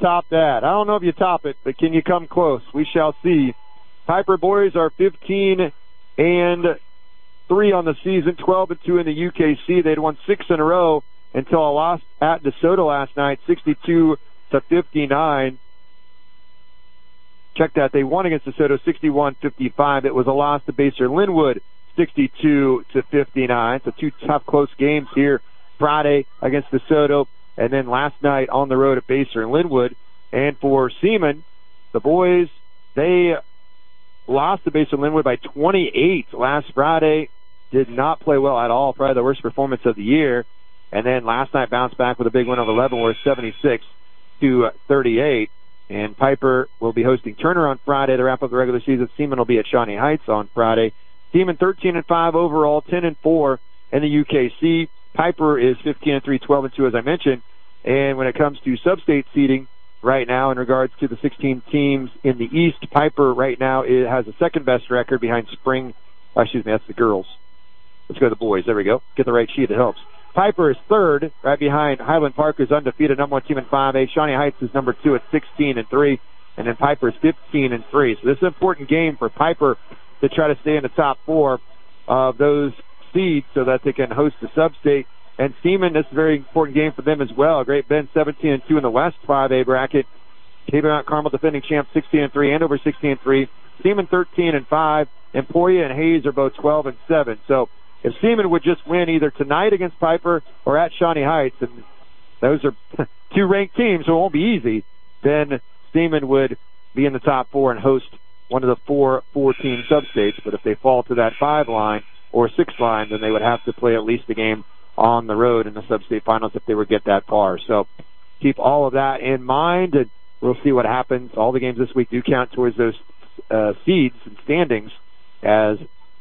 top that? I don't know if you top it, but can you come close? We shall see. Piper boys are 15-3 on the season, 12-2 in the UKC. They'd won 6 in a row until a loss at DeSoto last night, 62-59. Check that. They won against DeSoto 61-55. It was a loss to Basehor Linwood 62-59. So 2 tough, close games here. Friday against DeSoto, and then last night on the road at Basehor and Linwood. And for Seaman, the boys, they lost to Basehor and Linwood by 28 last Friday. Did not play well at all. Probably the worst performance of the year. And then last night bounced back with a big win over Leavenworth, 76-38. And Piper will be hosting Turner on Friday to wrap up the regular season. Seaman will be at Shawnee Heights on Friday. Seaman 13-5 overall, 10-4 in the UKC. Piper is 15-3, 12-2, as I mentioned. And when it comes to sub-state seeding right now in regards to the 16 teams in the East, Piper right now has the second best record behind Spring. That's the girls. Let's go to the boys. There we go. Get the right sheet. It helps. Piper is third, right behind Highland Park, who's undefeated, number 1 team in 5A. Shawnee Heights is number 2 at 16-3. And then Piper is 15-3. So this is an important game for Piper to try to stay in the top 4 of those seeds so that they can host the sub-state. And Seaman, this is a very important game for them as well. Great Bend 17-2 in the West 5A bracket. Cape Mount Carmel defending champ 16-3, Andover 16-3. Seaman 13-5. Emporia and Hayes are both 12-7. So if Seaman would just win either tonight against Piper or at Shawnee Heights, and those are 2 ranked teams, so it won't be easy, then Seaman would be in the top 4 and host one of the 4-team sub-states. But if they fall to that 5 line or 6 line, then they would have to play at least a game on the road in the sub-state finals if they would get that far. So keep all of that in mind, and we'll see what happens. All the games this week do count towards those seeds and standings, as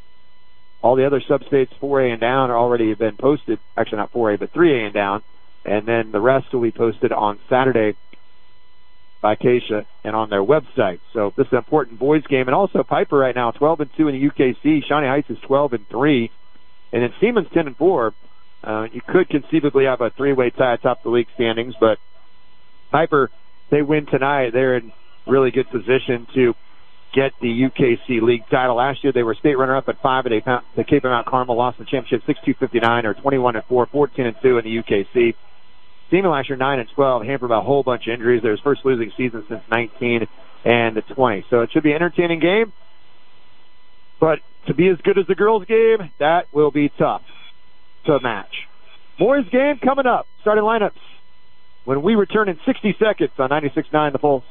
all the other sub-states 4A and down are already been posted. Actually, not 4A, but 3A and down. And then the rest will be posted on Saturday by Keisha and on their website. So this is an important boys game. And also Piper right now, 12-2 in the UKC. Shawnee Heights is 12-3. And then Seaman's 10-4. You could conceivably have a 3-way tie atop the league standings, but Piper, they win tonight. They're in really good position to get the UKC league title. Last year they were state runner-up at 5, and the Cape Mount Carmel lost the championship 6-2-59, or 21-4, 14-2 in the UKC. Seaman last year 9-12, hampered by a whole bunch of injuries. Their first losing season since 19-20. So it should be an entertaining game, but to be as good as the girls' game, that will be tough to match. Boys' game coming up. Starting lineups when we return in 60 seconds on 96.9 The Pulse.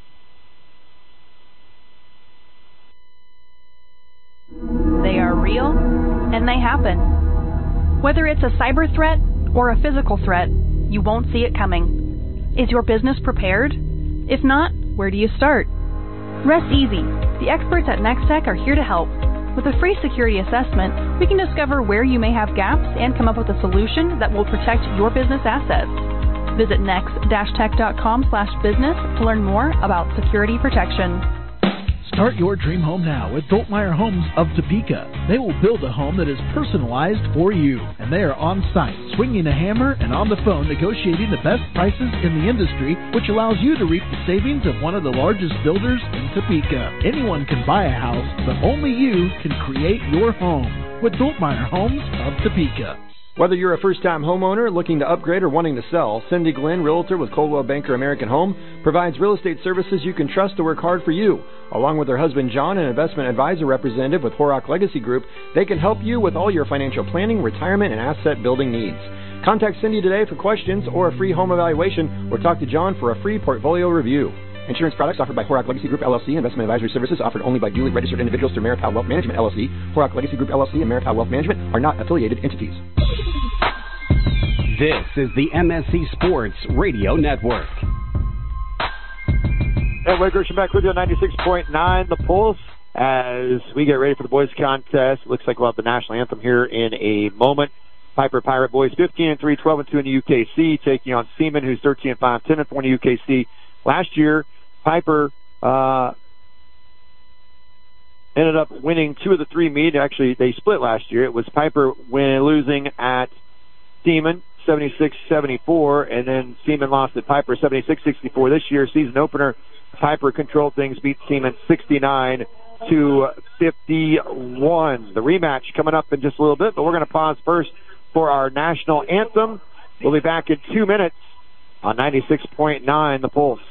They are real, and they happen. Whether it's a cyber threat or a physical threat, you won't see it coming. Is your business prepared? If not, where do you start? Rest easy. The experts at NextTech are here to help. With a free security assessment, we can discover where you may have gaps and come up with a solution that will protect your business assets. Visit next-tech.com/business to learn more about security protection. Start your dream home now with Doltmeyer Homes of Topeka. They will build a home that is personalized for you, and they are on site, swinging a hammer and on the phone negotiating the best prices in the industry, which allows you to reap the savings of one of the largest builders in Topeka. Anyone can buy a house, but only you can create your home with Doltmeyer Homes of Topeka. Whether you're a first-time homeowner looking to upgrade or wanting to sell, Cindy Glenn, Realtor with Coldwell Banker American Home, provides real estate services you can trust to work hard for you. Along with her husband John, an investment advisor representative with Horak Legacy Group, they can help you with all your financial planning, retirement, and asset building needs. Contact Cindy today for questions or a free home evaluation, or talk to John for a free portfolio review. Insurance products offered by Horak Legacy Group, LLC. Investment advisory services offered only by duly registered individuals through Marital Wealth Management, LLC. Horak Legacy Group, LLC and Marital Wealth Management are not affiliated entities. This is the MSC Sports Radio Network. And Wade Gershon back with you on 96.9 The Pulse as we get ready for the boys contest. Looks like we'll have the national anthem here in a moment. Piper Pirate boys 15-3, 12-2 in the UKC, taking on Seaman, who's 13-5, 10-4 in the UKC. Last year, Piper ended up winning 2 of the 3 meet. Actually, they split last year. It was Piper losing at Seaman 76-74, and then Seaman lost at Piper 76-64 this year. Season opener, Piper controlled things, beat Seaman 69-51. The rematch coming up in just a little bit, but we're going to pause first for our national anthem. We'll be back in 2 minutes on 96.9 The Pulse.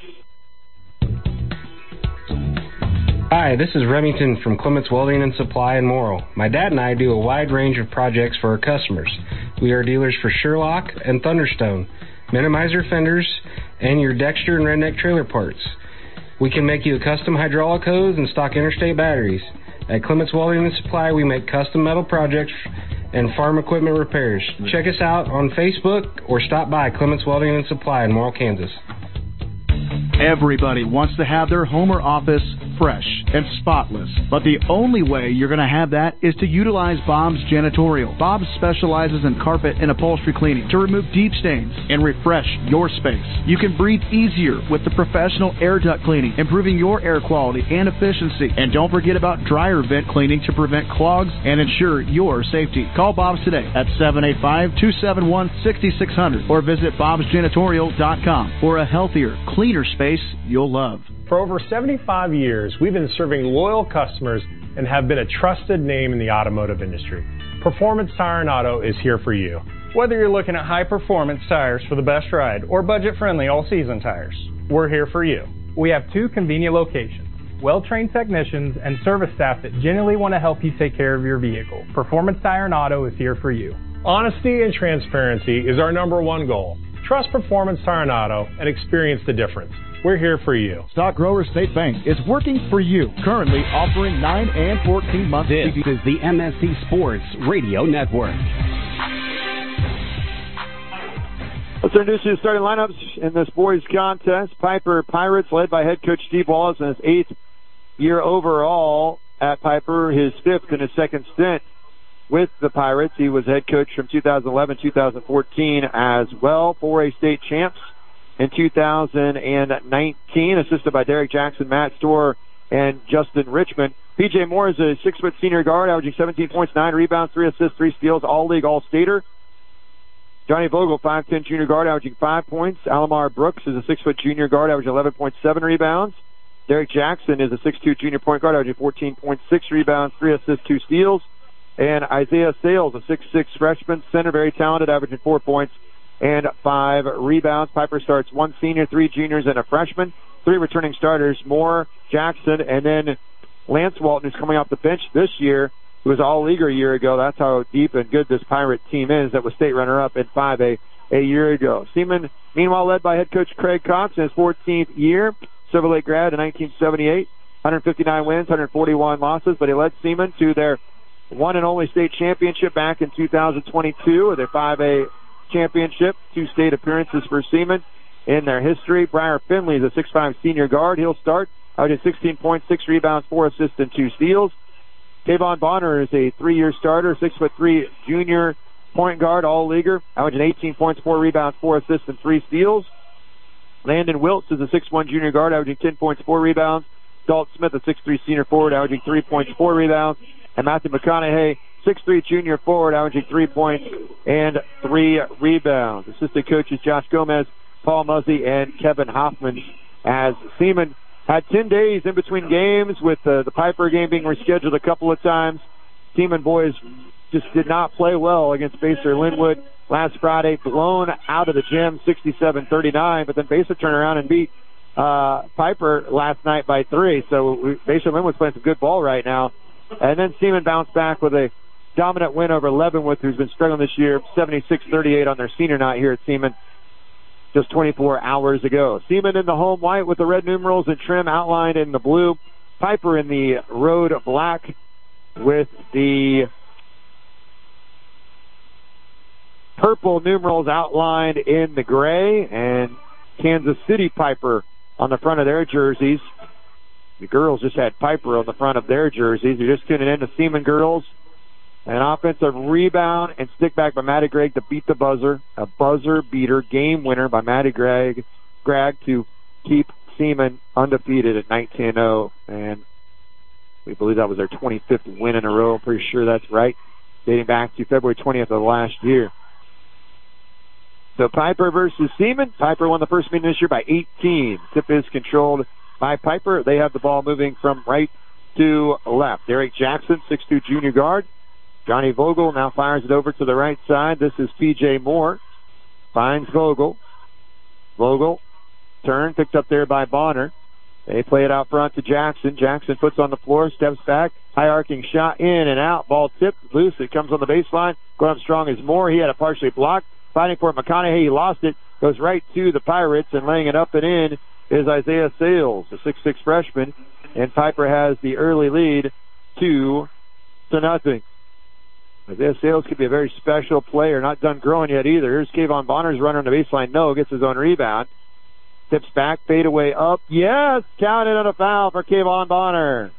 Hi, this is Remington from Clements Welding and Supply in Morrill. My dad and I do a wide range of projects for our customers. We are dealers for Sherlock and Thunderstone, Minimizer fenders, and your Dexter and Redneck trailer parts. We can make you a custom hydraulic hose and stock interstate batteries. At Clements Welding and Supply, we make custom metal projects and farm equipment repairs. Check us out on Facebook or stop by Clements Welding and Supply in Morrill, Kansas. Everybody wants to have their home or office fresh and spotless, but the only way you're going to have that is to utilize Bob's Janitorial. Bob specializes in carpet and upholstery cleaning to remove deep stains and refresh your space. You can breathe easier with the professional air duct cleaning, improving your air quality and efficiency. And don't forget about dryer vent cleaning to prevent clogs and ensure your safety. Call Bob's today at 785-271-6600 or visit bobsjanitorial.com for a healthier, cleaner space you'll love. For over 75 years, we've been serving loyal customers and have been a trusted name in the automotive industry. Performance Tire and Auto is here for you. Whether you're looking at high-performance tires for the best ride or budget-friendly all-season tires, we're here for you. We have 2 convenient locations, well-trained technicians, and service staff that genuinely want to help you take care of your vehicle. Performance Tire and Auto is here for you. Honesty and transparency is our #1 goal. Trust Performance Tire and Auto and experience the difference. We're here for you. Stock Grower State Bank is working for you. Currently offering 9 and 14 months. This is the MSC Sports Radio Network. Let's introduce you to the starting lineups in this boys contest. Piper Pirates, led by head coach Steve Wallace in his 8th year overall at Piper, his 5th in his second stint with the Pirates. He was head coach from 2011-2014 as well. 4A state champs in 2019, assisted by Derek Jackson, Matt Storr, and Justin Richmond. P.J. Moore is a 6-foot senior guard, averaging 17 points, 9 rebounds, 3 assists, 3 steals, all-league, all-stater. Johnny Vogel, 5'10 junior guard, averaging 5 points. Alamar Brooks is a 6-foot junior guard, averaging 11.7 rebounds. Derek Jackson is a 6'2 junior point guard, averaging 14.6 rebounds, 3 assists, 2 steals. And Isaiah Sales, a 6'6 freshman center, very talented, averaging 4 points and 5 rebounds. Piper starts 1 senior, 3 juniors, and a freshman. 3 returning starters, Moore, Jackson, and then Lance Walton, who's coming off the bench this year, who was all-leaguer a year ago. That's how deep and good this Pirate team is. That was state runner-up in 5A a year ago. Seaman, meanwhile, led by head coach Craig Cox in his 14th year. Silver Lake grad in 1978. 159 wins, 141 losses, but he led Seaman to their one and only state championship back in 2022, their 5A championship, 2 state appearances for Seaman in their history. Briar Finley is a 6'5 senior guard. He'll start out at 16 points, 6 rebounds, 4 assists, and 2 steals. Tavon Bonner is a 3-year starter, 6'3 junior point guard, all-leaguer, averaging 18 points, 4 rebounds, 4 assists, and 3 steals. Landon Wiltz is a 6'1 junior guard, averaging 10 points, 4 rebounds. Dalton Smith, a 6'3 senior forward, averaging 3 points, 4 rebounds. And Matthew McConaughey, 6'3 junior forward, averaging 3 points and 3 rebounds. Assistant coaches Josh Gomez, Paul Muzzy, and Kevin Hoffman, as Seaman had 10 days in between games, with the Piper game being rescheduled a couple of times. Seaman boys just did not play well against Basehor Linwood last Friday, blown out of the gym 67-39, but then Basehor turned around and beat Piper last night by 3. So Basehor Linwood's playing some good ball right now. And then Seaman bounced back with a dominant win over Leavenworth, who's been struggling this year, 76-38 on their senior night here at Seaman just 24 hours ago. Seaman in the home white with the red numerals and trim outlined in the blue. Piper in the road black with the purple numerals outlined in the gray. And Kansas City Piper on the front of their jerseys. The girls just had Piper on the front of their jerseys. You're just tuning in to Seaman girls. An offensive rebound and stick back by Maddie Gregg to beat the buzzer. A buzzer beater, game winner by Maddie Gregg to keep Seaman undefeated at 19-0. And we believe that was their 25th win in a row. I'm pretty sure that's right, dating back to February 20th of last year. So Piper versus Seaman. Piper won the first meeting this year by 18. Tip is controlled by Piper. They have the ball moving from right to left. Derek Jackson, 6'2" junior guard. Johnny Vogel now fires it over to the right side. This is P.J. Moore. Finds Vogel. Vogel, turn, picked up there by Bonner. They play it out front to Jackson. Jackson puts on the floor, steps back, high arcing shot, in and out. Ball tipped, loose. It comes on the baseline. Going up strong is Moore. He had it partially blocked. Fighting for it, McConaughey. He lost it. Goes right to the Pirates, and laying it up and in is Isaiah Sales, the 6'6" freshman. And Piper has the early lead 2-0. Isaiah Sales could be a very special player. Not done growing yet either. Here's Kayvon Bonner's runner on the baseline. No, gets his own rebound. Tips back, fade away up. Yes, counted on a foul for Kayvon Bonner.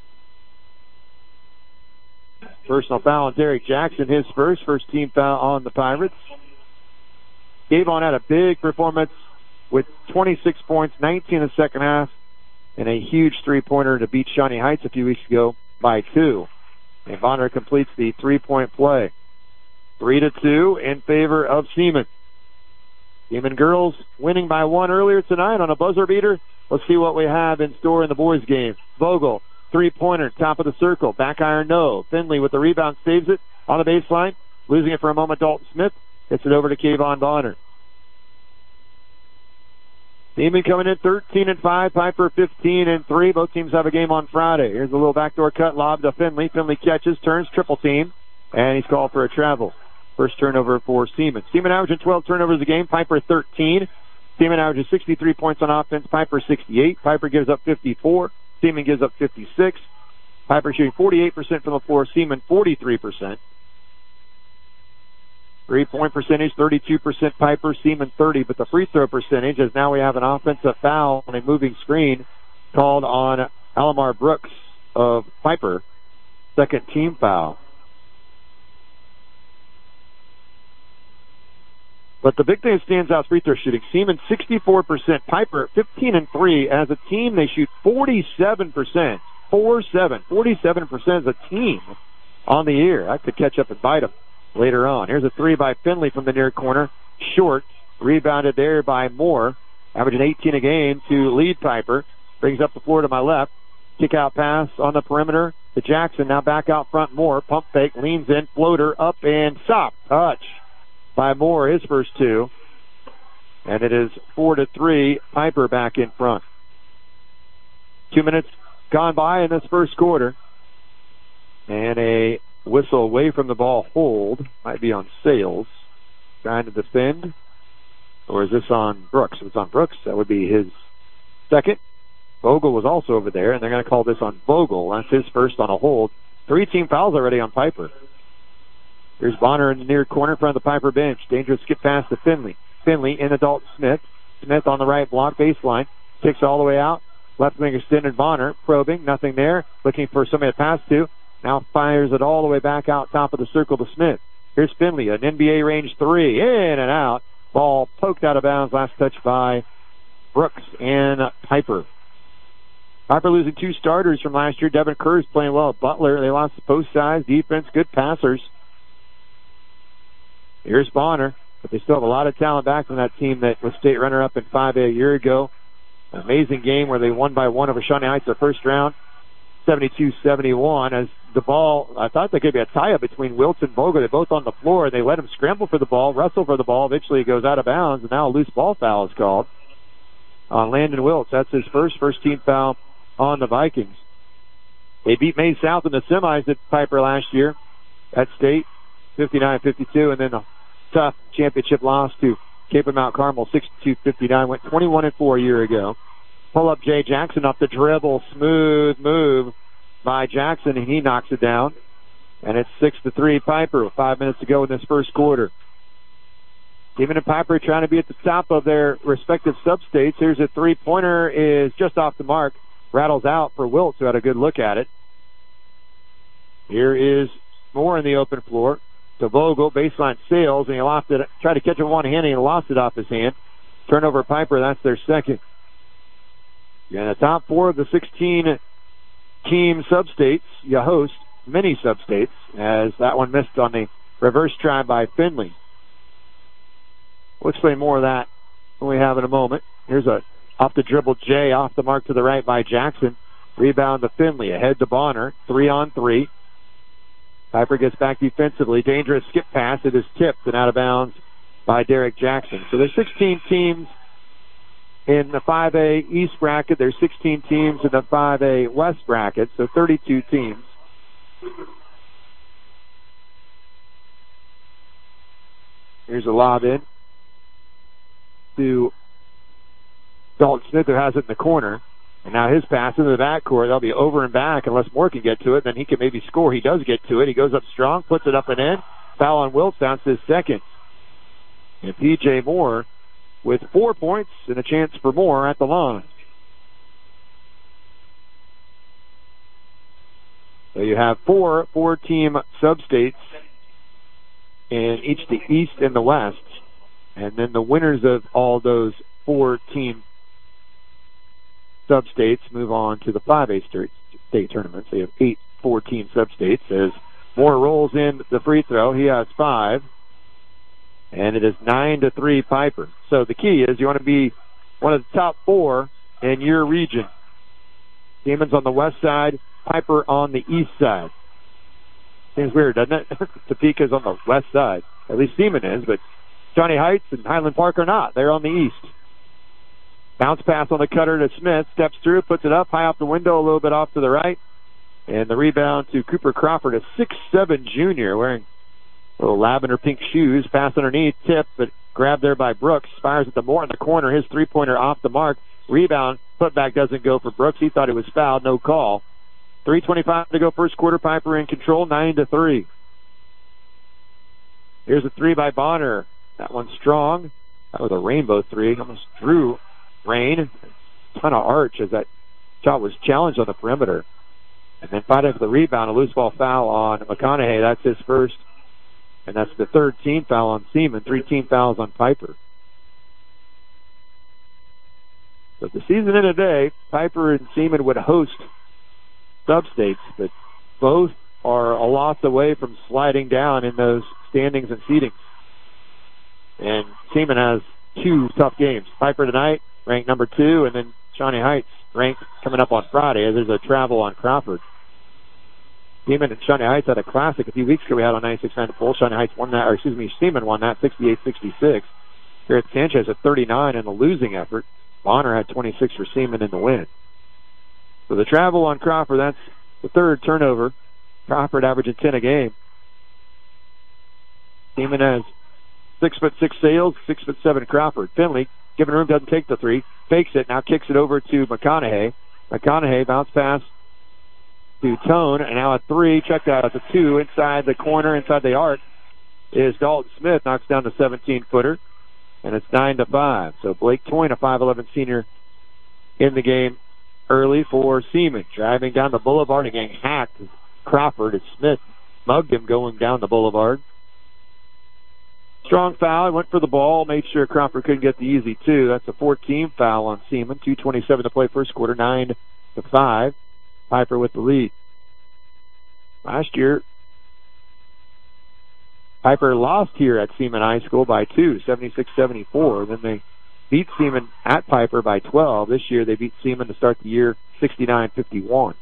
Personal foul on Derek Jackson, his first team foul on the Pirates. Kayvon had a big performance with 26 points, 19 in the second half, and a huge three-pointer to beat Shawnee Heights a few weeks ago by 2. And Bonner completes the 3-point play. 3-2 in favor of Seaman. Seaman girls winning by 1 earlier tonight on a buzzer beater. Let's see what we have in store in the boys' game. Vogel, three-pointer, top of the circle. Back iron, no. Finley with the rebound, saves it on the baseline. Losing it for a moment, Dalton Smith gets it over to Kayvon Bonner. Seaman coming in 13-5, Piper 15-3. Both teams have a game on Friday. Here's a little backdoor cut lob to Finley. Finley catches, turns, triple team, and he's called for a travel. First turnover for Seaman. Seaman averaging 12 turnovers a game, Piper 13. Seaman averages 63 points on offense, Piper 68. Piper gives up 54. Seaman gives up 56. Piper shooting 48% from the floor, Seaman 43%. 3-point percentage, 32% Piper, Seaman 30, but the free throw percentage, as now we have an offensive foul on a moving screen called on Alamar Brooks of Piper. Second team foul. But the big thing that stands out is free throw shooting. Seaman 64%, Piper 15-3. As a team, they shoot 47%. 47% as a team on the year. That could catch up and bite them later on. Here's a three by Finley from the near corner. Short. Rebounded there by Moore. Averaging 18 a game to lead Piper. Brings up the floor to my left. Kick out pass on the perimeter to Jackson. Now back out front. Moore. Pump fake. Leans in. Floater up and stop. Touch by Moore. His first 2. And it is 4-3. Piper back in front. 2 minutes gone by in this first quarter. And a whistle away from the ball hold. Might be on Sales. Trying to defend. Or is this on Brooks? If it's on Brooks, that would be his second. Vogel was also over there, and they're going to call this on Vogel. That's his first on a hold. 3 team fouls already on Piper. Here's Bonner in the near corner in front of the Piper bench. Dangerous skip pass to Finley. Finley in Dalton Smith. Smith on the right block baseline. Kicks all the way out. Left wing extended. Bonner probing. Nothing there. Looking for somebody to pass to. Now fires it all the way back out top of the circle to Smith. Here's Finley. An NBA range 3. In and out. Ball poked out of bounds. Last touch by Brooks and Piper. Piper losing 2 starters from last year. Devin Kerr is playing well at Butler. They lost the post size, defense, good passers. Here's Bonner, but they still have a lot of talent back from that team that was state runner-up in 5A a year ago. An amazing game where they won by 1 over Shawnee Heights their first round, 72-71. As the ball, I thought there could be a tie-up between Wiltz and Vogel. They're both on the floor. They let him scramble for the ball, wrestle for the ball. Eventually it goes out of bounds, and now a loose ball foul is called on Landon Wiltz. That's his first team foul on the Vikings. They beat Maize South in the semis at Piper last year at state, 59-52, and then a tough championship loss to Cape and Mount Carmel, 62-59. Went 21-4 a year ago. Pull up Jay Jackson off the dribble, smooth move by Jackson, and he knocks it down. And it's 6-3 Piper with 5 minutes to go in this first quarter. Seaman and Piper trying to be at the top of their respective sub-states. Here's a three-pointer, is just off the mark. Rattles out for Wiltz, who had a good look at it. Here is Moore in the open floor to Vogel, baseline Sales, and he lost it. Tried to catch it with one hand, and he lost it off his hand. Turnover Piper, that's their second. And the top 4 of the 16 team sub-states, you host many sub-states, as that one missed on the reverse try by Finley. We'll explain more of that when we have in a moment. Here's a off the dribble Jay, off the mark to the right by Jackson. Rebound to Finley, ahead to Bonner, 3-on-3. Piper gets back defensively. Dangerous skip pass. It is tipped and out of bounds by Derek Jackson. So there's 16 teams in the 5A East bracket. There's 16 teams in the 5A West bracket, so 32 teams. Here's a lob in to Dalton Smith, who has it in the corner. And now his pass into the backcourt. They'll be over and back unless Moore can get to it. Then he can maybe score. He does get to it. He goes up strong, puts it up and in. Foul on Wiltz, that's his second. And P.J. Moore with 4 points and a chance for more at the line. So you have four-team sub-states in each the East and the West. And then the winners of all those 4-team sub-states move on to the 5A state tournament. So you have 8 4-team sub-states. As Moore rolls in the free throw, he has 5. And it is 9-3 Piper. So the key is you want to be one of the top 4 in your region. Seaman's on the west side, Piper on the east side. Seems weird, doesn't it? Topeka's on the west side. At least Seaman is, but Shawnee Heights and Highland Park are not. They're on the east. Bounce pass on the cutter to Smith. Steps through, puts it up, high off the window, a little bit off to the right. And the rebound to Cooper Crawford, a 6'7" junior, wearing little lavender pink shoes. Pass underneath, tip, but grabbed there by Brooks. Fires at the Moore in the corner. His three-pointer off the mark. Rebound, putback doesn't go for Brooks. He thought it was fouled, no call. 3:25 to go first quarter. Piper in control, 9-3. Here's a three by Bonner. That one's strong. That was a rainbow three. Almost drew rain. A ton of arch as that shot was challenged on the perimeter. And then fighting for the rebound, a loose ball foul on McConaughey. That's his first. And that's the third team foul on Seaman. 3 team fouls on Piper. So if the season in a day, Piper and Seaman would host sub-states, but both are a loss away from sliding down in those standings and seedings. And Seaman has 2 tough games. Piper tonight, ranked number 2, and then Shawnee Heights ranked coming up on Friday as there's a travel on Crawford. Seaman and Shawnee Heights had a classic a few weeks ago we had on 96.9 The Pulse. Shawnee Heights won that, Seaman won that 68-66. Garrett Sanchez at 39 in the losing effort. Bonner had 26 for Seaman in the win. So the travel on Crawford, that's the third turnover. Crawford averaging 10 a game. Seaman has 6'6" Sales, 6'7" Crawford. Finley, given room, doesn't take the three. Fakes it, now kicks it over to McConaughey. McConaughey, bounce pass to Tone, and now a 3, checked out at the 2, inside the corner, inside the arc, is Dalton Smith, knocks down the 17-footer, and it's 9-5. So Blake Toyne, a 5'11" senior, in the game early for Seaman. Driving down the boulevard and getting hacked. Crawford, as Smith mugged him going down the boulevard. Strong foul, went for the ball, made sure Crawford couldn't get the easy 2. That's a 4-team foul on Seaman. 2:27 to play first quarter, 9-5. Piper with the lead. Last year, Piper lost here at Seaman High School by 2, 76-74. Then they beat Seaman at Piper by 12. This year they beat Seaman to start the year 69-51.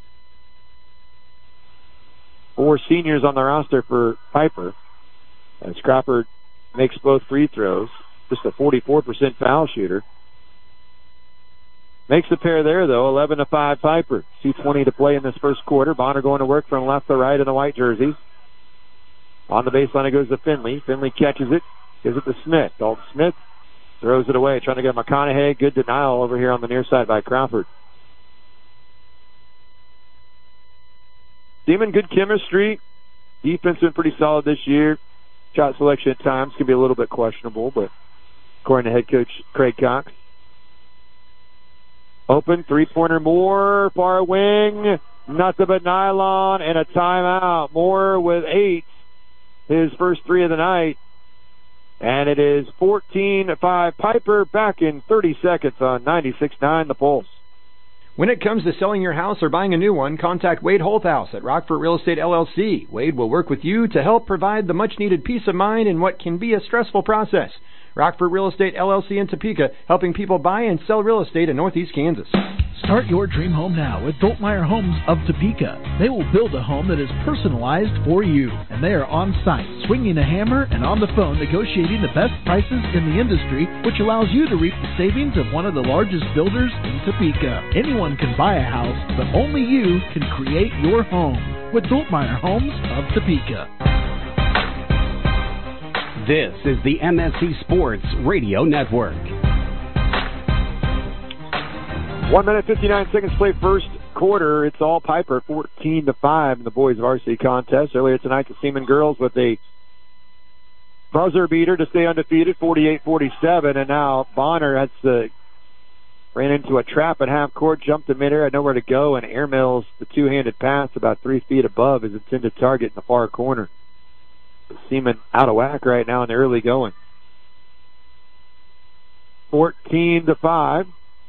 4 seniors on the roster for Piper. As Crawford makes both free throws. Just a 44% foul shooter. Makes the pair there, though. 11-5 Piper. 2:20 to play in this first quarter. Bonner going to work from left to right in the white jerseys. On the baseline it goes to Finley. Finley catches it. Gives it to Smith. Dalton Smith throws it away. Trying to get McConaughey. Good denial over here on the near side by Crawford. Seaman, good chemistry. Defense been pretty solid this year. Shot selection at times can be a little bit questionable, but according to head coach Craig Cox. Open, 3-pointer Moore, far wing, nothing but nylon, and a timeout. Moore with 8, his first 3 of the night. And it is 14-5 Piper, back in 30 seconds on 96.9 The Pulse. When it comes to selling your house or buying a new one, contact Wade Holthouse at Rockford Real Estate LLC. Wade will work with you to help provide the much-needed peace of mind in what can be a stressful process. Rockford Real Estate LLC in Topeka, helping people buy and sell real estate in Northeast Kansas. Start your dream home now with Doltmeyer Homes of Topeka. They will build a home that is personalized for you, and they are on site, swinging a hammer and on the phone negotiating the best prices in the industry, which allows you to reap the savings of one of the largest builders in Topeka. Anyone can buy a house, but only you can create your home with Doltmeyer Homes of Topeka. This is the MSC Sports Radio Network. 1 minute, 59 seconds play first quarter. It's all Piper, 14-5 in the boys varsity contest. Earlier tonight, the Seaman girls with a buzzer beater to stay undefeated, 48-47. And now Bonner ran into a trap at half court, jumped to midair, had nowhere to go, and airmails the two-handed pass about 3 feet above his intended target in the far corner. Seaman out of whack right now in the early going. 14-5.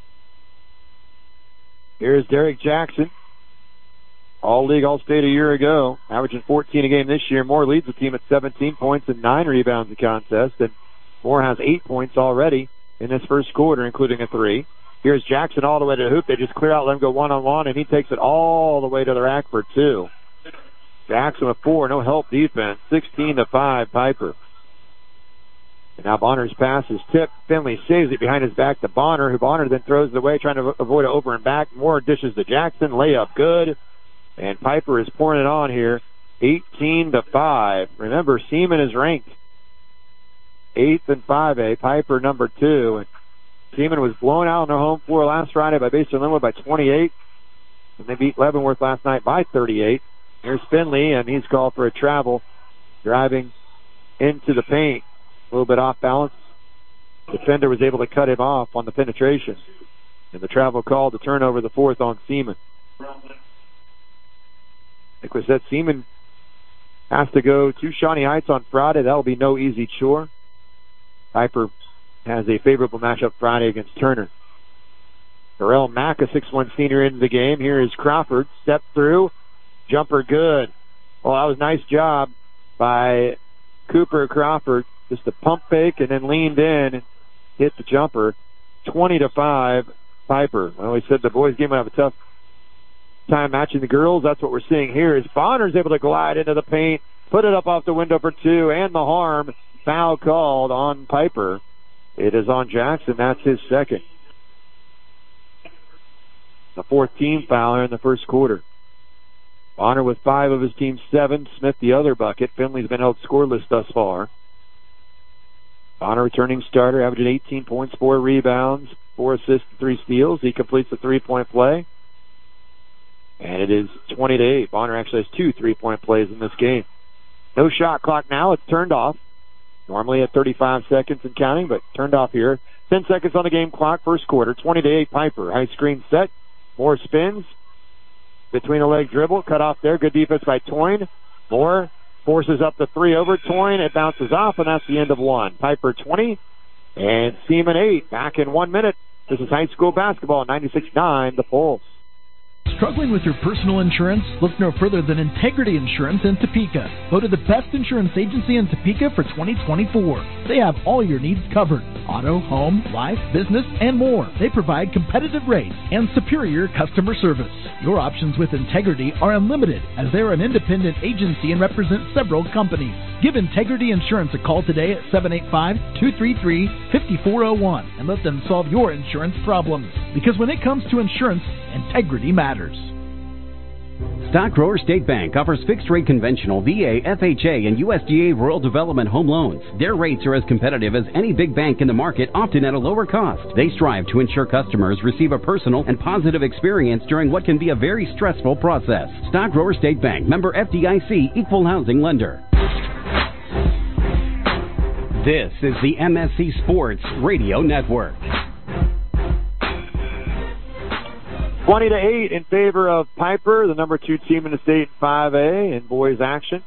Here's Derek Jackson. All-league, all-state a year ago, averaging 14 a game this year. Moore leads the team at 17 points and 9 rebounds a contest, and Moore has 8 points already in this first quarter, including a 3. Here's Jackson all the way to the hoop. They just clear out, let him go one-on-one, and he takes it all the way to the rack for 2. Jackson with 4, no help defense, 16-5 Piper. And now Bonner's pass is tipped. Finley saves it behind his back to Bonner, who Bonner then throws it away, trying to avoid an over and back. Moore dishes to Jackson, layup good. And Piper is pouring it on here, 18-5. Remember, Seaman is ranked 8th in 5A, Piper number 2. And Seaman was blown out on their home floor last Friday by Basin Linwood by 28. And they beat Leavenworth last night by 38. Here's Finley, and he's called for a travel, driving into the paint. A little bit off balance. Defender was able to cut him off on the penetration. And the travel called to turnover, the 4th on Seaman. Like we said, Seaman has to go to Shawnee Heights on Friday. That'll be no easy chore. Piper has a favorable matchup Friday against Turner. Darrell Mack, a 6'1 senior, into the game. Here is Crawford. Step through. Jumper good. Well, that was a nice job by Cooper Crawford. Just a pump fake and then leaned in, hit the jumper. 20-5 Piper. Well, we said the boys' game would have a tough time matching the girls. That's what we're seeing here. Is Bonner's able to glide into the paint, put it up off the window for 2, and the harm. Foul called on Piper. It is on Jackson. That's his second. The 4th team foul here in the first quarter. Bonner with 5 of his team's 7. Smith the other bucket. Finley's been held scoreless thus far. Bonner, returning starter, averaging 18 points, 4 rebounds, 4 assists, 3 steals. He completes the 3-point play. And it is 20-8. Bonner actually has 2 3-point plays in this game. No shot clock now. It's turned off. Normally at 35 seconds and counting, but turned off here. 10 seconds on the game clock, first quarter. 20-8 Piper. High screen set. Moore spins. Between the leg dribble. Cut off there. Good defense by Toyne. Moore forces up the 3 over Toyne. It bounces off, and that's the end of 1. Piper 20 and Seaman 8. Back in 1 minute. This is high school basketball, 96-9, the Pulse. Struggling with your personal insurance? Look no further than Integrity Insurance in Topeka. Voted the best insurance agency in Topeka for 2024. They have all your needs covered. Auto, home, life, business, and more. They provide competitive rates and superior customer service. Your options with Integrity are unlimited, as they're an independent agency and represent several companies. Give Integrity Insurance a call today at 785-233-5401 and let them solve your insurance problems. Because when it comes to insurance, integrity matters. Stock Grower State Bank offers fixed-rate conventional VA, FHA, and USDA rural development home loans. Their rates are as competitive as any big bank in the market, often at a lower cost. They strive to ensure customers receive a personal and positive experience during what can be a very stressful process. Stock Grower State Bank, member FDIC, equal housing lender. This is the MSC Sports Radio Network. 20-8 in favor of Piper, the number 2 team in the state in 5A in boys action.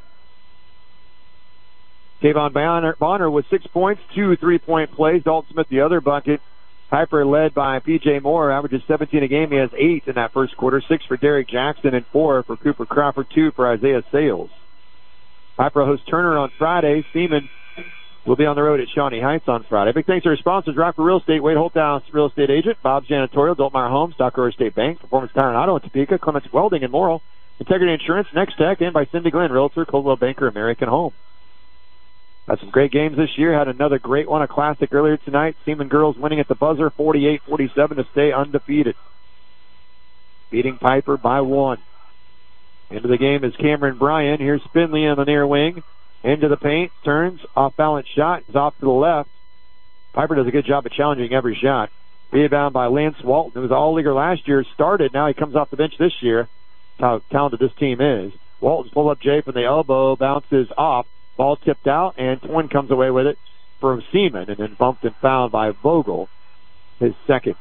Tavon Bonner with 6 points, 2 3-point plays. Dalton Smith the other bucket. Piper led by P.J. Moore, averages 17 a game. He has 8 in that first quarter, 6 for Derek Jackson and 4 for Cooper Crawford, 2 for Isaiah Sales. Piper hosts Turner on Friday. Seaman will be on the road at Shawnee Heights on Friday. Big thanks to our sponsors, Rockford Real Estate, Wade Holthouse Real Estate Agent, Bob's Janitorial, Doltmeyer Homes, Stock Road State Bank, Performance Tire and Auto in Topeka, Clements Welding and Morrill, Integrity Insurance, Next Tech, and by Cindy Glenn, Realtor, Coldwell Banker, American Home. Had some great games this year. Had another great one, a classic earlier tonight. Seaman girls winning at the buzzer, 48-47 to stay undefeated. Beating Piper by 1. Into the game is Cameron Bryan. Here's Finley on the near wing. Into the paint, turns, off-balance shot, is off to the left. Piper does a good job of challenging every shot. Rebound by Lance Walton, who was an all-leaguer last year, started. Now he comes off the bench this year. That's how talented this team is. Walton's pull up Jay from the elbow, bounces off. Ball tipped out, and Twin comes away with it from Seaman, and then bumped and fouled by Vogel, his second.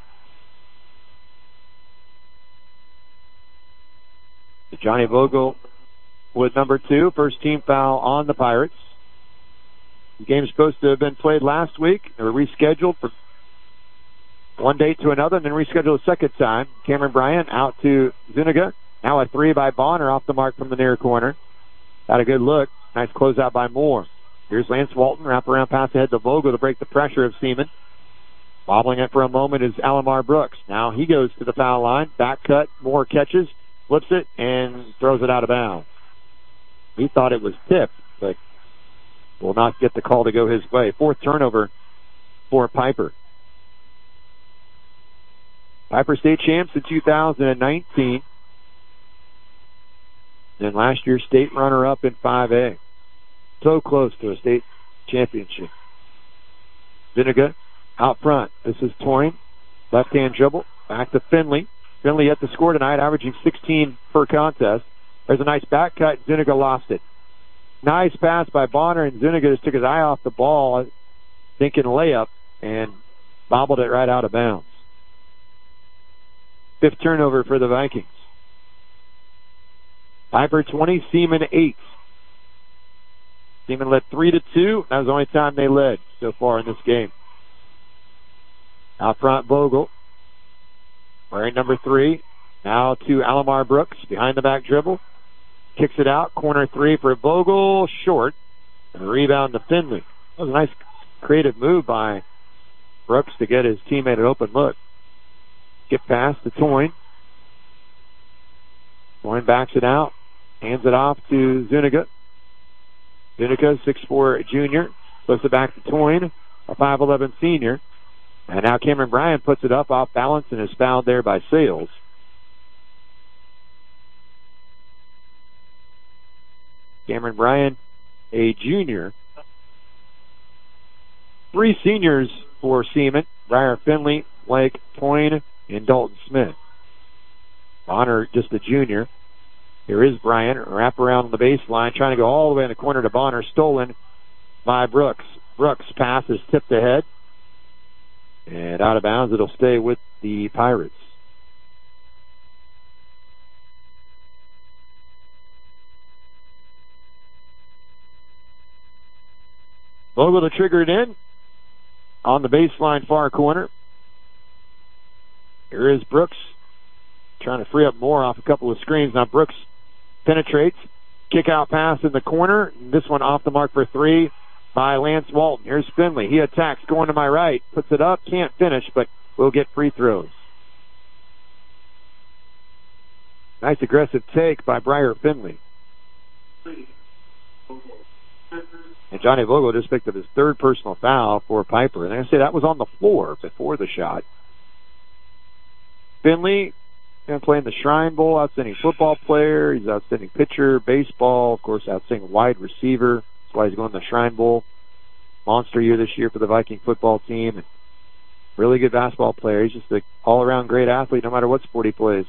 Johnny Vogel with number 2, first team foul on the Pirates. The game's supposed to have been played last week. They were rescheduled from one date to another, and then rescheduled a second time. Cameron Bryant out to Zuniga. Now a 3 by Bonner off the mark from the near corner. Got a good look. Nice closeout by Moore. Here's Lance Walton. Wraparound pass ahead to Vogel to break the pressure of Seaman. Bobbling it for a moment is Alamar Brooks. Now he goes to the foul line. Back cut. Moore catches. Flips it and throws it out of bounds. He thought it was tipped, but will not get the call to go his way. 4th turnover for Piper. Piper state champs in 2019. And last year's state runner-up in 5A. So close to a state championship. Zuniga out front. This is Toyne. Left-hand dribble. Back to Finley. Finley yet to score tonight, averaging 16 per contest. There's a nice back cut. Zuniga lost it. Nice pass by Bonner, and Zuniga just took his eye off the ball, thinking layup, and bobbled it right out of bounds. 5th turnover for the Vikings. Piper 20, Seaman 8. Seaman led 3-2. That was the only time they led so far in this game. Out front, Vogel. Wearing number 3. Now to Alamar Brooks. Behind the back dribble. Kicks it out. Corner 3 for Vogel. Short. And a rebound to Finley. That was a nice creative move by Brooks to get his teammate an open look. Skip pass to Toyne. Toyne backs it out. Hands it off to Zuniga. Zuniga, 6'4" junior. Puts it back to Toyne, a 5'11" senior. And now Cameron Bryant puts it up off balance and is fouled there by Sales. Cameron Bryant, a junior. 3 seniors for Seaman. Briar Finley, Blake Toyne, and Dalton Smith. Bonner, just a junior. Here is Bryant, wrap around on the baseline, trying to go all the way in the corner to Bonner, stolen by Brooks. Brooks' pass is tipped ahead, and out of bounds. It'll stay with the Pirates. Vogel to trigger it in on the baseline far corner. Here is Brooks trying to free up more off a couple of screens. Now Brooks penetrates. Kick out pass in the corner. This one off the mark for 3 by Lance Walton. Here's Finley. He attacks going to my right. Puts it up. Can't finish, but will get free throws. Nice aggressive take by Briar Finley. And Johnny Vogel just picked up his 3rd personal foul for Piper. And I say that was on the floor before the shot. Finley, playing the Shrine Bowl, outstanding football player. He's outstanding pitcher, baseball, of course, outstanding wide receiver. That's why he's going to the Shrine Bowl. Monster year this year for the Viking football team. And really good basketball player. He's just an all-around great athlete no matter what sport he plays.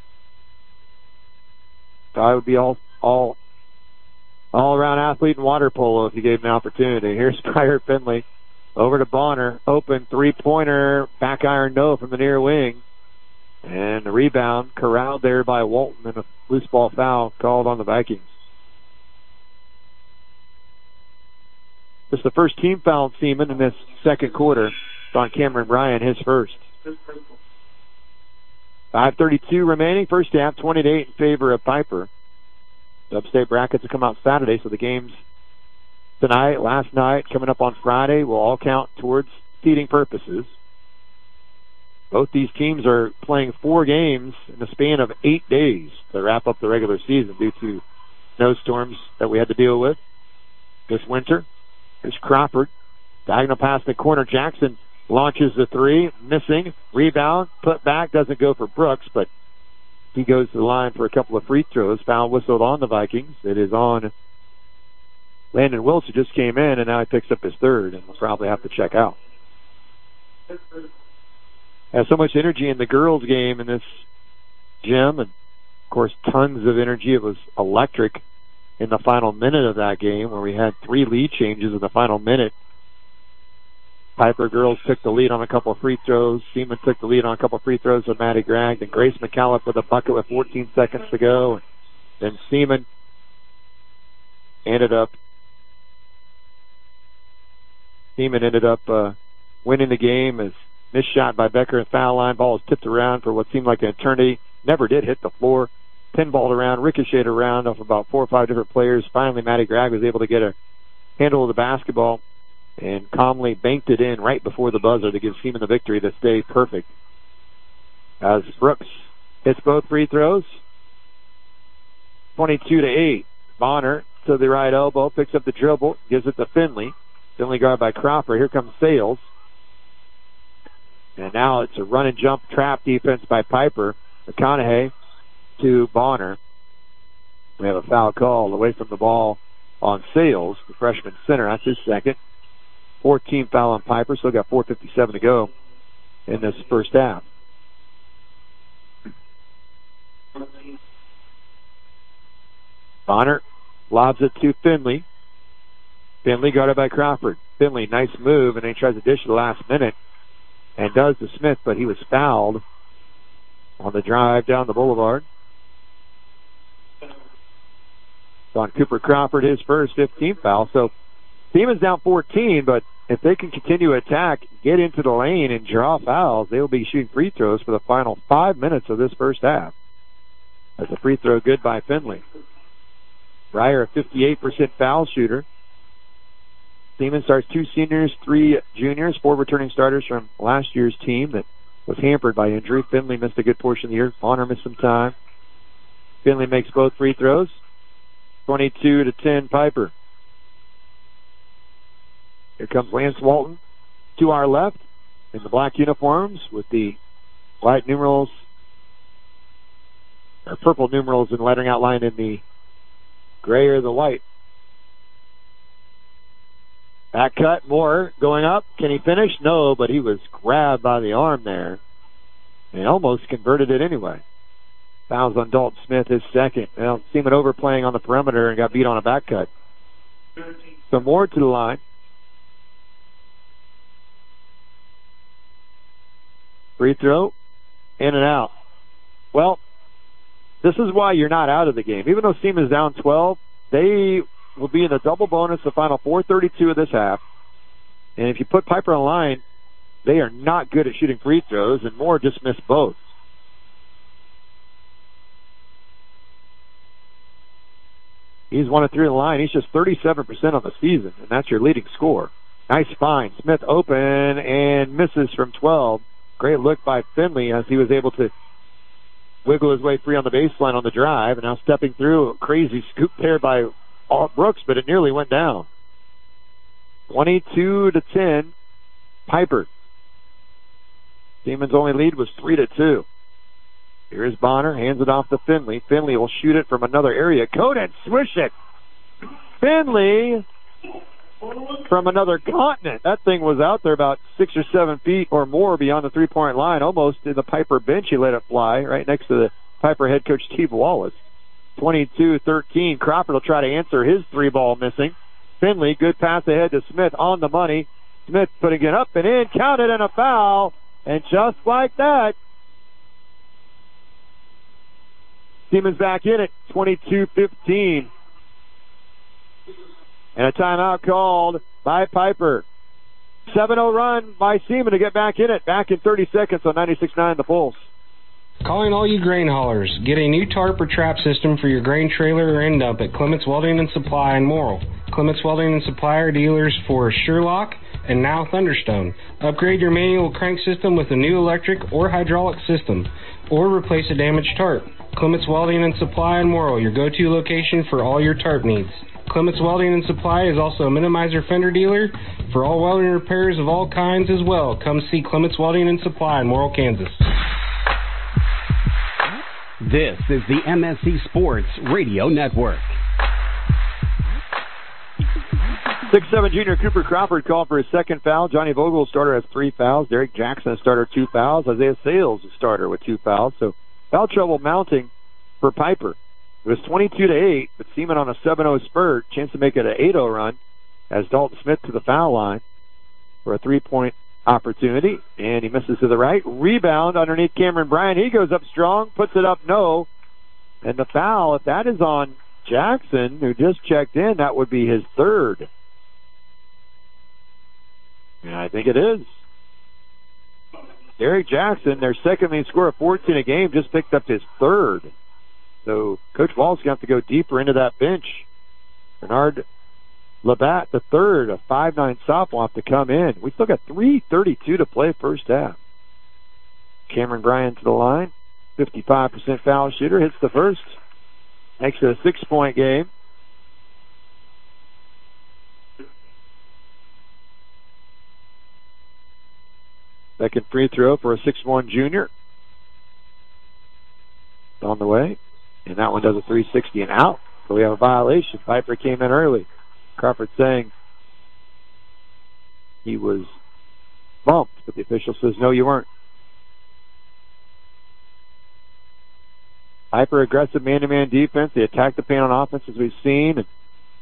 Guy would be all-around athlete in water polo if you gave him an opportunity. Here's Briar Finley over to Bonner. Open 3-pointer. Back iron no from the near wing. And the rebound corralled there by Walton, and a loose ball foul called on the Vikings. This is the first team foul Seaman in this second quarter. It's on Cameron Bryant, his first. 5:32 remaining. First half, 20-8 in favor of Piper. The upstate brackets will come out Saturday, so the games tonight, last night, coming up on Friday will all count towards seeding purposes. Both these teams are playing 4 games in the span of 8 days to wrap up the regular season due to snowstorms that we had to deal with this winter. There's Crawford. Diagonal pass to corner. Jackson launches the 3. Missing. Rebound. Put back. Doesn't go for Brooks, but he goes to the line for a couple of free throws. Foul whistled on the Vikings. It is on Landon Wilson, who just came in, and now he picks up his 3rd and will probably have to check out. Has so much energy in the girls' game in this gym, and of course tons of energy. It was electric in the final minute of that game where we had 3 lead changes in the final minute. Piper girls took the lead on a couple of free throws. Seaman took the lead on a couple of free throws with Maddie Gregg. And Grace McCallum with a bucket with 14 seconds to go. Then Seaman ended up winning the game as missed shot by Becker at foul line. Ball was tipped around for what seemed like an eternity. Never did hit the floor. Pinballed around, ricocheted around off about 4 or 5 different players. Finally, Maddie Gregg was able to get a handle of the basketball and calmly banked it in right before the buzzer to give Seaman the victory to stay perfect. As Brooks hits both free throws, 22-8. Bonner to the right elbow, picks up the dribble, gives it to Finley. Finley guarded by Crawford. Here comes Sales. And now it's a run and jump trap defense by Piper. McConaughey to Bonner. We have a foul call away from the ball on Sales, the freshman center. That's his 2nd. 14 foul on Piper. Still got 4:57 to go in this first half. Bonner lobs it to Finley. Finley guarded by Crawford. Finley, nice move, and then he tries to dish at the last minute and does to Smith, but he was fouled on the drive down the boulevard. On Cooper Crawford, his first 15th foul. So Seaman's down 14, but if they can continue to attack, get into the lane, and draw fouls, they will be shooting free throws for the final 5 minutes of this first half. That's a free throw good by Finley. Breyer, a 58% foul shooter. Seaman starts 2 seniors, 3 juniors, 4 returning starters from last year's team that was hampered by injury. Finley missed a good portion of the year. Bonner missed some time. Finley makes both free throws. 22-10 Piper. Here comes Lance Walton to our left in the black uniforms with the white numerals, or purple numerals and lettering outlined in the gray or the white. Back cut, Moore going up. Can he finish? No, but he was grabbed by the arm there and almost converted it anyway. Fouls on Dalton Smith, his 2nd. Well, Seaman overplaying on the perimeter and got beat on a back cut. So Moore to the line. Free throw, in and out. Well, this is why you're not out of the game. Even though Seaman's down 12, they will be in the double bonus the final 4:32 of this half. And if you put Piper on the line, they are not good at shooting free throws, and Moore just missed both. He's 1 of 3 on the line. He's just 37% on the season, and that's your leading scorer. Nice find. Smith open and misses from 12. Great look by Finley as he was able to wiggle his way free on the baseline on the drive, and now stepping through a crazy scoop there by Brooks, but it nearly went down. 22-10, Piper. Seaman's only lead was 3-2. Here's Bonner, hands it off to Finley. Finley will shoot it from another area. Code swish it. Finley from another continent. That thing was out there about 6 or 7 feet or more beyond the three-point line, almost in the Piper bench. He let it fly right next to the Piper head coach Steve Wallace. 22-13. Crawford will try to answer his 3-ball missing. Finley, good pass ahead to Smith on the money. Smith putting it up and in, counted, and a foul. And just like that, Seaman's back in it, 22-15. And a timeout called by Piper. 7-0 run by Seaman to get back in it. Back in 30 seconds on 96.9 The Pulse. Calling all you grain haulers. Get a new tarp or trap system for your grain trailer or end dump at Clements Welding and Supply in Morrill. Clements Welding and Supply are dealers for Sherlock and now Thunderstone. Upgrade your manual crank system with a new electric or hydraulic system, or replace a damaged tarp. Clements Welding and Supply in Morrill, your go-to location for all your tarp needs. Clements Welding and Supply is also a Minimizer fender dealer for all welding repairs of all kinds as well. Come see Clements Welding and Supply in Morrill, Kansas. This is the MSC Sports Radio Network. 6'7" junior Cooper Crawford called for his second foul. Johnny Vogel, starter, has 3 fouls. Derek Jackson, a starter, 2 fouls. Isaiah Sales, a starter, with 2 fouls. So foul trouble mounting for Piper. It was 22-8, but Seaman on a 7-0 spurt. Chance to make it an 8-0 run as Dalton Smith to the foul line for a 3-point opportunity. And he misses to the right. Rebound underneath Cameron Bryant. He goes up strong, puts it up, no. And the foul, if that is on Jackson, who just checked in, that would be his third. And I think it is. Derek Jackson, their second leading scorer of 14 a game, just picked up his third. So Coach Wall's going to have to go deeper into that bench. Bernard Labatt, the third, a 5'9" sophomore, have to come in. We still got 3:32 to play first half. Cameron Bryan to the line, 55% foul shooter, hits the first. Makes it a 6-point game. Second free throw for a 6'1" junior. On the way. And that one does a 360 and out. So we have a violation. Piper came in early. Crawford saying he was bumped, but the official says, no, you weren't. Piper aggressive man-to-man defense. They attack the paint on offense, as we've seen. And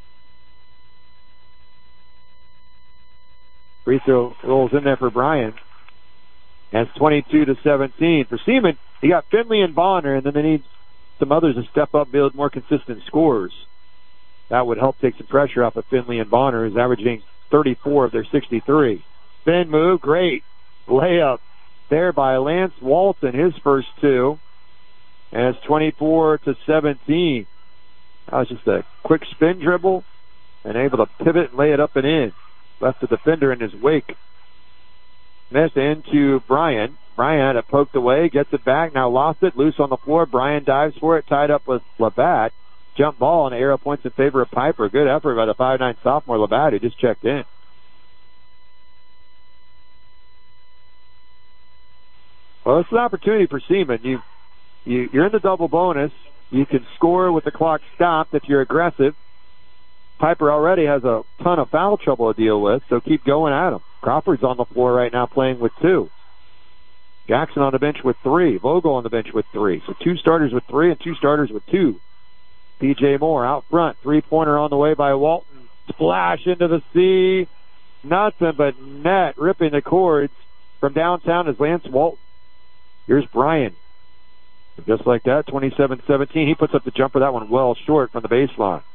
free throw rolls in there for Bryan. That's 22-17. For Seaman, he got Finley and Bonner, and then they need some others to step up, build more consistent scores. That would help take some pressure off of Finley and Bonner, who's averaging 34 of their 63. Spin move, great layup there by Lance Walton, his first 2. And it's 24-17. That was just a quick spin dribble and able to pivot and lay it up and in. Left the defender in his wake. Missed into Bryan. Bryan had it poked away, gets it back, now lost it, loose on the floor. Bryan dives for it, tied up with Labatt. Jump ball, and arrow points in favor of Piper. Good effort by the 5'9" sophomore Labatt, who just checked in. Well, it's an opportunity for Seaman. You're in the double bonus. You can score with the clock stopped if you're aggressive. Piper already has a ton of foul trouble to deal with, so keep going at him. Crawford's on the floor right now playing with 2. Jackson on the bench with 3. Vogel on the bench with 3. So 2 starters with 3 and 2 starters with 2. P.J. Moore out front. 3-pointer on the way by Walton. Splash into the sea. Nothing but net ripping the cords from downtown is Lance Walton. Here's Bryan. Just like that, 27-17. He puts up the jumper. That one well short from the baseline.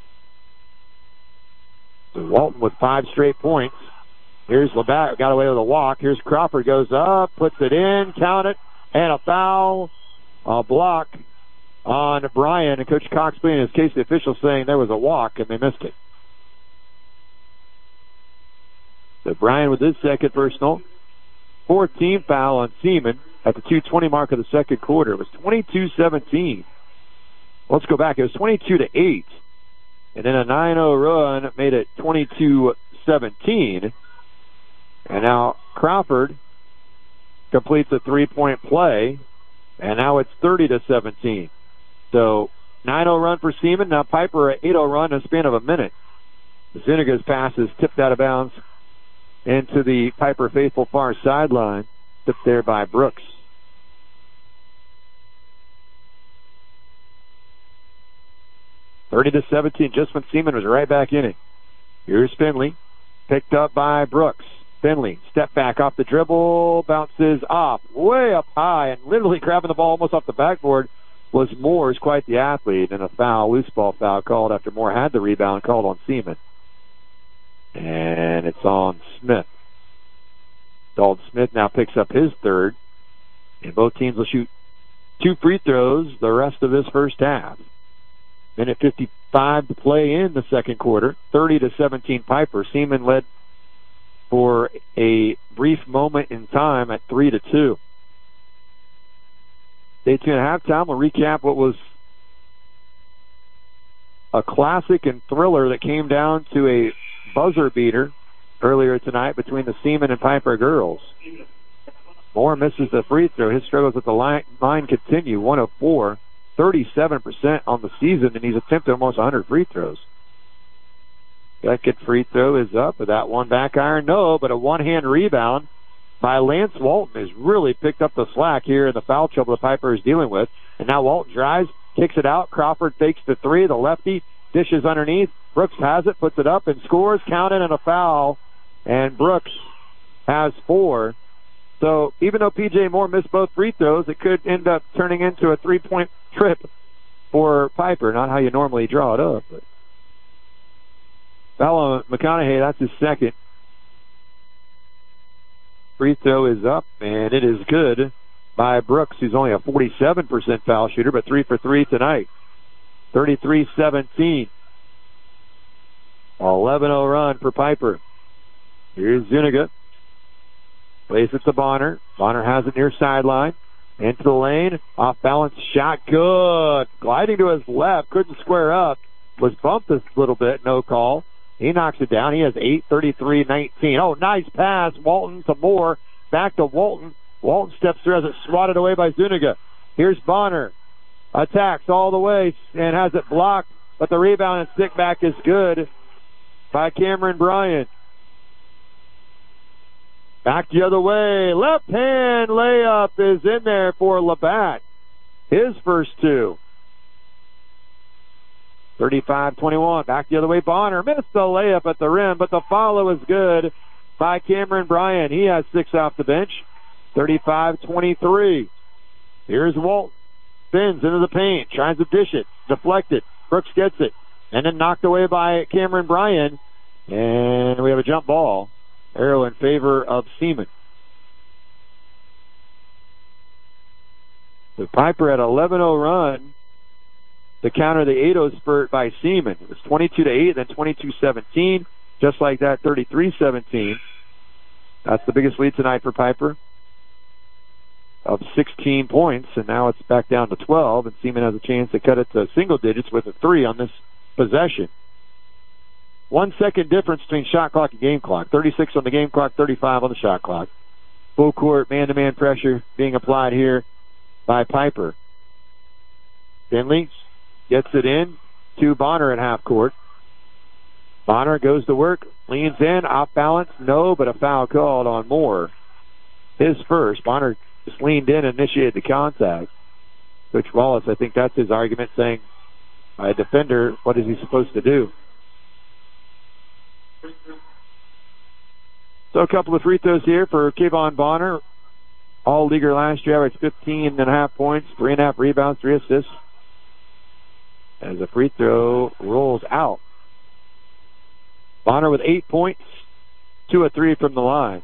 So Walton with 5 straight points. Here's Labatt, got away with a walk. Here's Crawford, goes up, puts it in, count it, and a foul, a block on Bryan. And Coach Cox pleading his case, the official saying there was a walk, and they missed it. So Bryan with his second personal. 14 foul on Seaman at the 2:20 mark of the second quarter. It was 22-17. Let's go back. It was 22-8. And then a 9-0 run made it 22-17. And now Crawford completes a 3-point play, and now it's 30-17. So 9-0 run for Seaman. Now Piper an 8-0 run in a span of a minute. Zuniga's pass is tipped out of bounds into the Piper faithful far sideline, tipped there by Brooks. (30-17). Just when Seaman was right back in it. Here's Finley, picked up by Brooks. Finley, step back off the dribble, bounces off, way up high, and literally grabbing the ball almost off the backboard was Moore, who's quite the athlete, and a foul, loose ball foul called after Moore had the rebound, called on Seaman. And it's on Smith. Dalton Smith now picks up his third, and both teams will shoot 2 free throws the rest of this first half. Minute 55 to play in the second quarter. 30-17 Piper. Seaman led for a brief moment in time at 3-2. Stay tuned at halftime. We'll recap what was a classic and thriller that came down to a buzzer beater earlier tonight between the Seaman and Piper girls. Moore misses the free throw. His struggles at the line continue. 1 of 4, 37% on the season, and he's attempted almost 100 free throws. Second free throw is up, but that one back iron, no, but a one-hand rebound by Lance Walton has really picked up the slack here in the foul trouble the Piper is dealing with. And now Walton drives, kicks it out. Crawford fakes the three. The lefty dishes underneath. Brooks has it, puts it up, and scores. Counted and a foul. And Brooks has 4. So even though P.J. Moore missed both free throws, it could end up turning into a 3-point trip for Piper. Not how you normally draw it up. But foul on McConaughey, that's his second. Free throw is up, and it is good by Brooks, who's only a 47% foul shooter, but 3 for 3 tonight. 33-17. 11-0 run for Piper. Here's Zuniga. Plays it to Bonner. Bonner has it near sideline. Into the lane. Off balance shot. Good. Gliding to his left. Couldn't square up. Was bumped a little bit. No call. He knocks it down. He has 8, 33-19. Oh, nice pass. Walton to Moore. Back to Walton. Walton steps through, has it swatted away by Zuniga. Here's Bonner. Attacks all the way and has it blocked, but the rebound and stick back is good by Cameron Bryant. Back the other way. Left hand layup is in there for Labatt. His first 2. 35-21. Back the other way. Bonner missed the layup at the rim, but the follow is good by Cameron Bryant. He has 6 off the bench. 35-23. Here's Walt. Spins into the paint. Tries to dish it. Deflected. Brooks gets it. And then knocked away by Cameron Bryant. And we have a jump ball. Arrow in favor of Seaman. The Piper at 11-0 run to counter the 8-0 spurt by Seaman. It was 22-8, then 22-17. Just like that, 33-17. That's the biggest lead tonight for Piper of 16 points, and now it's back down to 12, and Seaman has a chance to cut it to single digits with a 3 on this possession. 1 second difference between shot clock and game clock. 36 on the game clock, 35 on the shot clock. Full court man-to-man pressure being applied here by Piper. Finley gets it in to Bonner at half court. Bonner goes to work, leans in, off balance, no, but a foul called on Moore. His first. Bonner just leaned in and initiated the contact. Coach Wallace, I think that's his argument, saying, a defender, what is he supposed to do? So a couple of free throws here for Kayvon Bonner. All-leaguer last year, averaged 15.5 points, 3.5 rebounds, 3 assists. As a free throw rolls out. Bonner with 8 points, 2 of 3 from the line.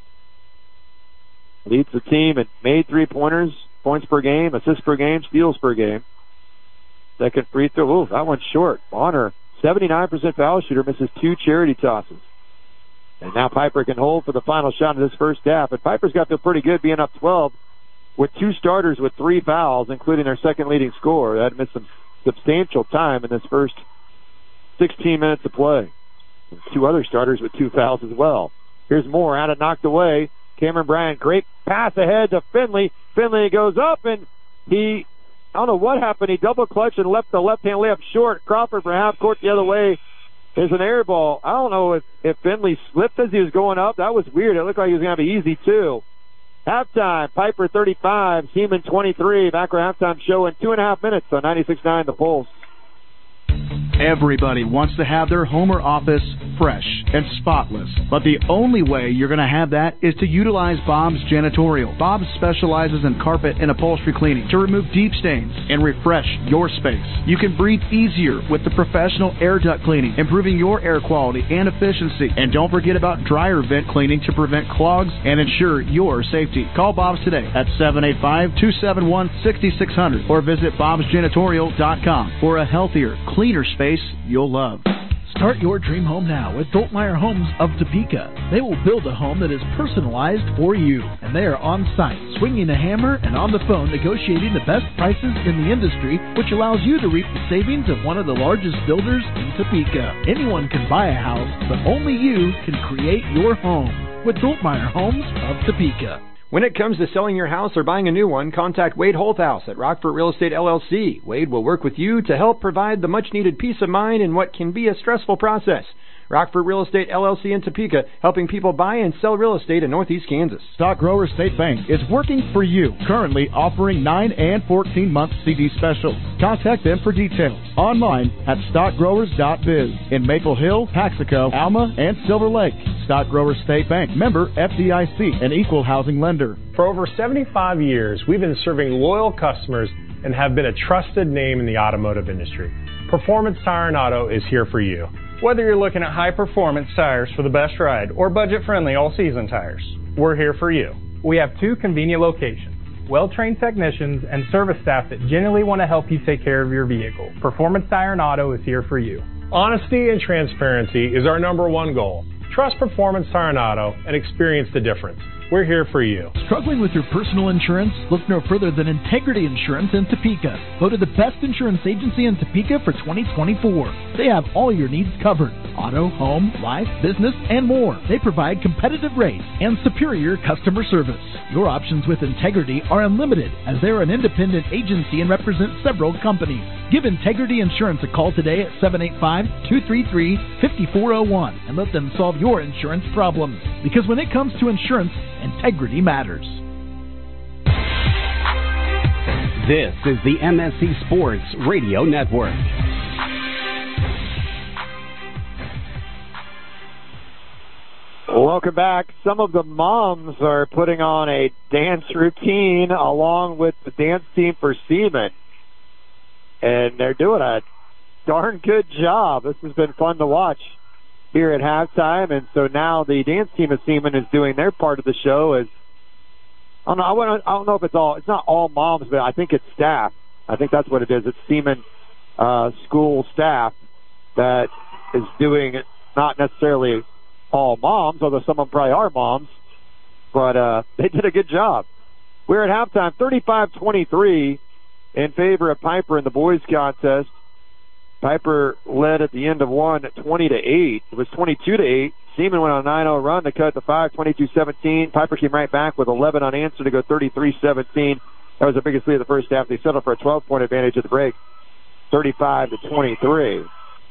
Leads the team and made 3-pointers, points per game, assists per game, steals per game. Second free throw, ooh, that one's short. Bonner, 79% foul shooter, misses 2 charity tosses. And now Piper can hold for the final shot of this first half. And Piper's got to feel pretty good being up 12 with 2 starters with 3 fouls, including their second leading scorer. That missed some substantial time in this first 16 minutes of play. And 2 other starters with 2 fouls as well. Here's Moore, out of knocked away. Cameron Bryant, great pass ahead to Finley. Finley goes up, and I don't know what happened. He double clutched and left the left-hand layup short. Crawford for half court the other way. There's an air ball. I don't know if Finley slipped as he was going up. That was weird. It looked like he was going to be easy, too. Halftime, Piper 35, Seaman 23. Back for halftime show in 2.5 minutes on 96.9 The Pulse. Everybody wants to have their home or office fresh and spotless, but the only way you're going to have that is to utilize Bob's Janitorial. Bob specializes in carpet and upholstery cleaning to remove deep stains and refresh your space. You can breathe easier with the professional air duct cleaning, improving your air quality and efficiency. And don't forget about dryer vent cleaning to prevent clogs and ensure your safety. Call Bob's today at 785-271-6600 or visit bobsjanitorial.com for a healthier, cleaner space you'll love. Start your dream home now with Doltmeyer Homes of Topeka. They will build a home that is personalized for you, and they are on site, swinging a hammer and on the phone negotiating the best prices in the industry, which allows you to reap the savings of one of the largest builders in Topeka. Anyone can buy a house, but only you can create your home with Doltmeyer Homes of Topeka. When it comes to selling your house or buying a new one, contact Wade Holthouse at Rockford Real Estate LLC. Wade will work with you to help provide the much-needed peace of mind in what can be a stressful process. Rockford Real Estate LLC in Topeka, helping people buy and sell real estate in Northeast Kansas. Stock Grower State Bank is working for you, currently offering 9 and 14-month CD specials. Contact them for details online at stockgrowers.biz in Maple Hill, Paxico, Alma, and Silver Lake. Stock Grower State Bank, member FDIC, an equal housing lender. For over 75 years, we've been serving loyal customers and have been a trusted name in the automotive industry. Performance Tire and Auto is here for you. Whether you're looking at high-performance tires for the best ride or budget-friendly all-season tires, we're here for you. We have 2 convenient locations, well-trained technicians, and service staff that genuinely want to help you take care of your vehicle. Performance Tire and Auto is here for you. Honesty and transparency is our #1 goal. Trust Performance Tire and Auto and experience the difference. We're here for you. Struggling with your personal insurance? Look no further than Integrity Insurance in Topeka. Voted the best insurance agency in Topeka for 2024. They have all your needs covered. Auto, home, life, business, and more. They provide competitive rates and superior customer service. Your options with Integrity are unlimited as they're an independent agency and represent several companies. Give Integrity Insurance a call today at 785-233-5401 and let them solve your insurance problems. Because when it comes to insurance, integrity matters. This is the MSC Sports Radio Network. Welcome back. Some of the moms are putting on a dance routine along with the dance team for Seaman. And they're doing a darn good job. This has been fun to watch here at halftime. And so now the dance team of Seaman is doing their part of the show. As I don't know if it's not all moms, but I think it's staff. I think that's what it is. It's Seaman school staff that is doing it, not necessarily all moms, although some of them probably are moms. But they did a good job. We're at halftime, 35-23 in favor of Piper in the boys contest. Piper led at the end of one at 20-8. It was 22-8. Seaman went on a 9-0 run to cut the 5, 22-17. Piper came right back with 11 unanswered to go 33-17. That was the biggest lead of the first half. They settled for a 12-point advantage at the break, 35-23.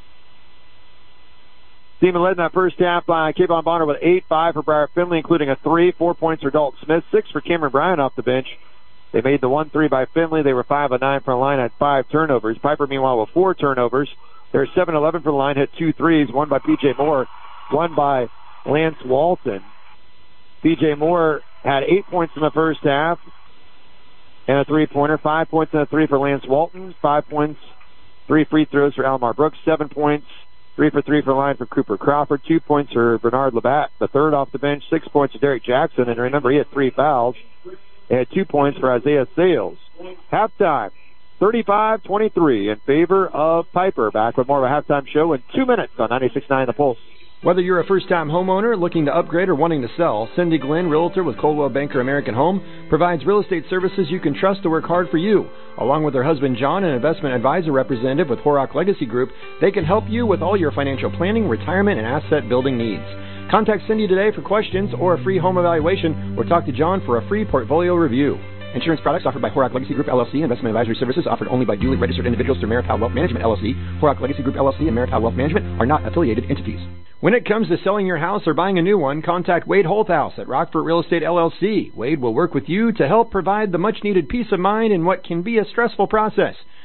Seaman led in that first half by Kayvon Bonner with 8-5 for Briar Finley, including a 3, 4 points for Dalton Smith, 6 for Cameron Bryan off the bench. They made the 1-3 by Finley. They were 5 of 9 from the line, had 5 turnovers. Piper, meanwhile, with 4 turnovers. They were 7-11 for the line, hit 2 threes, one by P.J. Moore, one by Lance Walton. P.J. Moore had 8 points in the first half and a 3-pointer, 5 points and a 3 for Lance Walton, 5 points, 3 free throws for Almar Brooks, 7 points, 3 for 3 for the line for Cooper Crawford, 2 points for Bernard Labatt, the third off the bench, 6 points for Derek Jackson, and remember, he had 3 fouls. They had 2 points for Isaiah Sales. Halftime, 35-23 in favor of Piper. Back with more of a halftime show in 2 minutes on 96.9 The Pulse. Whether you're a first-time homeowner looking to upgrade or wanting to sell, Cindy Glenn, Realtor with Coldwell Banker American Home, provides real estate services you can trust to work hard for you. Along with her husband John, an investment advisor representative with Horak Legacy Group, they can help you with all your financial planning, retirement, and asset building needs. Contact Cindy today for questions or a free home evaluation, or talk to John for a free portfolio review. Insurance products offered by Horak Legacy Group, LLC. Investment advisory services offered only by duly registered individuals through Marital Wealth Management, LLC. Horak Legacy Group, LLC and Marital Wealth Management are not affiliated entities. When it comes to selling your house or buying a new one, contact Wade Holthouse at Rockford Real Estate LLC. Wade will work with you to help provide the much-needed peace of mind in what can be a stressful process.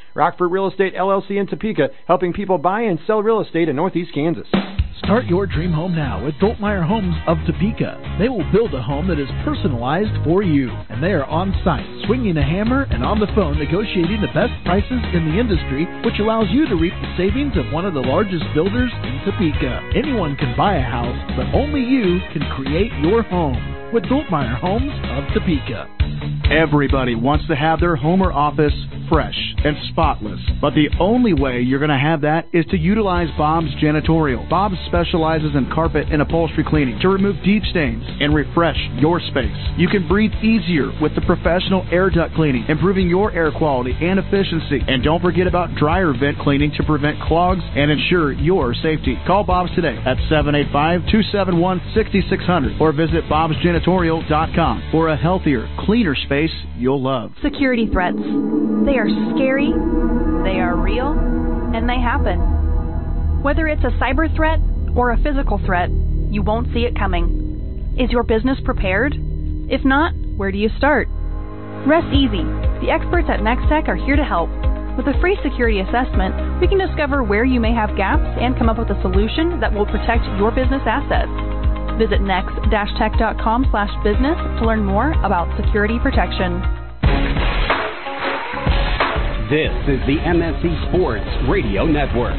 Rockford Real Estate LLC in Topeka, helping people buy and sell real estate in Northeast Kansas. Start your dream home now with Doltmeyer Homes of Topeka. They will build a home that is personalized for you, and they are on site, swinging a hammer and on the phone negotiating the best prices in the industry, which allows you to reap the savings of one of the largest builders in Topeka. Anyone can buy a house, but only you can create your home with Doltmeyer Homes of Topeka. Everybody wants to have their home or office fresh and spotless, but the only way you're going to have that is to utilize Bob's Janitorial. Bob specializes in carpet and upholstery cleaning to remove deep stains and refresh your space. You can breathe easier with the professional air duct cleaning, improving your air quality and efficiency. And don't forget about dryer vent cleaning to prevent clogs and ensure your safety. Call Bob's today at 785-271-6600 or visit bobsjanitorial.com for a healthier, cleaner space you'll love. Security threats. They are scary, they are real, and they happen. Whether it's a cyber threat or a physical threat, you won't see it coming. Is your business prepared? If not, where do you start? Rest easy. The experts at NextTech are here to help. With a free security assessment, we can discover where you may have gaps and come up with a solution that will protect your business assets. Visit next-tech.com/business to learn more about security protection. This is the MSC Sports Radio Network.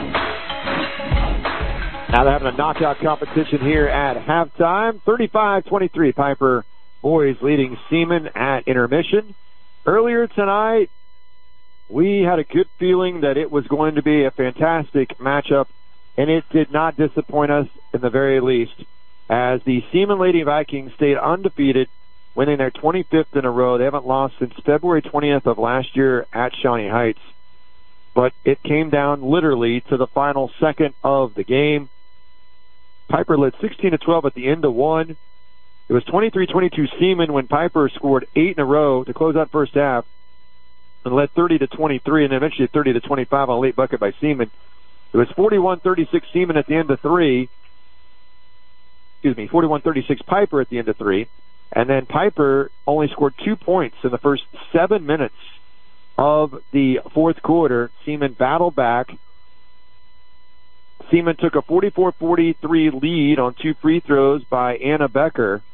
Now they're having a knockout competition here at halftime. 35-23, Piper boys leading Seaman at intermission. Earlier tonight, we had a good feeling that it was going to be a fantastic matchup, and it did not disappoint us in the very least, as the Seaman Lady Vikings stayed undefeated, winning their 25th in a row. They haven't lost since February 20th of last year at Shawnee Heights. But it came down literally to the final second of the game. Piper led 16-12 at the end of one. It was 23-22 Seaman when Piper scored 8 in a row to close out first half and led 30-23 and eventually 30-25 on a late bucket by Seaman. It was 41-36 Seaman at the end of 3. 41-36 Piper at the end of 3. And then Piper only scored 2 points in the first 7 minutes of the fourth quarter. Seaman battled back. Seaman took a 44-43 lead on 2 free throws by Anna Becker.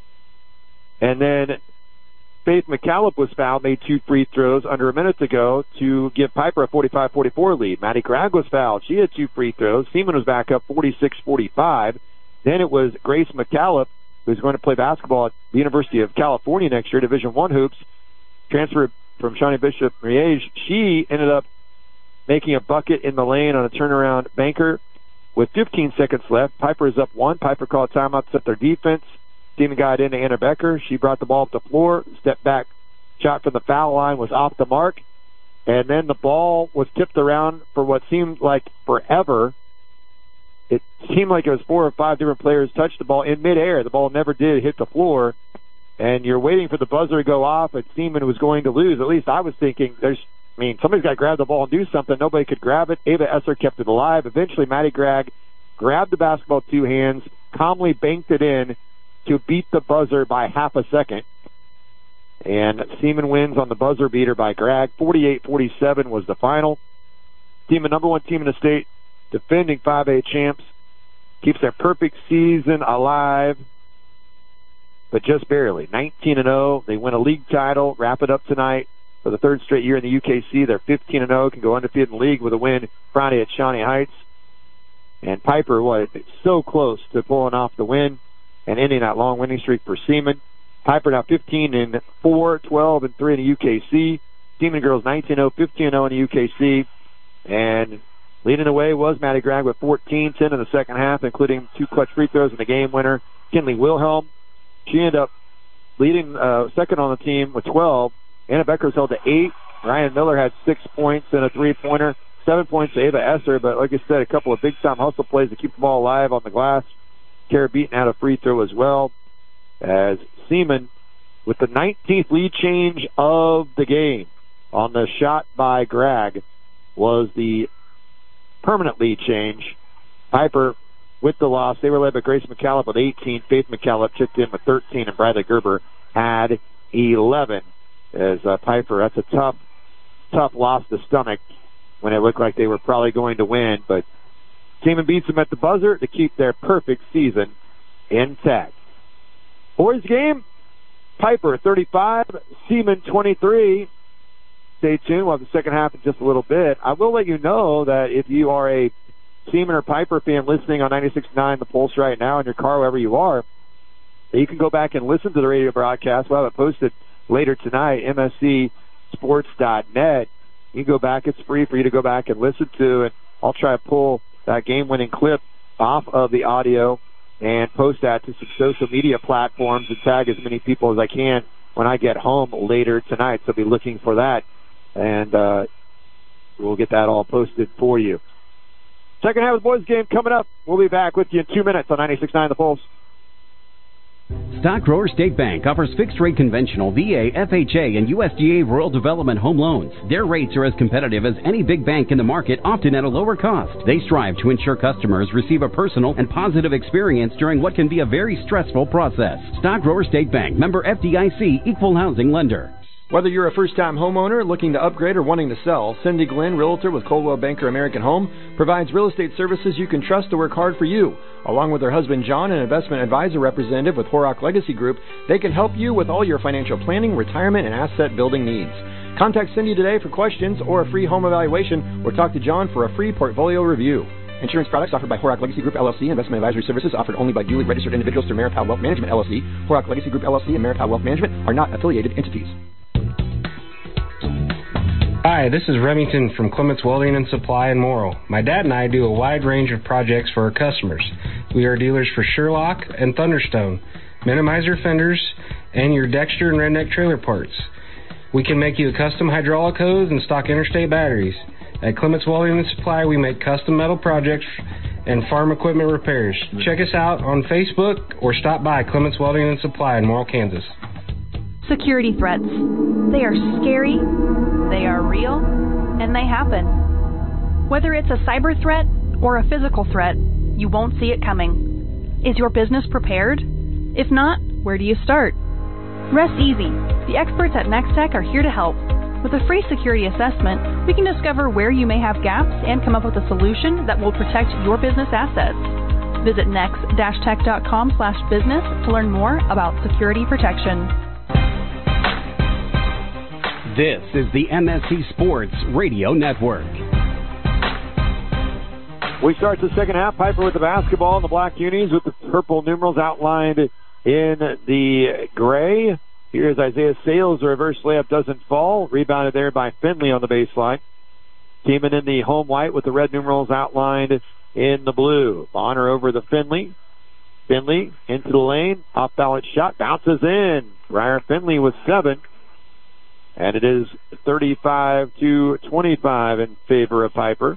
And then Faith McCallop was fouled, made 2 free throws under a minute to go to give Piper a 45-44 lead. Maddie Gregg was fouled. She had 2 free throws. Seaman was back up 46-45. Then it was Grace McCallop, who's going to play basketball at the University of California next year, Division I hoops, transferred from Shawnee Bishop Riege. She ended up making a bucket in the lane on a turnaround banker with 15 seconds left. Piper is up 1. Piper called timeout to set their defense. Seaman got into Anna Becker. She brought the ball up the floor, stepped back, shot from the foul line was off the mark, and then the ball was tipped around for what seemed like forever. It seemed like it was 4 or 5 different players touched the ball in midair. The ball never did hit the floor, and you're waiting for the buzzer to go off, and Seaman was going to lose. At least I was thinking, somebody's got to grab the ball and do something. Nobody could grab it. Ava Esser kept it alive. Eventually, Maddie Gregg grabbed the basketball with 2 hands, calmly banked it in to beat the buzzer by half a second. And Seaman wins on the buzzer beater by Gregg. 48-47 was the final. Seaman, number 1 team in the state, defending 5A champs, keeps their perfect season alive, but just barely. 19-0. They win a league title, wrap it up tonight for the 3rd straight year in the UKC. They're 15-0, can go undefeated in the league with a win Friday at Shawnee Heights. And Piper, so close to pulling off the win and ending that long winning streak for Seaman. Piper now 15-4, 12-3 in the UKC. Seaman girls 19-0, 15-0 in the UKC. And leading the way was Maddie Gregg with 14, 10 in the second half, including 2 clutch free throws and the game winner, Kinley Wilhelm. She ended up leading second on the team with 12. Anna Becker was held to 8. Ryan Miller had 6 points and a 3-pointer. 7 points to Ava Esser, but like I said, a couple of big-time hustle plays to keep the ball alive on the glass. Kara Beaton had a free throw as well, as Seaman, with the 19th lead change of the game on the shot by Gregg, was the permanent lead change. Piper with the loss. They were led by Grace McCallop with 18. Faith McCallop chipped in with 13, and Bradley Gerber had 11. As Piper, that's a tough tough loss to stomach when it looked like they were probably going to win. But Seaman beats them at the buzzer to keep their perfect season intact. Boys game, Piper 35, Seaman 23. Stay tuned. We'll have the second half in just a little bit. I will let you know that if you are a Seaman or Piper fan listening on 96.9 The Pulse right now in your car, wherever you are, you can go back and listen to the radio broadcast. We'll have it posted later tonight, mscsports.net. You can go back. It's free for you to go back and listen to, and I'll try to pull that game-winning clip off of the audio and post that to some social media platforms and tag as many people as I can when I get home later tonight. So be looking for that, and we'll get that all posted for you. Second half of the boys game coming up. We'll be back with you in 2 minutes on 96.9 The Pulse. Stock Grower State Bank offers fixed-rate conventional VA, FHA, and USDA rural development home loans. Their rates are as competitive as any big bank in the market, often at a lower cost. They strive to ensure customers receive a personal and positive experience during what can be a very stressful process. Stock Grower State Bank, member FDIC, equal housing lender. Whether you're a first-time homeowner looking to upgrade or wanting to sell, Cindy Glenn, Realtor with Coldwell Banker American Home, provides real estate services you can trust to work hard for you. Along with her husband John, an investment advisor representative with Horak Legacy Group, they can help you with all your financial planning, retirement, and asset building needs. Contact Cindy today for questions or a free home evaluation, or talk to John for a free portfolio review. Insurance products offered by Horak Legacy Group, LLC. Investment advisory services offered only by duly registered individuals through Maripal Wealth Management, LLC. Horak Legacy Group, LLC and Maripal Wealth Management are not affiliated entities. Hi, this is Remington from Clements Welding and Supply in Morrill. My dad and I do a wide range of projects for our customers. We are dealers for Sherlock and Thunderstone, Minimizer fenders, and your Dexter and Redneck trailer parts. We can make you a custom hydraulic hose and stock interstate batteries. At Clements Welding and Supply, we make custom metal projects and farm equipment repairs. Check us out on Facebook or stop by Clements Welding and Supply in Morrill, Kansas. Security threats. They are scary, they are real, and they happen. Whether it's a cyber threat or a physical threat, you won't see it coming. Is your business prepared? If not, where do you start? Rest easy. The experts at NexTech are here to help. With a free security assessment, we can discover where you may have gaps and come up with a solution that will protect your business assets. Visit next-tech.com/business to learn more about security protection. This is the MSC Sports Radio Network. We start the second half. Piper with the basketball and the black unis with the purple numerals outlined in the gray. Here's Isaiah Sales. The reverse layup doesn't fall. Rebounded there by Finley on the baseline. Teaming in the home white with the red numerals outlined in the blue. Bonner over the Finley. Finley into the lane. Off balance shot. Bounces in. Ryan Finley with 7. And it is 35-25 in favor of Piper.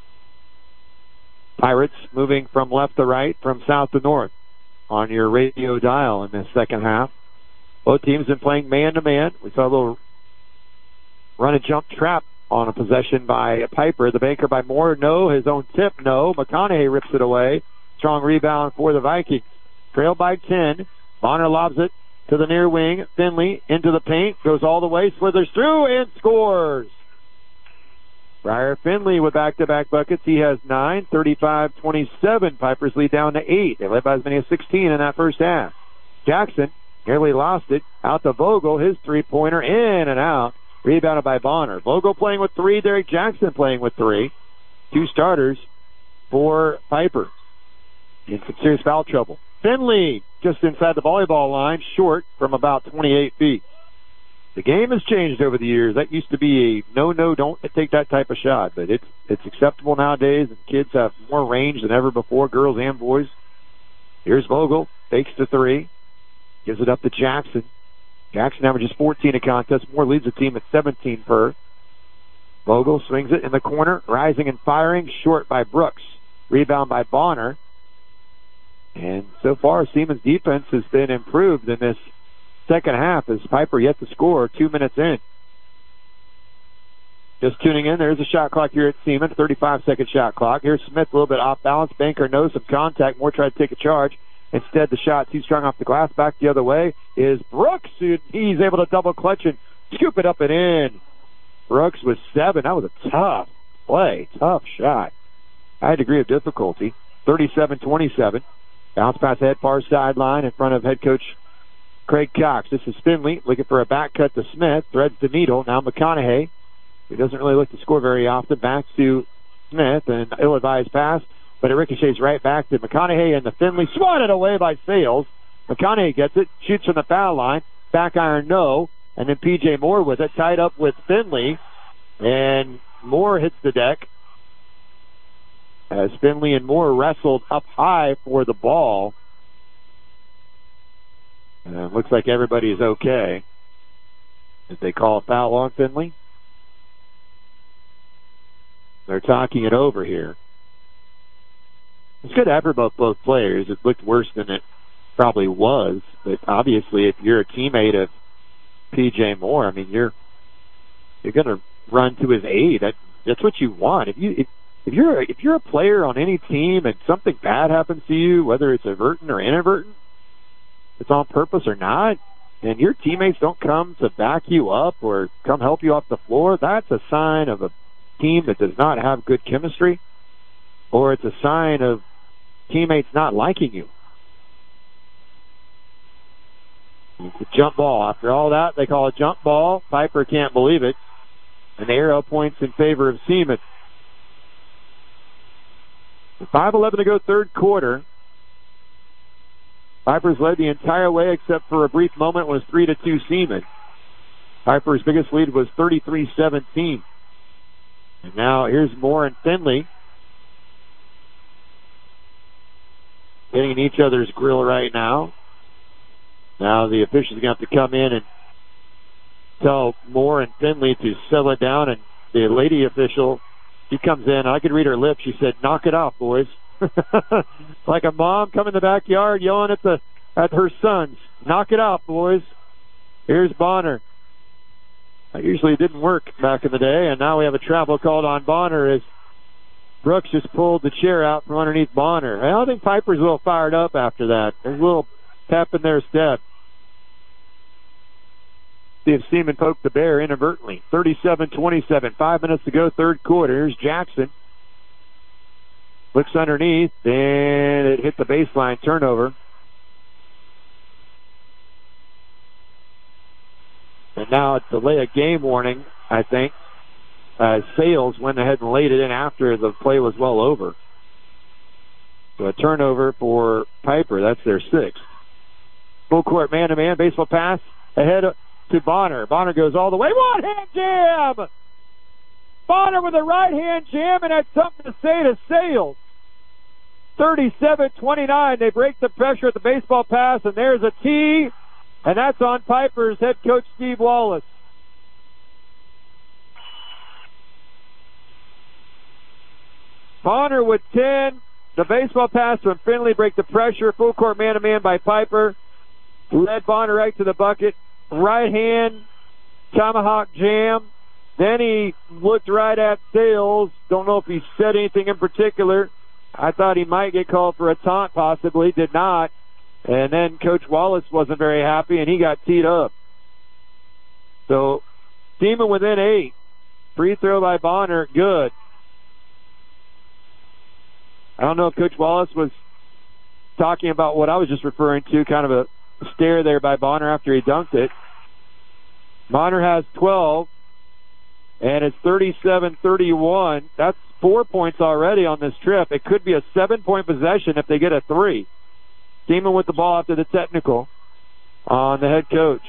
Pirates moving from left to right, from south to north on your radio dial in this second half. Both teams have been playing man-to-man. We saw a little run-and-jump trap on a possession by Piper. The banker by Moore, no. His own tip, no. McConaughey rips it away. Strong rebound for the Vikings. Trailed by 10. Bonner lobs it to the near wing. Finley into the paint. Goes all the way. Slithers through and scores. Briar Finley with back-to-back buckets. He has 9. 35-27. Pipers lead down to 8. They led by as many as 16 in that first half. Jackson nearly lost it. Out to Vogel. His three-pointer in and out. Rebounded by Bonner. Vogel playing with 3. Derek Jackson playing with 3. 2 starters for Piper. In some serious foul trouble. Finley just inside the volleyball line, short from about 28 feet. The game has changed over the years. That used to be a no, don't take that type of shot, but it's acceptable nowadays, and kids have more range than ever before, girls and boys. Here's Vogel, fakes the 3, gives it up to Jackson. Jackson averages 14 a contest. Moore leads the team at 17 per. Vogel swings it in the corner, rising and firing, short by Brooks. Rebound by Bonner. And so far, Siemens' defense has been improved in this second half as Piper yet to score 2 minutes in. Just tuning in, there's a shot clock here at Siemens, 35-second shot clock. Here's Smith, a little bit off balance. Banker knows some contact. Moore tried to take a charge. Instead, the shot too strong off the glass. Back the other way is Brooks. He's able to double clutch and scoop it up and in. Brooks with 7. That was a tough play, tough shot. High degree of difficulty. 37-27. Bounce pass ahead, far sideline in front of head coach Craig Cox. This is Finley looking for a back cut to Smith. Threads the needle. Now McConaughey, who doesn't really look to score very often, back to Smith. And ill-advised pass, but it ricochets right back to McConaughey, and the Finley swatted away by Sales. McConaughey gets it, shoots from the foul line. Back iron, no. And then P.J. Moore with it, tied up with Finley. And Moore hits the deck as Finley and Moore wrestled up high for the ball. And it looks like everybody is okay. Did they call a foul on Finley? They're talking it over here. It's good effort by both players. It looked worse than it probably was, but obviously if you're a teammate of P.J. Moore, I mean, you're going to run to his aid. That's what you want. If you're a player on any team and something bad happens to you, whether it's advertent or inadvertent, it's on purpose or not, and your teammates don't come to back you up or come help you off the floor, that's a sign of a team that does not have good chemistry, or it's a sign of teammates not liking you. It's a jump ball. After all that, they call a jump ball. Piper can't believe it. And the arrow points in favor of Seaman. 5:11 to go, third quarter. Piper's led the entire way except for a brief moment was 3-2 Seaman. Piper's biggest lead was 33-17. And now here's Moore and Finley getting in each other's grill right now. Now the officials are going to have to come in and tell Moore and Finley to settle it down. And the lady official, she comes in. I could read her lips. She said, "Knock it off, boys." Like a mom coming in the backyard yelling at her sons. "Knock it off, boys." Here's Bonner. That usually didn't work back in the day, and now we have a travel called on Bonner as Brooks just pulled the chair out from underneath Bonner. I don't think Piper's a little fired up after that. There's a little tap in their step. See if Seaman poked the bear inadvertently. 37-27, 5 minutes to go, third quarter. Here's Jackson. Looks underneath, and it hit the baseline, turnover. And now it's delay a game warning, I think. Sales went ahead and laid it in after the play was well over. So a turnover for Piper. That's their sixth. Full court man-to-man, baseball pass ahead to Bonner. Bonner goes all the way. One-hand jam! Bonner with a right-hand jam, and had something to say to Sales. 37-29. They break the pressure at the baseball pass, and there's a tee, and that's on Piper's head coach Steve Wallace. Bonner with 10. The baseball pass from Finley break the pressure. Full court man-to-man by Piper. Led Bonner right to the bucket. Right hand tomahawk jam. Then he looked right at Sales. Don't know if he said anything in particular. I thought he might get called for a taunt, possibly. Did not. And then Coach Wallace wasn't very happy, and he got teed up. So, Seaman within 8. Free throw by Bonner, good. I don't know if Coach Wallace was talking about what I was just referring to, kind of a stare there by Bonner after he dunked it. Bonner has 12, and it's 37-31. That's 4 points already on this trip. It could be a 7-point possession if they get a 3. Seaman with the ball after the technical on the head coach.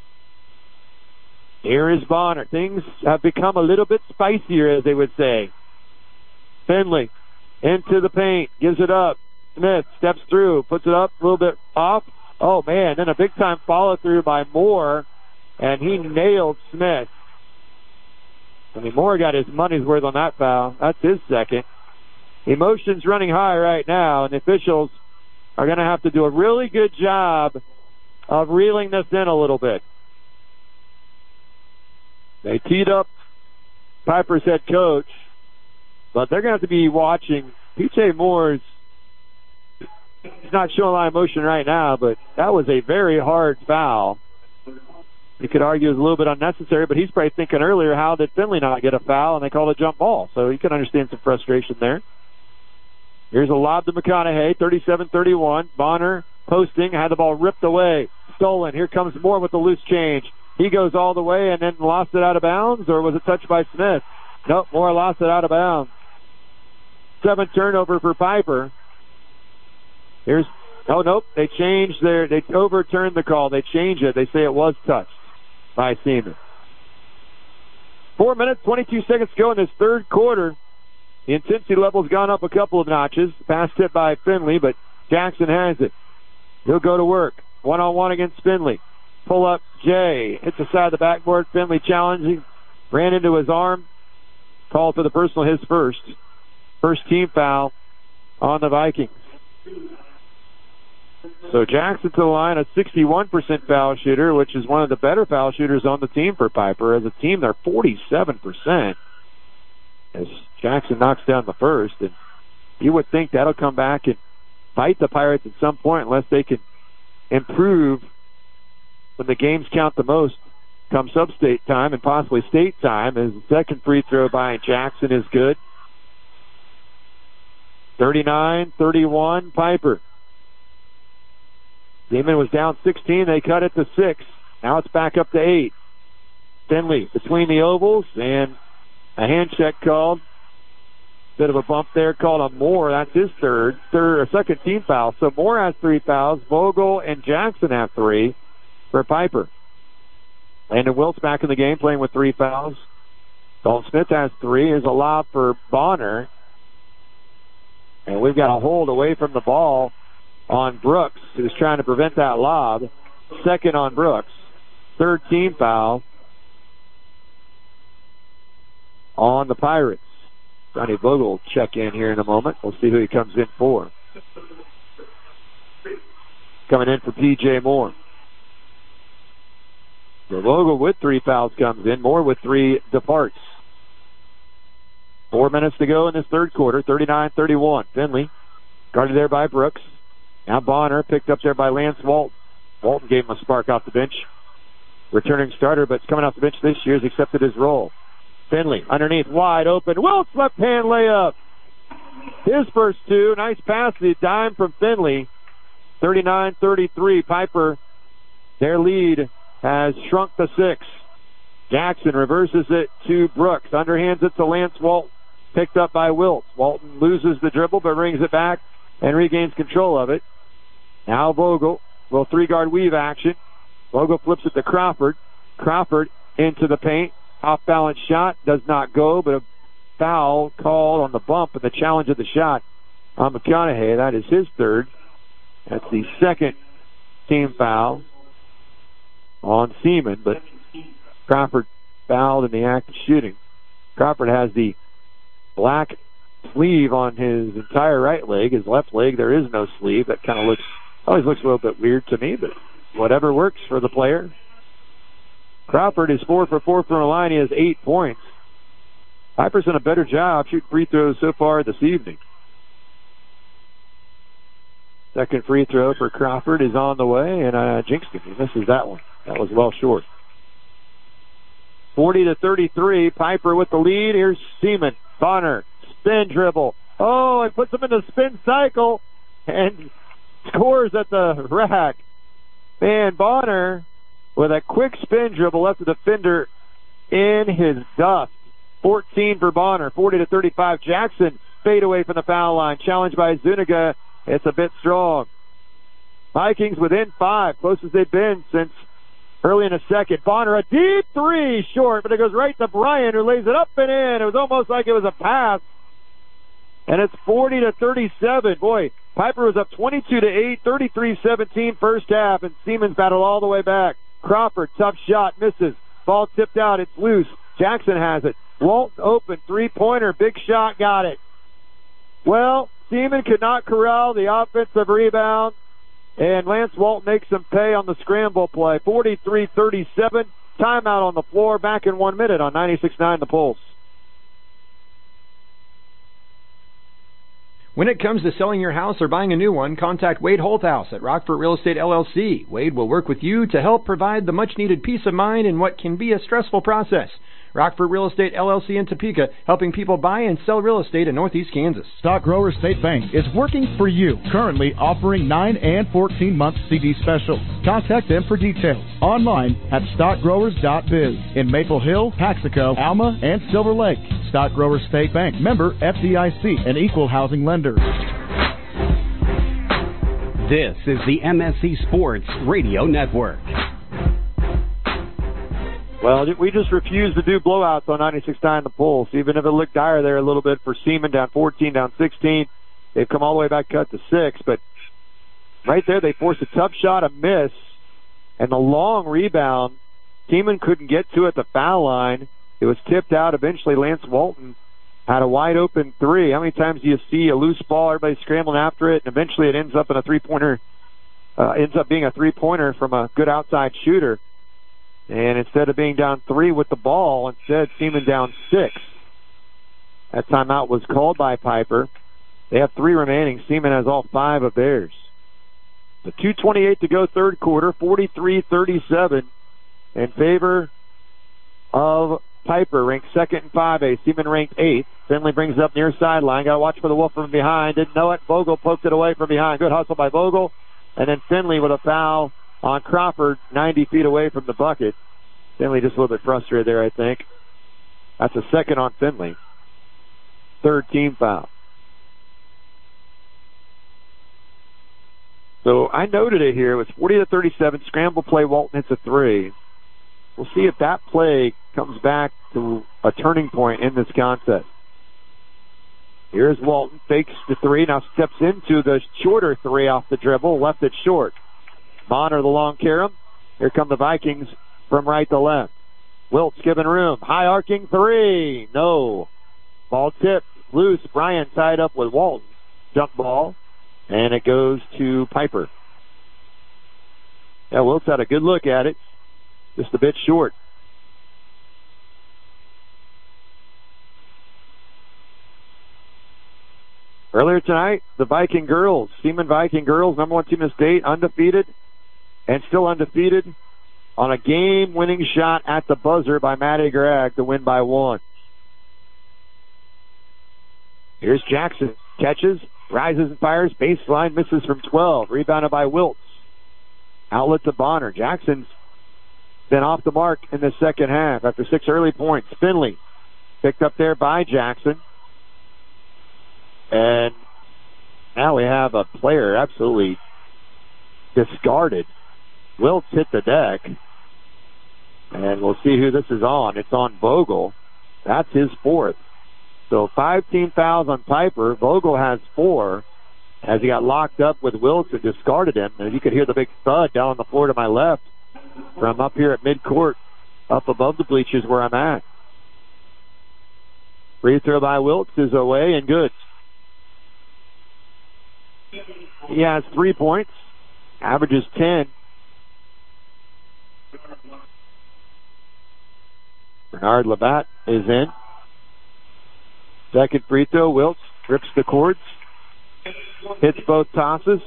Here is Bonner. Things have become a little bit spicier, as they would say. Finley into the paint, gives it up. Smith steps through, puts it up a little bit off. Oh, man, then a big-time follow-through by Moore, and he nailed Smith. I mean, Moore got his money's worth on that foul. That's his second. Emotions running high right now, and the officials are going to have to do a really good job of reeling this in a little bit. They teed up Piper's head coach, but they're going to have to be watching. P.J. Moore's he's not showing a lot of emotion right now, but that was a very hard foul. You could argue it was a little bit unnecessary, but he's probably thinking earlier, how did Finley not get a foul, and they called a jump ball. So you can understand some frustration there. Here's a lob to McConaughey, 37-31. Bonner posting, had the ball ripped away. Stolen. Here comes Moore with the loose change. He goes all the way and then lost it out of bounds, or was it touched by Smith? Nope, Moore lost it out of bounds. 7th turnover for Piper. They overturned the call. They changed it. They say it was touched by Seaman. 4 minutes, 22 seconds to go in this third quarter. The intensity level's gone up a couple of notches. Pass tip by Finley, but Jackson has it. He'll go to work. One-on-one against Finley. Pull up Jay. Hits the side of the backboard. Finley challenging. Ran into his arm. Called for the personal, his first. First team foul on the Vikings. So Jackson to the line, a 61% foul shooter, which is one of the better foul shooters on the team for Piper. As a team, they're 47%. As Jackson knocks down the first, and you would think that'll come back and bite the Pirates at some point unless they can improve when the games count the most come sub-state time and possibly state time. As the second free throw by Jackson is good. 39-31 Piper. Seaman was down 16. They cut it to 6. Now it's back up to 8. Finley between the ovals, and a hand check called. Bit of a bump there called on Moore. That's his second team foul. So Moore has 3 fouls. Vogel and Jackson have 3 for Piper. Landon Wiltz back in the game playing with 3 fouls. Dalton Smith has 3. Here's a lob for Bonner. And we've got a hold away from the ball on Brooks, who's trying to prevent that lob. Second on Brooks. 3rd team foul on the Pirates. Johnny Vogel will check in here in a moment. We'll see who he comes in for. Coming in for P.J. Moore. So Vogel with 3 fouls comes in. Moore with 3 departs. 4 minutes to go in this third quarter. 39-31. Finley guarded there by Brooks. Now Bonner picked up there by Lance Walton. Walton gave him a spark off the bench. Returning starter, but coming off the bench this year, has accepted his role. Finley underneath, wide open. Wiltz left hand layup. His first 2. Nice pass, the dime from Finley. 39-33. Piper, their lead has shrunk to 6. Jackson reverses it to Brooks. Underhands it to Lance Walton. Picked up by Wiltz. Walton loses the dribble, but brings it back and regains control of it. Now Vogel will 3-guard weave action. Vogel flips it to Crawford. Crawford into the paint. Off-balance shot does not go, but a foul called on the bump and the challenge of the shot on McConaughey. That is his 3rd. That's the 2nd team foul on Seaman, but Crawford fouled in the act of shooting. Crawford has the black sleeve on his entire right leg. His left leg, there is no sleeve. That kind of always looks a little bit weird to me, but whatever works for the player. Crawford is 4 for 4 from the line. He has 8 points. Piper's done a better job shooting free throws so far this evening. Second free throw for Crawford is on the way, and jinxed him. He misses that one. That was well short. 40-33. Piper with the lead. Here's Seaman. Bonner, spin dribble. Oh, and puts him in the spin cycle and scores at the rack. Man, Bonner with a quick spin dribble left the defender in his dust. 14 for Bonner. 40-35. Jackson fade away from the foul line. Challenged by Zuniga. It's a bit strong. Vikings within 5, closest they've been since early in the second. Bonner, a deep 3, short, but it goes right to Bryant, who lays it up and in. It was almost like it was a pass. And it's 40-37. Boy, Piper was up 22-8, 33-17 first half, and Siemens battled all the way back. Crawford, tough shot, misses. Ball tipped out, it's loose. Jackson has it. Walton open, 3-pointer, big shot, got it. Well, Seaman could not corral the offensive rebound, and Lance Walton makes them pay on the scramble play. 43-37, timeout on the floor, back in 1 minute on 96.9 The Pulse. When it comes to selling your house or buying a new one, contact Wade Holthouse at Rockford Real Estate LLC. Wade will work with you to help provide the much-needed peace of mind in what can be a stressful process. Rockford Real Estate LLC in Topeka, helping people buy and sell real estate in Northeast Kansas. Stock Growers State Bank is working for you, currently offering 9 and 14-month CD specials. Contact them for details online at stockgrowers.biz in Maple Hill, Paxico, Alma, and Silver Lake. Stock Growers State Bank, member FDIC, an equal housing lender. This is the MSC Sports Radio Network. Well, we just refuse to do blowouts on 96.9 The Pulse, even if it looked dire there a little bit for Seaman, down 14, down 16. They've come all the way back cut to 6, but right there they forced a tough shot, a miss, and the long rebound. Seaman couldn't get to it at the foul line. It was tipped out. Eventually, Lance Walton had a wide-open three. How many times do you see a loose ball, everybody scrambling after it, and eventually it ends up in a three-pointer, ends up being a three-pointer from a good outside shooter. And instead of being down 3 with the ball, instead Seaman down 6. That timeout was called by Piper. They have 3 remaining. Seaman has all 5 of theirs. The 2:28 to go third quarter, 43-37 in favor of Piper, ranked second in 5A. Seaman ranked 8th. Finley brings it up near sideline. Got to watch for the Wolf from behind. Didn't know it. Vogel poked it away from behind. Good hustle by Vogel. And then Finley with a foul on Crawford, 90 feet away from the bucket. Finley just a little bit frustrated there, I think. That's a second on Finley. Third team foul. So I noted it here. It was 40-37. Scramble play. Walton hits a 3. We'll see if that play comes back to a turning point in this contest. Here's Walton. Fakes the 3. Now steps into the shorter 3 off the dribble. Left it short. Bonner the long carom. Here come the Vikings from right to left. Wiltz giving room. High arcing 3. No. Ball tipped. Loose. Bryant tied up with Walton. Jump ball. And it goes to Piper. Yeah, Wiltz had a good look at it. Just a bit short. Earlier tonight, the Viking girls, Seaman Viking girls, number 1 team in the state, undefeated. And still undefeated on a game-winning shot at the buzzer by Maddie Gregg to win by 1. Here's Jackson. Catches, rises and fires. Baseline misses from 12. Rebounded by Wiltz. Outlet to Bonner. Jackson's been off the mark in the second half after 6 early points. Finley picked up there by Jackson. And now we have a player absolutely discarded. Wiltz hit the deck, and we'll see who this is on. It's on Vogel. That's his 4th. So 5 team fouls on Piper. Vogel has 4 as he got locked up with Wiltz and discarded him. And you could hear the big thud down on the floor to my left from up here at midcourt, up above the bleachers where I'm at. Free throw by Wiltz is away and good. He has 3 points, averages 10. Bernard Labatt is in. Second free throw. Wiltz rips the cords. Hits both tosses.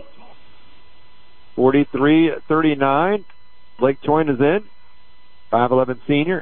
43-39. Blake Toyne is in. 5'11 senior.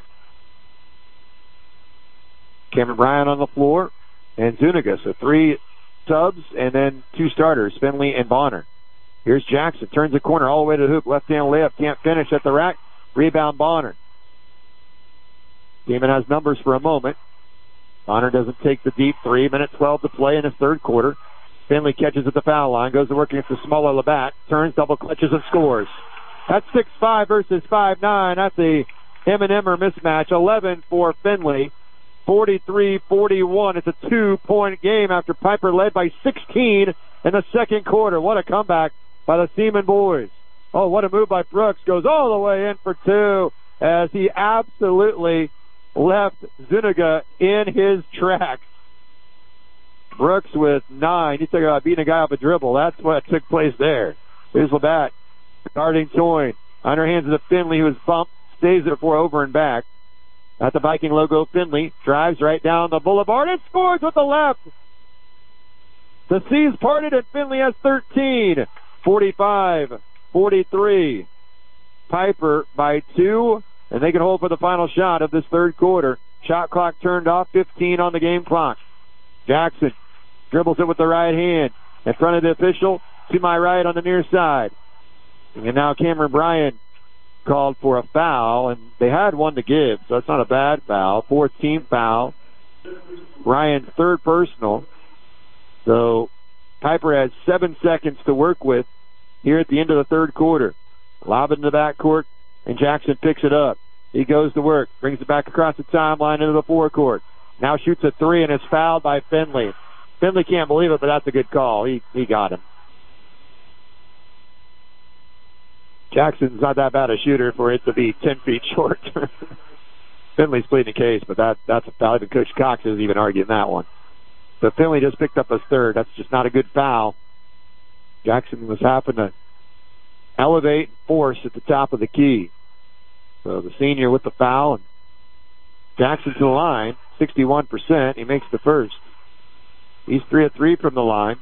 Cameron Bryant on the floor. And Zuniga. So 3 subs and then 2 starters, Finley and Bonner. Here's Jackson. Turns the corner all the way to the hoop. Left-hand layup. Can't finish at the rack. Rebound Bonner. Seaman has numbers for a moment. Bonner doesn't take the deep 3. Minute 12 to play in his third quarter. Finley catches at the foul line. Goes to work against the smaller Labatt. Turns, double clutches, and scores. That's 6'5 versus 5'9. That's a M&M'er mismatch. 11 for Finley. 43-41. It's a 2-point game after Piper led by 16 in the second quarter. What a comeback by the Seaman boys. Oh, what a move by Brooks. Goes all the way in for 2 as he absolutely left Zuniga in his tracks. Brooks with 9. You talk about beating a guy off a dribble. That's what took place there. Here's Labatt guarding Toyne. Underhands to Finley, who was bumped. Stays there for over and back. At the Viking logo, Finley drives right down the boulevard and scores with the left. The seas parted and Finley has 13. 45-43. Piper by 2, and they can hold for the final shot of this third quarter. Shot clock turned off, 15 on the game clock. Jackson dribbles it with the right hand in front of the official to my right on the near side. And now Cameron Bryan called for a foul, and they had one to give, so it's not a bad foul. 4th team foul. Bryan's 3rd personal. So Piper has 7 seconds to work with here at the end of the third quarter. Lob it into the backcourt, and Jackson picks it up. He goes to work, brings it back across the timeline into the forecourt. Now shoots a 3 and is fouled by Finley. Finley can't believe it, but that's a good call. He got him. Jackson's not that bad a shooter for it to be 10 feet short. Finley's pleading the case, but that's a foul. Even Coach Cox isn't even arguing that one. So Finley just picked up his 3rd. That's just not a good foul. Jackson was having to elevate and force at the top of the key. So the senior with the foul, and Jackson to the line, 61%. He makes the first. He's 3 of 3 from the line.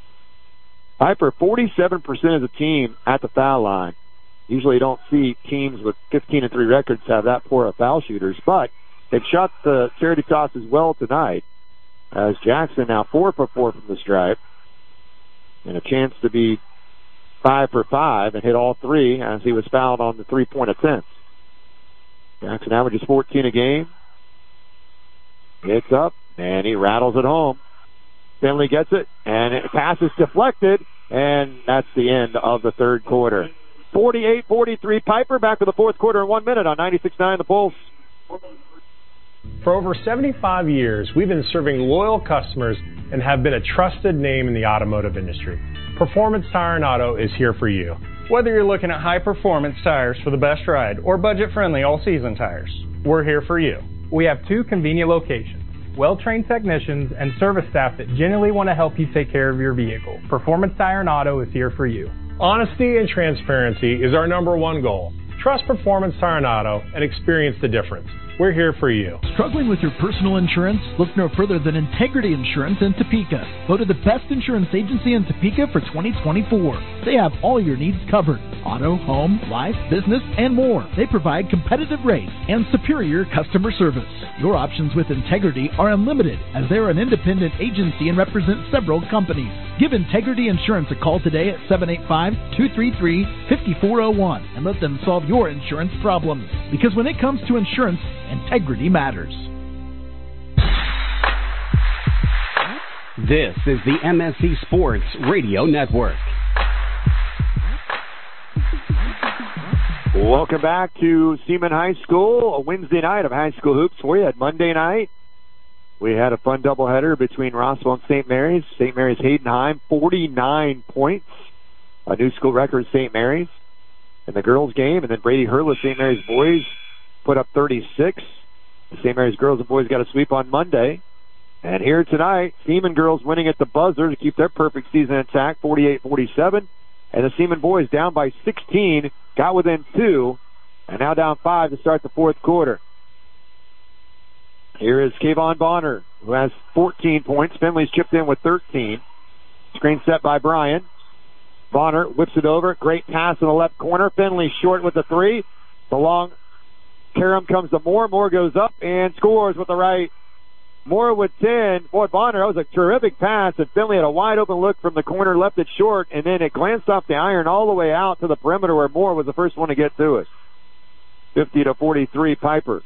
Piper, 47% of the team at the foul line. Usually you don't see teams with 15-3 records have that poor of foul shooters, but they've shot the charity toss as well tonight, as Jackson now 4 for 4 from the stripe, and a chance to be 5 for 5 and hit all 3 as he was fouled on the 3-point attempts. Jackson averages 14 a game. Hits up, and he rattles it home. Finley gets it, and it passes deflected, and that's the end of the third quarter. 48-43, Piper back for the fourth quarter in 1 minute on 96.9 The Pulse. For over 75 years, we've been serving loyal customers and have been a trusted name in the automotive industry. Performance Tire and Auto is here for you. Whether you're looking at high-performance tires for the best ride or budget-friendly all-season tires, we're here for you. We have 2 convenient locations, well-trained technicians, and service staff that genuinely want to help you take care of your vehicle. Performance Tire and Auto is here for you. Honesty and transparency is our #1 goal. Trust Performance Tire and Auto and experience the difference. We're here for you. Struggling with your personal insurance? Look no further than Integrity Insurance in Topeka. Voted the best insurance agency in Topeka for 2024. They have all your needs covered. Auto, home, life, business, and more. They provide competitive rates and superior customer service. Your options with Integrity are unlimited, as they're an independent agency and represent several companies. Give Integrity Insurance a call today at 785-233-5401 and let them solve your insurance problems. Because when it comes to insurance, integrity matters. This is the MSC Sports Radio Network. Welcome back to Seaman High School, a Wednesday night of high school hoops for you. At Monday night, we had a fun doubleheader between Rossville and St. Mary's. St. Mary's Haydenheim, 49 points, a new school record St. Mary's in the girls' game. And then Brady Hurley, St. Mary's boys, put up 36. The St. Mary's girls and boys got a sweep on Monday. And here tonight, Seaman girls winning at the buzzer to keep their perfect season intact, 48-47. And the Seaman boys down by 16, got within 2, and now down 5 to start the fourth quarter. Here is Kayvon Bonner, who has 14 points. Finley's chipped in with 13. Screen set by Bryan. Bonner whips it over. Great pass in the left corner. Finley short with the 3. The long carom comes to Moore. Moore goes up and scores with the right. Moore with 10. Boy, Bonner, that was a terrific pass, and Finley had a wide open look from the corner, left it short, and then it glanced off the iron all the way out to the perimeter where Moore was the first one to get to it. 50-43, Piper.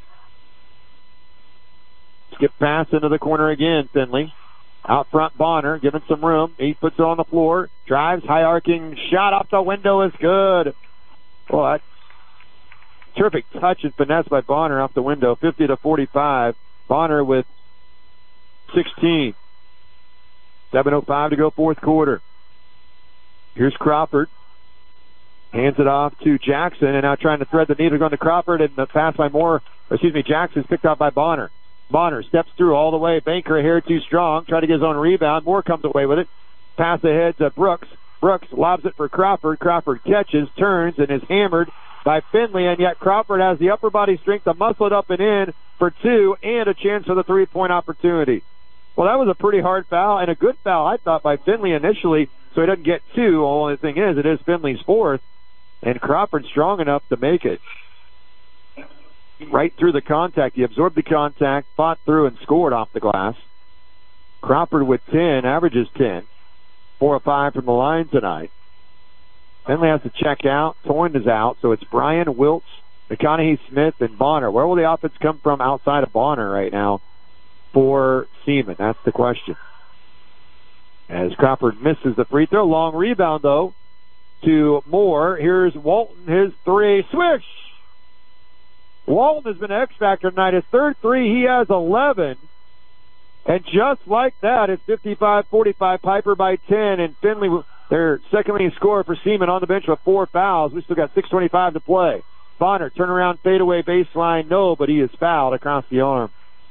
Skip pass into the corner again, Finley. Out front, Bonner, giving some room. He puts it on the floor, drives, high arcing shot off the window is good. Boy, terrific touch and finesse by Bonner off the window. 50-45. Bonner with 16. 7:05 to go fourth quarter. Here's Crawford. Hands it off to Jackson, and now trying to thread the needle going to Crawford, and the pass by Jackson's picked up by Bonner. Bonner steps through all the way. Banker a hair too strong. Try to get his own rebound. Moore comes away with it. Pass ahead to Brooks. Brooks lobs it for Crawford. Crawford catches, turns, and is hammered by Finley, and yet Crawford has the upper body strength to muscle it up and in for 2 and a chance for the 3-point opportunity. Well, that was a pretty hard foul and a good foul, I thought, by Finley initially, so he doesn't get two. The only thing is, it is Finley's fourth, and Crawford's strong enough to make it. Right through the contact. He absorbed the contact, fought through, and scored off the glass. Crawford with 10, averages 10. 4 of 5 from the line tonight. Finley has to check out. Toyne is out, so it's Bryan, Wiltz, McConaughey, Smith, and Bonner. Where will the offense come from outside of Bonner right now for Seaman? That's the question. As Crawford misses the free throw. Long rebound, though, to Moore. Here's Walton, his three. Swish! Walton has been an X-factor tonight. His third three, he has 11. And just like that, it's 55-45, Piper by 10, and Finley, their second leading scorer for Seaman, on the bench with 4 fouls. We still got 6:25 to play. Bonner, turnaround, fadeaway, baseline, no, but he is fouled across the arm.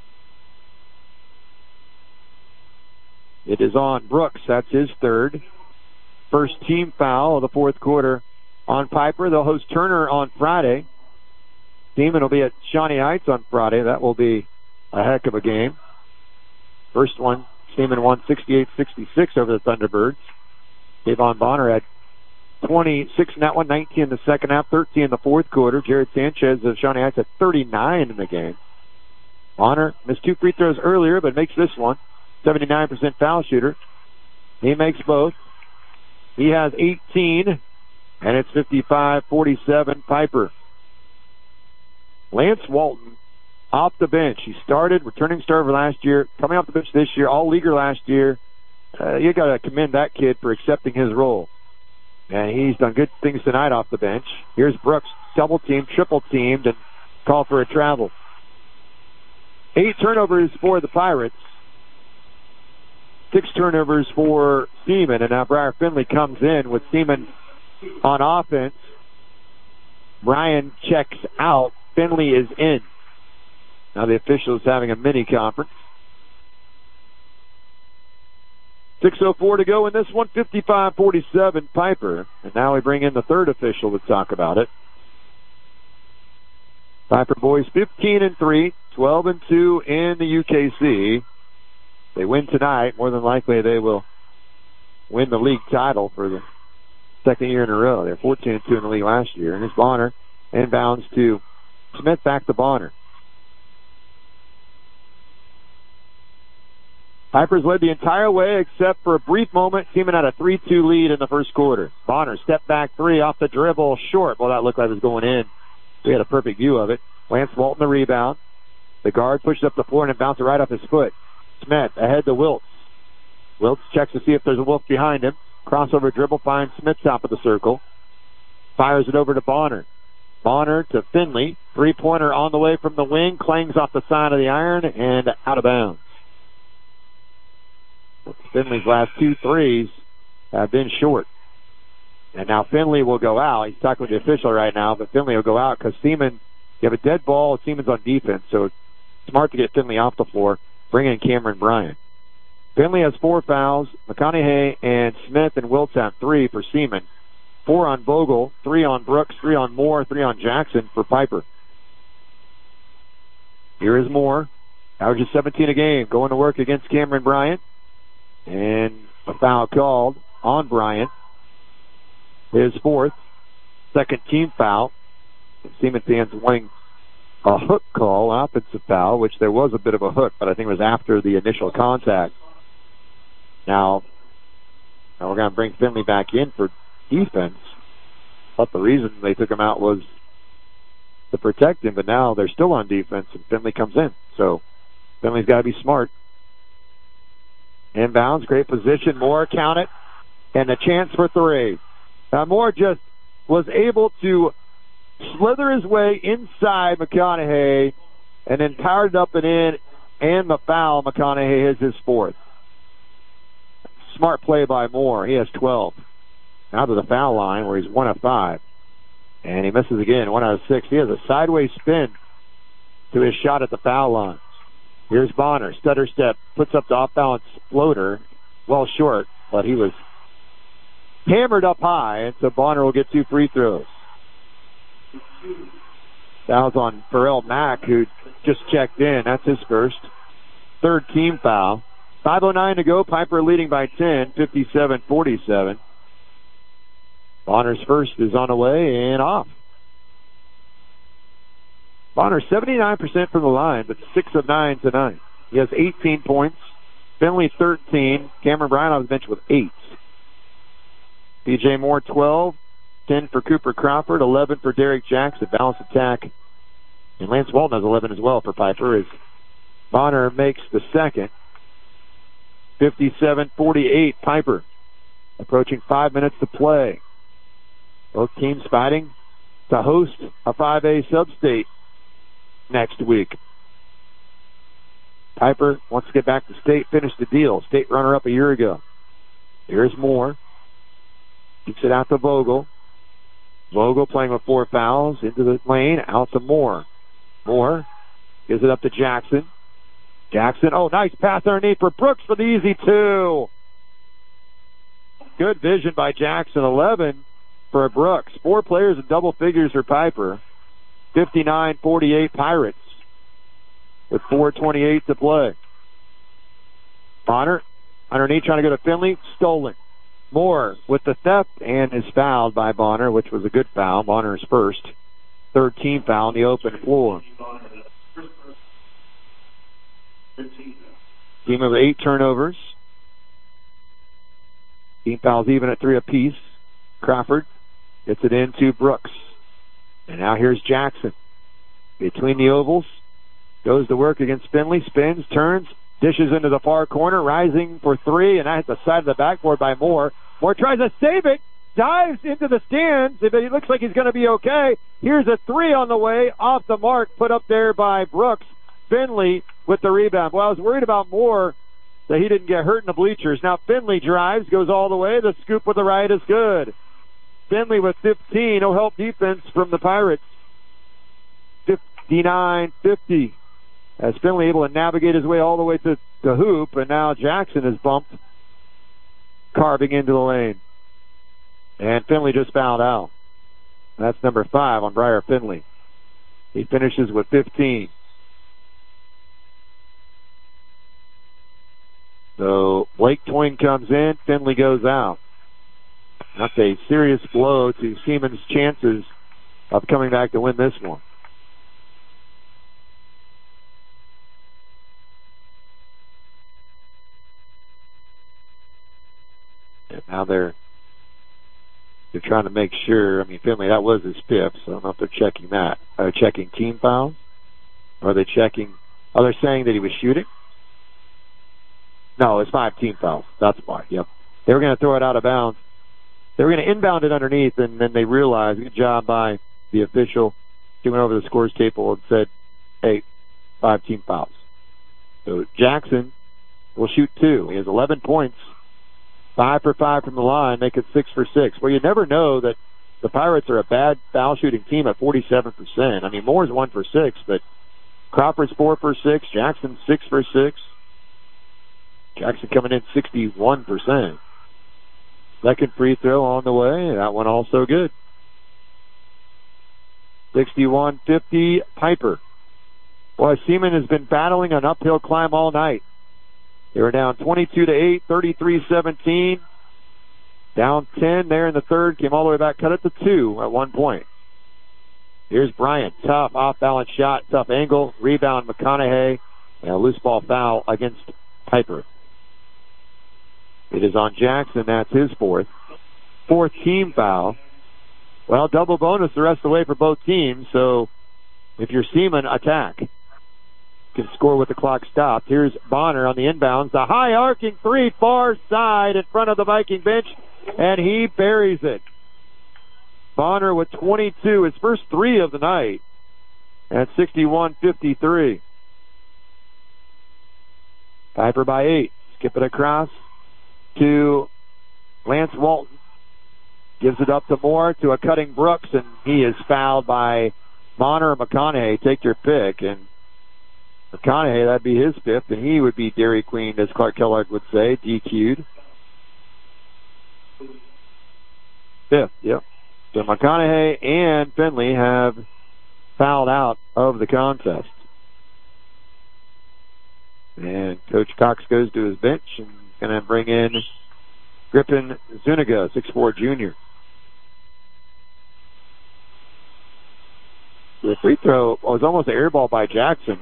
It is on Brooks. That's his third. First team foul of the fourth quarter on Piper. They'll host Turner on Friday. Seaman will be at Shawnee Heights on Friday. That will be a heck of a game. First one, Seaman won 68-66 over the Thunderbirds. Davon Bonner had 26 in that one, 19 in the second half, 13 in the fourth quarter. Jared Sanchez of Shawnee Heights had 39 in the game. Bonner missed 2 free throws earlier, but makes this one. 79% foul shooter. He makes both. He has 18, and it's 55-47 Piper. Lance Walton off the bench. He started, returning starter last year, coming off the bench this year, all-leaguer last year. You got to commend that kid for accepting his role. And he's done good things tonight off the bench. Here's Brooks, double-teamed, triple-teamed, and call for a travel. 8 turnovers for the Pirates. 6 turnovers for Seaman, and now Briar Finley comes in with Seaman on offense. Bryan checks out. Finley is in. Now the official is having a mini conference. 6:04 to go in this one, 55-47 Piper. And now we bring in the third official to talk about it. Piper boys 15-3, 12-2 in the UKC. They win tonight. More than likely they will win the league title for the second year in a row. They're 14-2 in the league last year. And it's Bonner inbounds to Smith, back to Bonner. Piper's led the entire way except for a brief moment. Seaman had a 3-2 lead in the first quarter. Bonner, step back 3 off the dribble, short. Well, that looked like it was going in. We had a perfect view of it. Lance Walton the rebound. The guard pushed up the floor and it bounced it right off his foot. Smith ahead to Wiltz. Wiltz checks to see if there's a Wolf behind him. Crossover dribble finds Smith top of the circle. Fires it over to Bonner. Bonner to Finley. 3-pointer on the way from the wing. Clangs off the side of the iron and out of bounds. Finley's last 2 threes have been short. And now Finley will go out. He's talking with the official right now, but Finley will go out because Seaman, you have a dead ball. Seaman's on defense, so it's smart to get Finley off the floor. Bring in Cameron Bryan. Finley has 4 fouls. McConaughey and Smith and Wiltz have 3 for Seaman. 4 on Bogle, 3 on Brooks, 3 on Moore, 3 on Jackson for Piper. Here is Moore. Averages 17 a game. Going to work against Cameron Bryan. And a foul called on Bryan. His 4th. Second team foul. Seaman fans wanting a hook call, an offensive foul, which there was a bit of a hook, but I think it was after the initial contact. Now we're going to bring Finley back in for defense. But the reason they took him out was to protect him, but now they're still on defense, and Finley comes in. So Finley's got to be smart. Inbounds, great position. Moore, count it, and a chance for 3. Now Moore just was able to slither his way inside McConaughey and then powered it up and in, and the foul. McConaughey is his 4th. Smart play by Moore. He has 12. Now to the foul line where he's 1 of 5. And he misses again, 1 out of 6. He has a sideways spin to his shot at the foul line. Here's Bonner. Stutter step. Puts up the off-balance floater. Well short, but he was hammered up high, and so Bonner will get 2 free throws. Foul's on Pharrell Mack, who just checked in. That's his first. 3rd team foul. 5:09 to go. Piper leading by 10, 57-47. Bonner's first is on the way and off. Bonner 79% from the line, but 6 of 9 tonight. He has 18 points. Finley 13. Cameron Bryant on the bench with 8. P.J. Moore 12. 10 for Cooper Crawford. 11 for Derek Jackson. Balanced attack. And Lance Walton has 11 as well for Piper as Bonner makes the second. 57-48 Piper. Approaching 5 minutes to play. Both teams fighting to host a 5A sub-state next week. Piper wants to get back to state, finish the deal. State runner-up a year ago. Here's Moore. Keeps it out to Vogel. Vogel playing with 4 fouls into the lane, out to Moore. Moore gives it up to Jackson. Jackson, oh, nice pass underneath for Brooks for the easy 2. Good vision by Jackson. 11 for Brooks. 4 players in double figures for Piper. 59-48 Pirates with 4:28 to play. Bonner underneath trying to go to Finley. Stolen. Moore with the theft and is fouled by Bonner, which was a good foul. Bonner's first. 13 foul on the open floor. Team of 8 turnovers. Team fouls even at 3 apiece. Crawford gets it into Brooks. And now here's Jackson. Between the ovals. Goes to work against Finley. Spins, turns, dishes into the far corner. Rising for 3, and at the side of the backboard by Moore. Moore tries to save it. Dives into the stands. It looks like he's going to be okay. Here's a 3 on the way. Off the mark. Put up there by Brooks. Finley with the rebound. Well, I was worried about Moore that he didn't get hurt in the bleachers. Now Finley drives, goes all the way. The scoop with the right is good. Finley with 15. No help defense from the Pirates. 59-50. As Finley able to navigate his way all the way to the hoop, and now Jackson is bumped, carving into the lane. And Finley just fouled out. That's number 5 on Briar Finley. He finishes with 15. So Blake Twain comes in, Finley goes out. That's a serious blow to Siemens' chances of coming back to win this one. And now they're trying to make sure. I mean, Finley, that was his 5th, so I don't know if they're checking that. Are they checking team fouls? Or are they checking? Oh, they're saying that he was shooting? No, it's 5 team fouls. That's why. Yep. They were going to throw it out of bounds. They were going to inbound it underneath, and then they realized, good job by the official. He went over the scores table and said, hey, 5 team fouls. So Jackson will shoot 2. He has 11 points. 5 for 5 from the line, make it 6 for 6. Well, you never know that the Pirates are a bad foul shooting team at 47%. I mean, Moore's 1 for 6, but Crawford's 4 for 6, Jackson 6 for 6. Jackson coming in 61%. Second free throw on the way. That one also good. 61-50 Piper. Boy, Seaman has been battling an uphill climb all night. They were down 22-8, 33-17. Down 10 there in the third. Came all the way back, cut it to 2 at one point. Here's Bryant. Tough off-balance shot, tough angle. Rebound McConaughey. And a loose ball foul against Piper. It is on Jackson. That's his 4th. 4th team foul. Well, double bonus the rest of the way for both teams. So if you're Seaman, attack. Can score with the clock stopped. Here's Bonner on the inbounds. The high arcing 3 far side in front of the Viking bench, and he buries it. Bonner with 22, his first 3 of the night at 61-53. Piper by 8. Skip it across to Lance Walton. Gives it up to Moore to a cutting Brooks, and he is fouled by Bonner or McConaughey. Take your pick. And McConaughey, that'd be his 5th, and he would be Dairy Queen, as Clark Kellogg would say, DQ'd. 5th, yep. So McConaughey and Finley have fouled out of the contest. And Coach Cox goes to his bench and is going to bring in Griffin Zuniga, 6'4" junior. The free throw was almost an air ball by Jackson.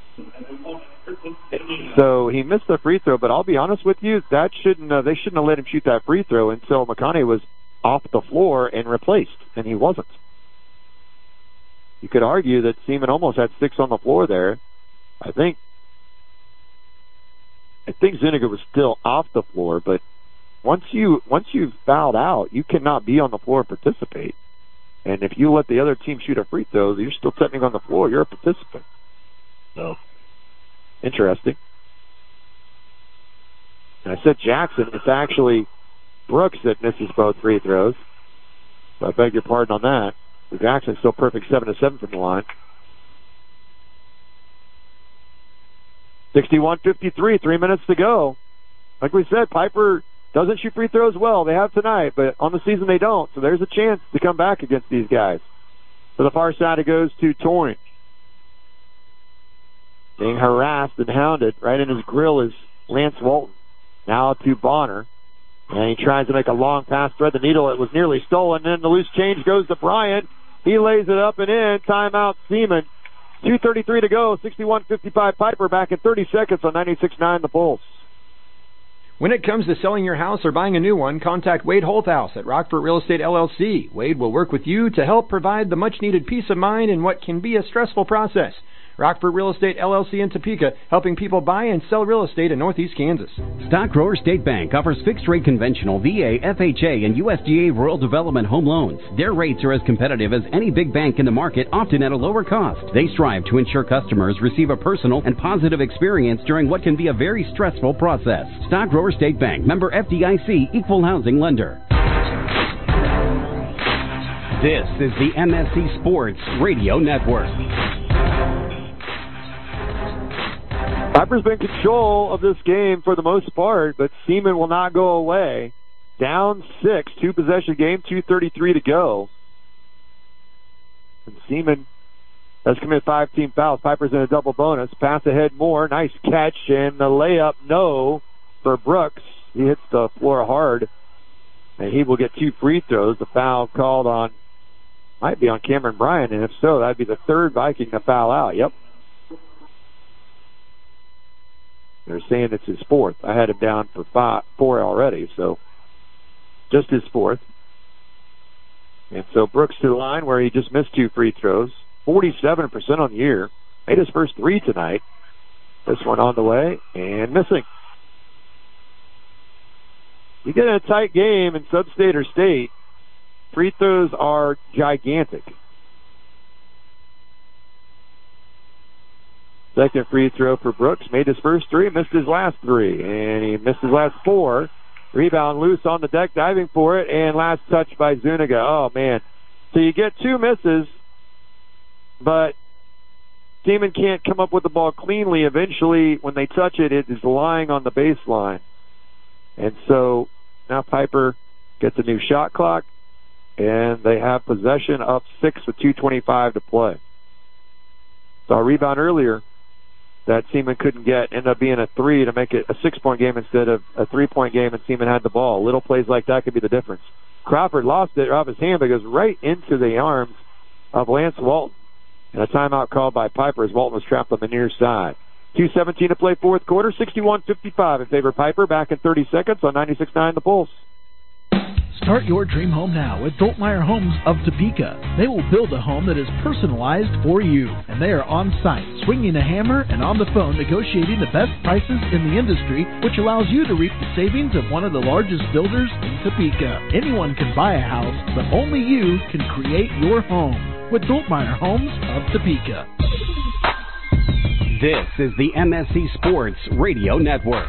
So he missed the free throw, but I'll be honest with you, they shouldn't have let him shoot that free throw until McConaughey was off the floor and replaced, and he wasn't. You could argue that Seaman almost had 6 on the floor there. I think Zuniga was still off the floor, but once you've fouled out, you cannot be on the floor and participate. And if you let the other team shoot a free throw, you're still technically on the floor. You're a participant. So, interesting. And I said Jackson. It's actually Brooks that misses both free throws. So I beg your pardon on that. But Jackson's still perfect 7-7 from the line. 61-53, 3 minutes to go. Like we said, Piper doesn't shoot free throws well. They have tonight, but on the season they don't. So there's a chance to come back against these guys. To the far side, it goes to Torrance. Being harassed and hounded. Right in his grill is Lance Walton. Now to Bonner. And he tries to make a long pass, thread the needle. It was nearly stolen. Then the loose change goes to Bryant. He lays it up and in. Timeout, Seaman. 2:33 to go. 61-55 Piper back in 30 seconds on 96.9 The Pulse. When it comes to selling your house or buying a new one, contact Wade Holthouse at Rockford Real Estate LLC. Wade will work with you to help provide the much-needed peace of mind in what can be a stressful process. Rockford Real Estate LLC in Topeka, helping people buy and sell real estate in Northeast Kansas. Stock Grower State Bank offers fixed-rate conventional VA, FHA, and USDA rural development home loans. Their rates are as competitive as any big bank in the market, often at a lower cost. They strive to ensure customers receive a personal and positive experience during what can be a very stressful process. Stock Grower State Bank, member FDIC, equal housing lender. This is the MSC Sports Radio Network. Piper's been in control of this game for the most part, but Seaman will not go away. Down 6, 2-possession game, 2:33 to go. And Seaman has committed 5 team fouls. Piper's in a double bonus. Pass ahead more. Nice catch, and the layup, no, for Brooks. He hits the floor hard, and he will get 2 free throws. The foul called on, might be on Cameron Bryant, and if so, that'd be the 3rd Viking to foul out. Yep. They're saying it's his 4th. I had him down for 4 already, so just his 4th. And so Brooks to the line where he just missed 2 free throws. 47% on the year. Made his first 3 tonight. This one on the way and missing. You get in a tight game in Sub-State or State, free throws are gigantic. Second free throw for Brooks. Made his first 3, missed his last 3. And he missed his last 4. Rebound loose on the deck, diving for it. And last touch by Zuniga. Oh, man. So you get 2 misses, but Seaman can't come up with the ball cleanly. Eventually, when they touch it, it is lying on the baseline. And so now Piper gets a new shot clock, and they have possession up 6 with 2:25 to play. Saw a rebound earlier that Seaman couldn't get, ended up being a 3 to make it a 6-point game instead of a 3-point game, and Seaman had the ball. Little plays like that could be the difference. Crawford lost it off his hand, but goes right into the arms of Lance Walton. And a timeout called by Piper as Walton was trapped on the near side. 2:17 to play 4th quarter, 61-55 in favor of Piper. Back in 30 seconds on 96.9 The Pulse. Start your dream home now with Doltmeyer Homes of Topeka. They will build a home that is personalized for you, and they are on site, swinging a hammer and on the phone negotiating the best prices in the industry, which allows you to reap the savings of one of the largest builders in Topeka. Anyone can buy a house, but only you can create your home with Doltmeyer Homes of Topeka. This is the MSC Sports Radio Network.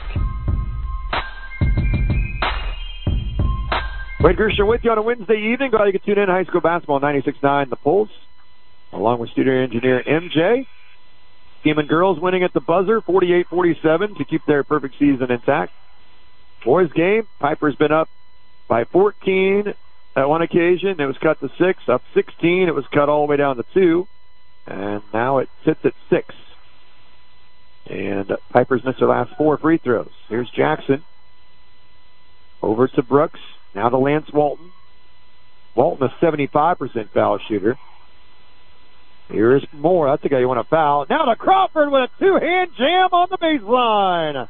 Wade Gershon with you on a Wednesday evening. Glad you can tune in. High school basketball 96.9 The Pulse, along with studio engineer MJ. Seaman girls winning at the buzzer, 48-47 to keep their perfect season intact. Boys game, Piper's been up by 14 at one occasion. It was cut to 6. Up 16, it was cut all the way down to 2. And now it sits at 6. And Piper's missed their last 4 free throws. Here's Jackson. Over to Brooks. Now to Lance Walton. Walton, a 75% foul shooter. Here's Moore. That's the guy you want to foul. Now to Crawford with a 2-hand jam on the baseline.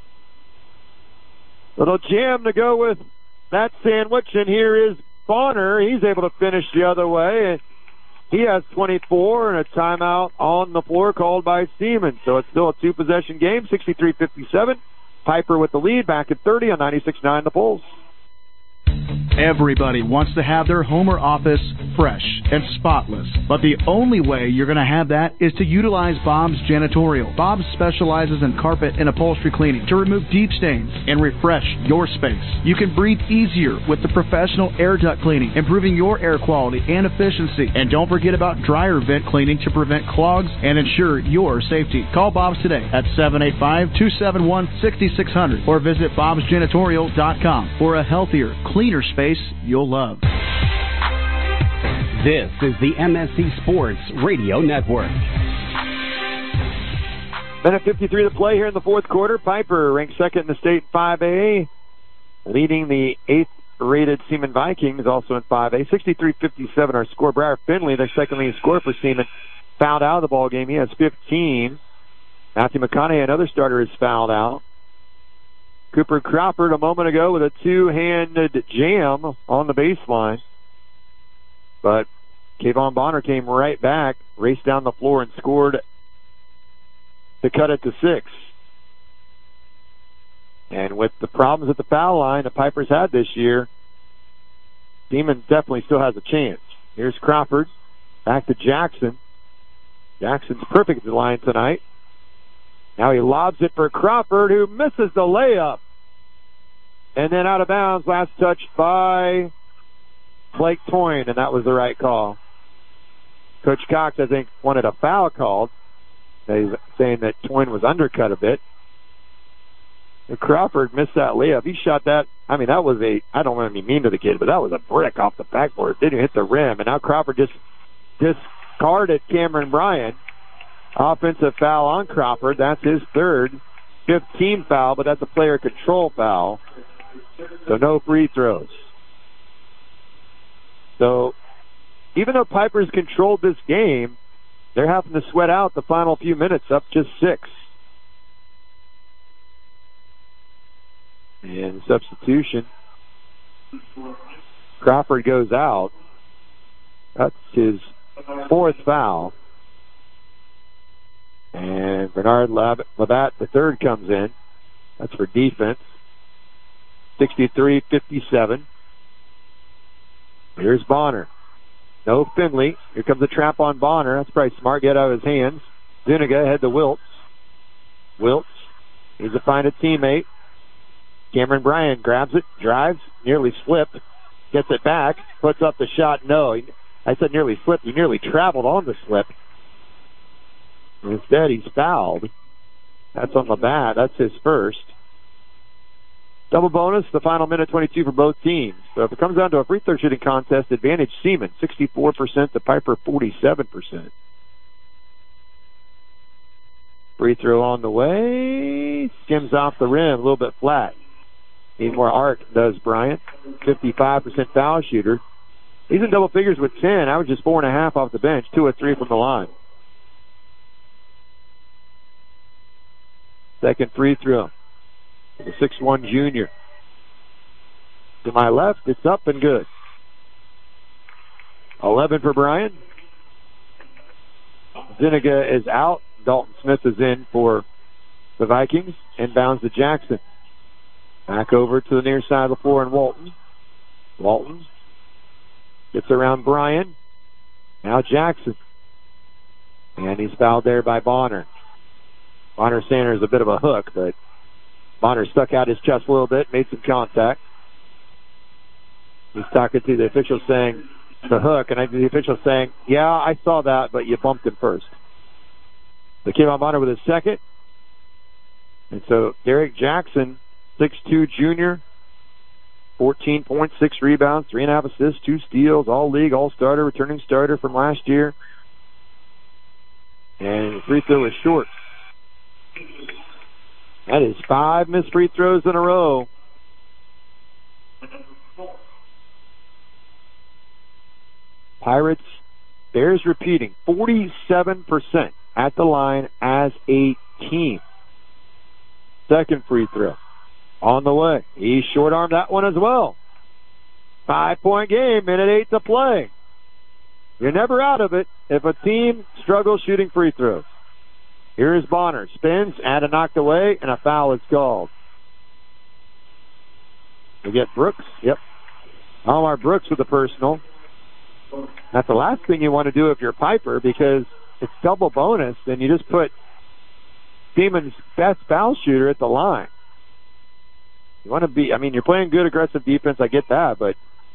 Little jam to go with that sandwich. And here is Bonner. He's able to finish the other way. He has 24 and a timeout on the floor called by Seaman. So it's still a 2-possession game, 63-57. Piper with the lead back at 30 on 96.9 The Pulse. Everybody wants to have their home or office fresh and spotless, but the only way you're going to have that is to utilize Bob's Janitorial. Bob specializes in carpet and upholstery cleaning to remove deep stains and refresh your space. You can breathe easier with the professional air duct cleaning, improving your air quality and efficiency. And don't forget about dryer vent cleaning to prevent clogs and ensure your safety. Call Bob's today at 785-271-6600 or visit bobsjanitorial.com for a healthier, cleaner space you'll love. This is the MSC Sports Radio Network. Minute 53 to play here in the fourth quarter. Piper ranked second in the state in 5A, leading the 8th-rated Seaman Vikings, also in 5A. 63-57 our score. Briar Finley, their second leading scorer for Seaman, fouled out of the ball game. He has 15. Matthew McConaughey, another starter, is fouled out. Cooper Crawford a moment ago with a 2-handed jam on the baseline. But Kayvon Bonner came right back, raced down the floor, and scored to cut it to 6. And with the problems at the foul line the Pipers had this year, Seaman definitely still has a chance. Here's Crawford. Back to Jackson. Jackson's perfect at the line tonight. Now he lobs it for Crawford, who misses the layup. And then out of bounds, last touch by Blake Toyne, and that was the right call. Coach Cox, I think, wanted a foul called. He's saying that Toyne was undercut a bit. And Crawford missed that layup. He shot that. I mean, that was I don't want to be mean to the kid, but that was a brick off the backboard. Didn't hit the rim. And now Crawford just discarded Cameron Bryan. Offensive foul on Crawford. That's his third. 15 foul, but that's a player control foul. So no free throws. So even though Piper's controlled this game, they're having to sweat out the final few minutes, up just 6. And substitution. Crawford goes out. That's his 4th foul. And Bernard Labatt, the third, comes in. That's for defense. 63-57. Here's Bonner. No Finley. Here comes the trap on Bonner. That's probably smart. Get out of his hands. Zuniga head to Wiltz. Wiltz needs to find a teammate. Cameron Bryan grabs it, drives, nearly slipped, gets it back, puts up the shot. No, I said nearly slipped. He nearly traveled on the slip. Instead, he's fouled. That's on Labatt. That's his first. Double bonus, the final minute 22 for both teams. So if it comes down to a free throw shooting contest, advantage Seaman, 64% to Piper, 47%. Free throw on the way. Skims off the rim, a little bit flat. Need more arc, does Bryant. 55% foul shooter. He's in double figures with 10. Averages 4.5 off the bench, 2 of 3 from the line. Second free throw. The 6'1" junior. To my left, it's up and good. 11 for Bryan. Zuniga is out. Dalton Smith is in for the Vikings. Inbounds to Jackson. Back over to the near side of the floor and Walton. Walton gets around Bryan. Now Jackson. And he's fouled there by Bonner. Bonner Sanders is a bit of a hook, but Bonner stuck out his chest a little bit, made some contact. He's talking to the official saying, the hook, and the official saying, yeah, I saw that, but you bumped him first. The kid on Bonner with his second. And so Derek Jackson, 6'2" junior, 14 points, 6 rebounds, 3.5 assists, 2 steals, all league, all starter, returning starter from last year. And the free throw is short. That is 5 missed free throws in a row. Pirates, bears repeating, 47% at the line as a team. Second free throw on the way. He short-armed that one as well. 5-point game, minute 8 to play. You're never out of it if a team struggles shooting free throws. Here's Bonner. Spins, and knocked away, and a foul is called. We get Brooks. Yep. Omar Brooks with the personal. That's the last thing you want to do if you're Piper, because it's double bonus, and you just put Seaman's best foul shooter at the line. You want to be, you're playing good aggressive defense, I get that, but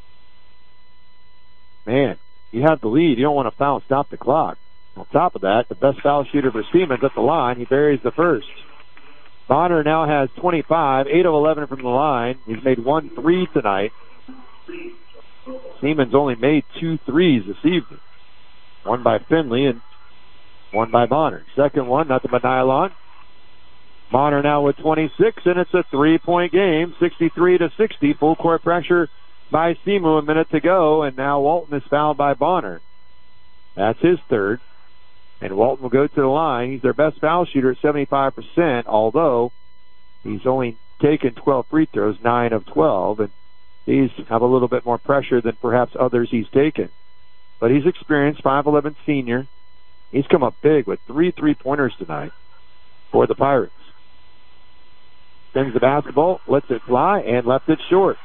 man, you have the lead. You don't want to foul and stop the clock. On top of that, the best foul shooter for Seaman's at the line. He buries the first. Bonner now has 25, 8 of 11 from the line. He's made 1 3 tonight. Seaman's only made 2 threes this evening. One by Finley and one by Bonner. Second one, nothing but nylon. Bonner now with 26, and it's a 3-point game, 63-60. Full court pressure by Simu, a minute to go, and now Walton is fouled by Bonner. That's his third. And Walton will go to the line. He's their best foul shooter at 75%, although he's only taken 12 free throws, 9 of 12, and these have a little bit more pressure than perhaps others he's taken. But he's experienced, 5'11" senior. He's come up big with 3 3-pointers tonight for the Pirates. Spins the basketball, lets it fly, and left it short.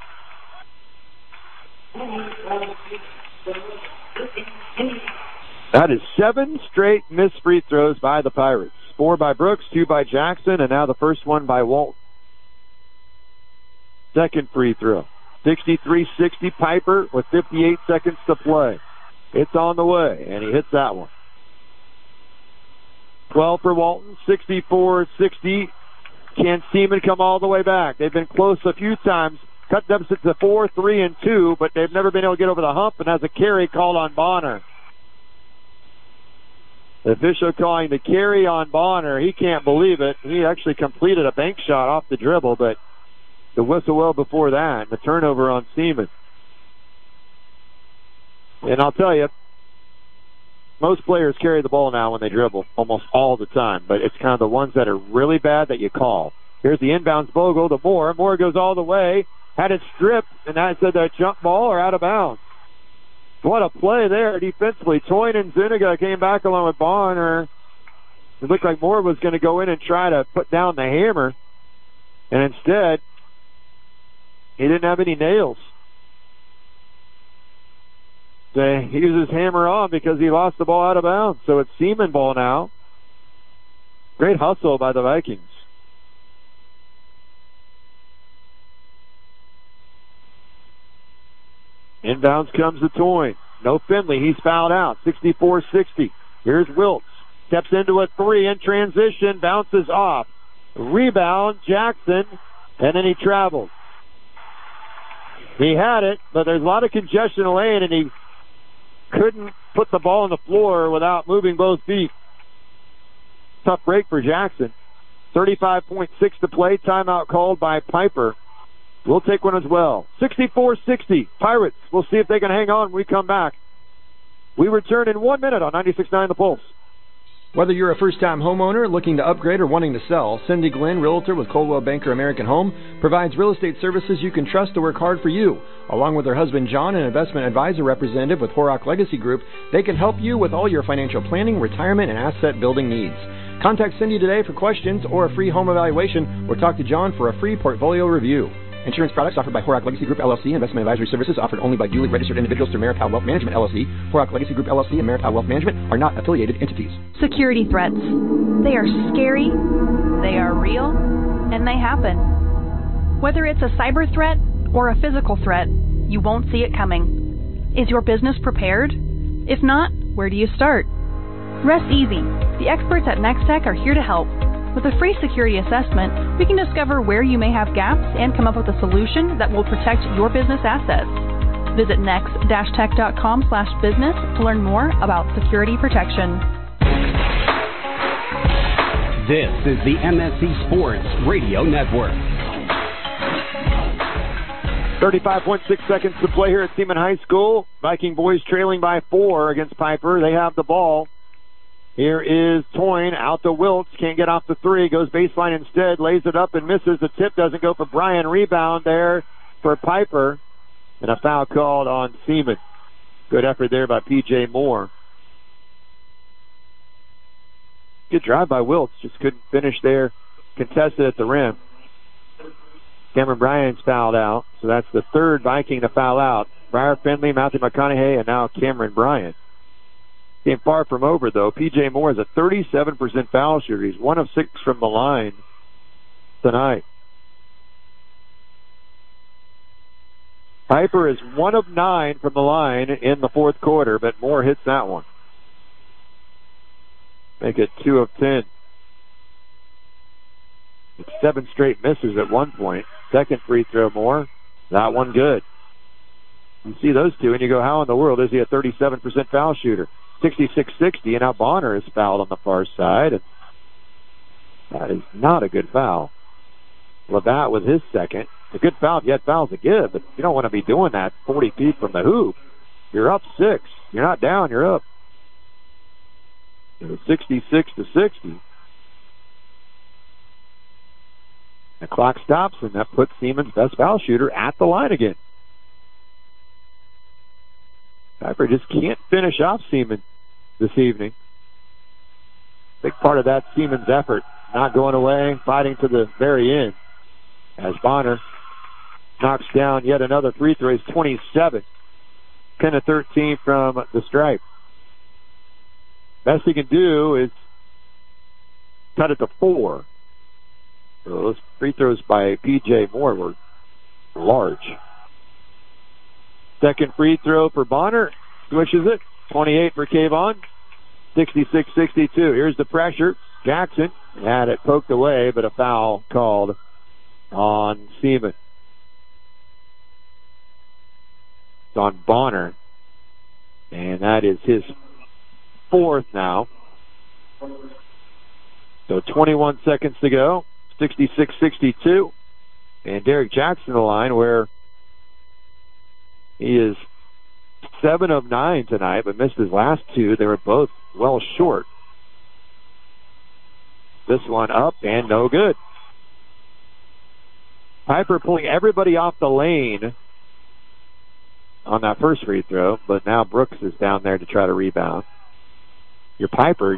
That is 7 straight missed free throws by the Pirates. 4 by Brooks, 2 by Jackson, and now the first one by Walton. Second free throw. 63-60 Piper with 58 seconds to play. It's on the way, and he hits that one. 12 for Walton, 64-60. Can Seaman come all the way back? They've been close a few times. Cut deficit to 4, 3, and 2, but they've never been able to get over the hump, and has a carry called on Bonner. The official calling the carry on Bonner. He can't believe it. He actually completed a bank shot off the dribble, but the whistle well before that. The turnover on Seaman. And I'll tell you, most players carry the ball now when they dribble, almost all the time, but it's kind of the ones that are really bad that you call. Here's the inbounds Bogle to Moore. Moore goes all the way, had it stripped, and I said that jump ball or out of bounds. What a play there defensively. Toyn and Zuniga came back along with Bonner. It looked like Moore was going to go in and try to put down the hammer, and instead, he didn't have any nails. So he used his hammer on because he lost the ball out of bounds. So it's Seaman ball now. Great hustle by the Vikings. Inbounds comes to Toyn. No Finley. He's fouled out. 64-60. Here's Wiltz. Steps into a 3 in transition. Bounces off. Rebound, Jackson. And then he travels. He had it, but there's a lot of congestion in the lane, and he couldn't put the ball on the floor without moving both feet. Tough break for Jackson. 35.6 to play. Timeout called by Piper. We'll take one as well. 64-60. Pirates. We'll see if they can hang on when we come back. We return in 1 minute on 96.9 The Pulse. Whether you're a first-time homeowner looking to upgrade or wanting to sell, Cindy Glenn, Realtor with Coldwell Banker American Home, provides real estate services you can trust to work hard for you. Along with her husband John, an investment advisor representative with Horak Legacy Group, they can help you with all your financial planning, retirement, and asset building needs. Contact Cindy today for questions or a free home evaluation, or talk to John for a free portfolio review. Insurance products offered by Horak Legacy Group, LLC. Investment advisory services offered only by duly registered individuals through Maripal Wealth Management, LLC. Horak Legacy Group, LLC and Maripal Wealth Management are not affiliated entities. Security threats. They are scary, they are real, and they happen. Whether it's a cyber threat or a physical threat, you won't see it coming. Is your business prepared? If not, where do you start? Rest easy. The experts at NextTech are here to help. With a free security assessment, we can discover where you may have gaps and come up with a solution that will protect your business assets. Visit next-tech.com/business to learn more about security protection. This is the MSC Sports Radio Network. 35.6 seconds to play here at Seaman High School. Viking boys trailing by 4 against Piper. They have the ball. Here is Toyne out to Wiltz. Can't get off the three. Goes baseline instead. Lays it up and misses. The tip doesn't go for Bryan. Rebound there for Piper. And a foul called on Seaman. Good effort there by P.J. Moore. Good drive by Wiltz. Just couldn't finish there. Contested at the rim. Cameron Bryant's fouled out. So that's the third Viking to foul out. Briar Finley, Matthew McConaughey, and now Cameron Bryant. Came far from over, though. P.J. Moore is a 37% foul shooter. He's 1 of 6 from the line tonight. Piper is 1 of 9 from the line in the fourth quarter, but Moore hits that one. Make it 2 of 10. It's 7 straight misses at one point. Second free throw, Moore. That one good. You see those two, and you go, how in the world is he a 37% foul shooter? 66-60, and now Bonner is fouled on the far side. And that is not a good foul. Labatt with his second. It's a good foul if you had fouls to give, but you don't want to be doing that 40 feet from the hoop. You're up 6. You're not down, you're up. It was 66-60. The clock stops, and that puts Seaman's best foul shooter at the line again. Piper just can't finish off Seaman this evening. Big part of that Seaman's effort, not going away, fighting to the very end. As Bonner knocks down yet another free throw. He's 27. 10 of 13 from the stripe. Best he can do is cut it to 4. So those free throws by P.J. Moore were large. Second free throw for Bonner. Swishes it. 28 for Kayvon. 66-62. Here's the pressure. Jackson had it poked away, but a foul called on Seaman. It's on Bonner. And that is his 4th now. So 21 seconds to go. 66-62. And Derek Jackson the line where he is 7 of 9 tonight, but missed his last 2. They were both well short. This one up and no good. Piper pulling everybody off the lane on that first free throw, but now Brooks is down there to try to rebound. Your Piper,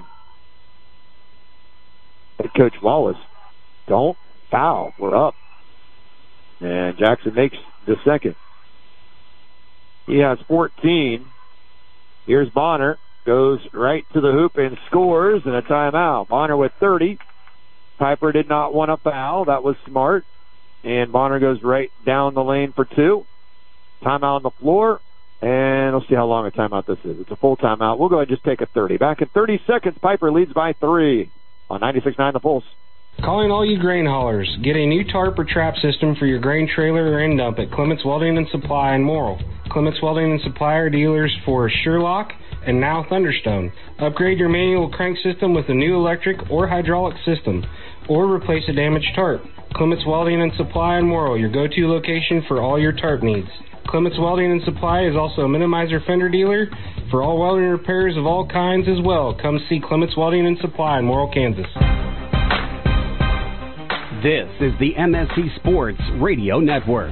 head coach Wallace, don't foul. We're up. And Jackson makes the second. He has 14. Here's Bonner. Goes right to the hoop and scores, and a timeout. Bonner with 30. Piper did not want a foul. That was smart. And Bonner goes right down the lane for 2. Timeout on the floor. And we'll see how long a timeout this is. It's a full timeout. We'll go ahead and just take a 30. Back in 30 seconds, Piper leads by 3 on 96.9 The Pulse. Calling all you grain haulers. Get a new tarp or trap system for your grain trailer or end dump at Clements Welding and Supply in Morrill. Clements Welding and Supply are dealers for Sherlock and now Thunderstone. Upgrade your manual crank system with a new electric or hydraulic system, or replace a damaged tarp. Clements Welding and Supply in Morrill, your go-to location for all your tarp needs. Clements Welding and Supply is also a Minimizer fender dealer for all welding repairs of all kinds as well. Come see Clements Welding and Supply in Morrill, Kansas. This is the MSC Sports Radio Network.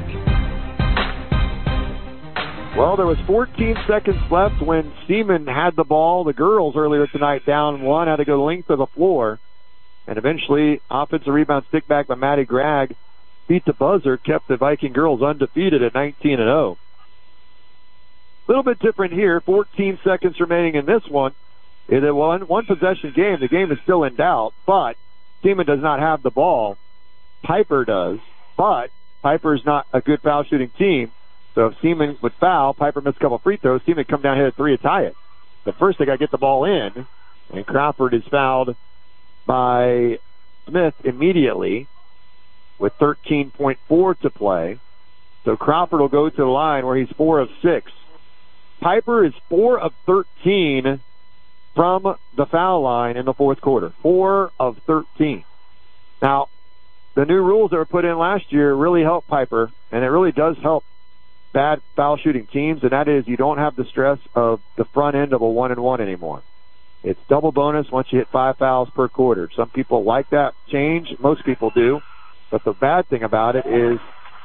Well, there was 14 seconds left when Seaman had the ball. The girls earlier tonight down 1, had to go length of the floor. And eventually, offensive rebound stick back by Maddie Gregg beat the buzzer, kept the Viking girls undefeated at 19-0. A little bit different here. 14 seconds remaining in this one. It's a one possession game. The game is still in doubt, but Seaman does not have the ball. Piper does, but Piper is not a good foul shooting team. So if Seaman would foul, Piper missed a couple free throws, Seaman come down here at 3 to tie it. But first they got to get the ball in, and Crawford is fouled by Smith immediately with 13.4 to play. So Crawford will go to the line where he's 4 of 6. Piper is 4 of 13 from the foul line in the fourth quarter. 4 of 13. Now, the new rules that were put in last year really helped Piper, and it really does help bad foul shooting teams, and that is you don't have the stress of the front end of a 1-and-1 anymore. It's double bonus once you hit 5 fouls per quarter. Some people like that change. Most people do. But the bad thing about it is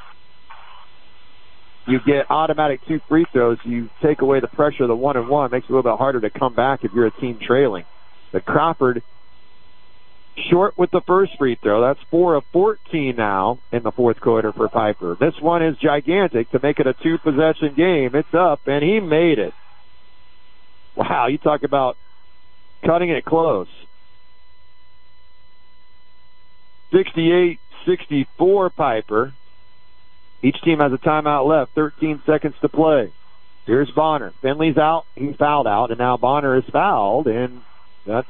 you get automatic 2 free throws. You take away the pressure of the 1-and-1. It makes it a little bit harder to come back if you're a team trailing. But Crawford short with the first free throw. That's 4 of 14 now in the fourth quarter for Piper. This one is gigantic to make it a 2-possession game. It's up, and he made it. Wow, you talk about cutting it close. 68-64 Piper. Each team has a timeout left. 13 seconds to play. Here's Bonner. Finley's out. He fouled out, and now Bonner is fouled, and that's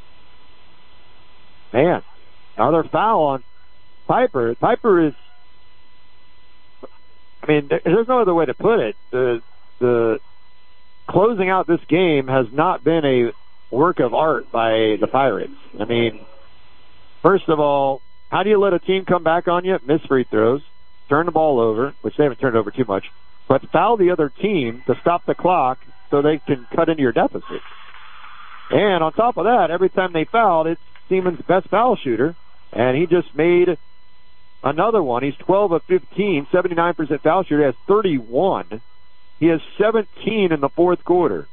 another foul on Piper. Piper is, I mean, there's no other way to put it. The closing out this game has not been a work of art by the Pirates. I mean, first of all, how do you let a team come back on you? Miss free throws, turn the ball over, which they haven't turned over too much, but foul the other team to stop the clock so they can cut into your deficit. And on top of that, every time they fouled, it's Seaman's best foul shooter, and he just made another one. He's 12 of 15, 79% foul shooter. He has 31. He has 17 in the fourth quarter.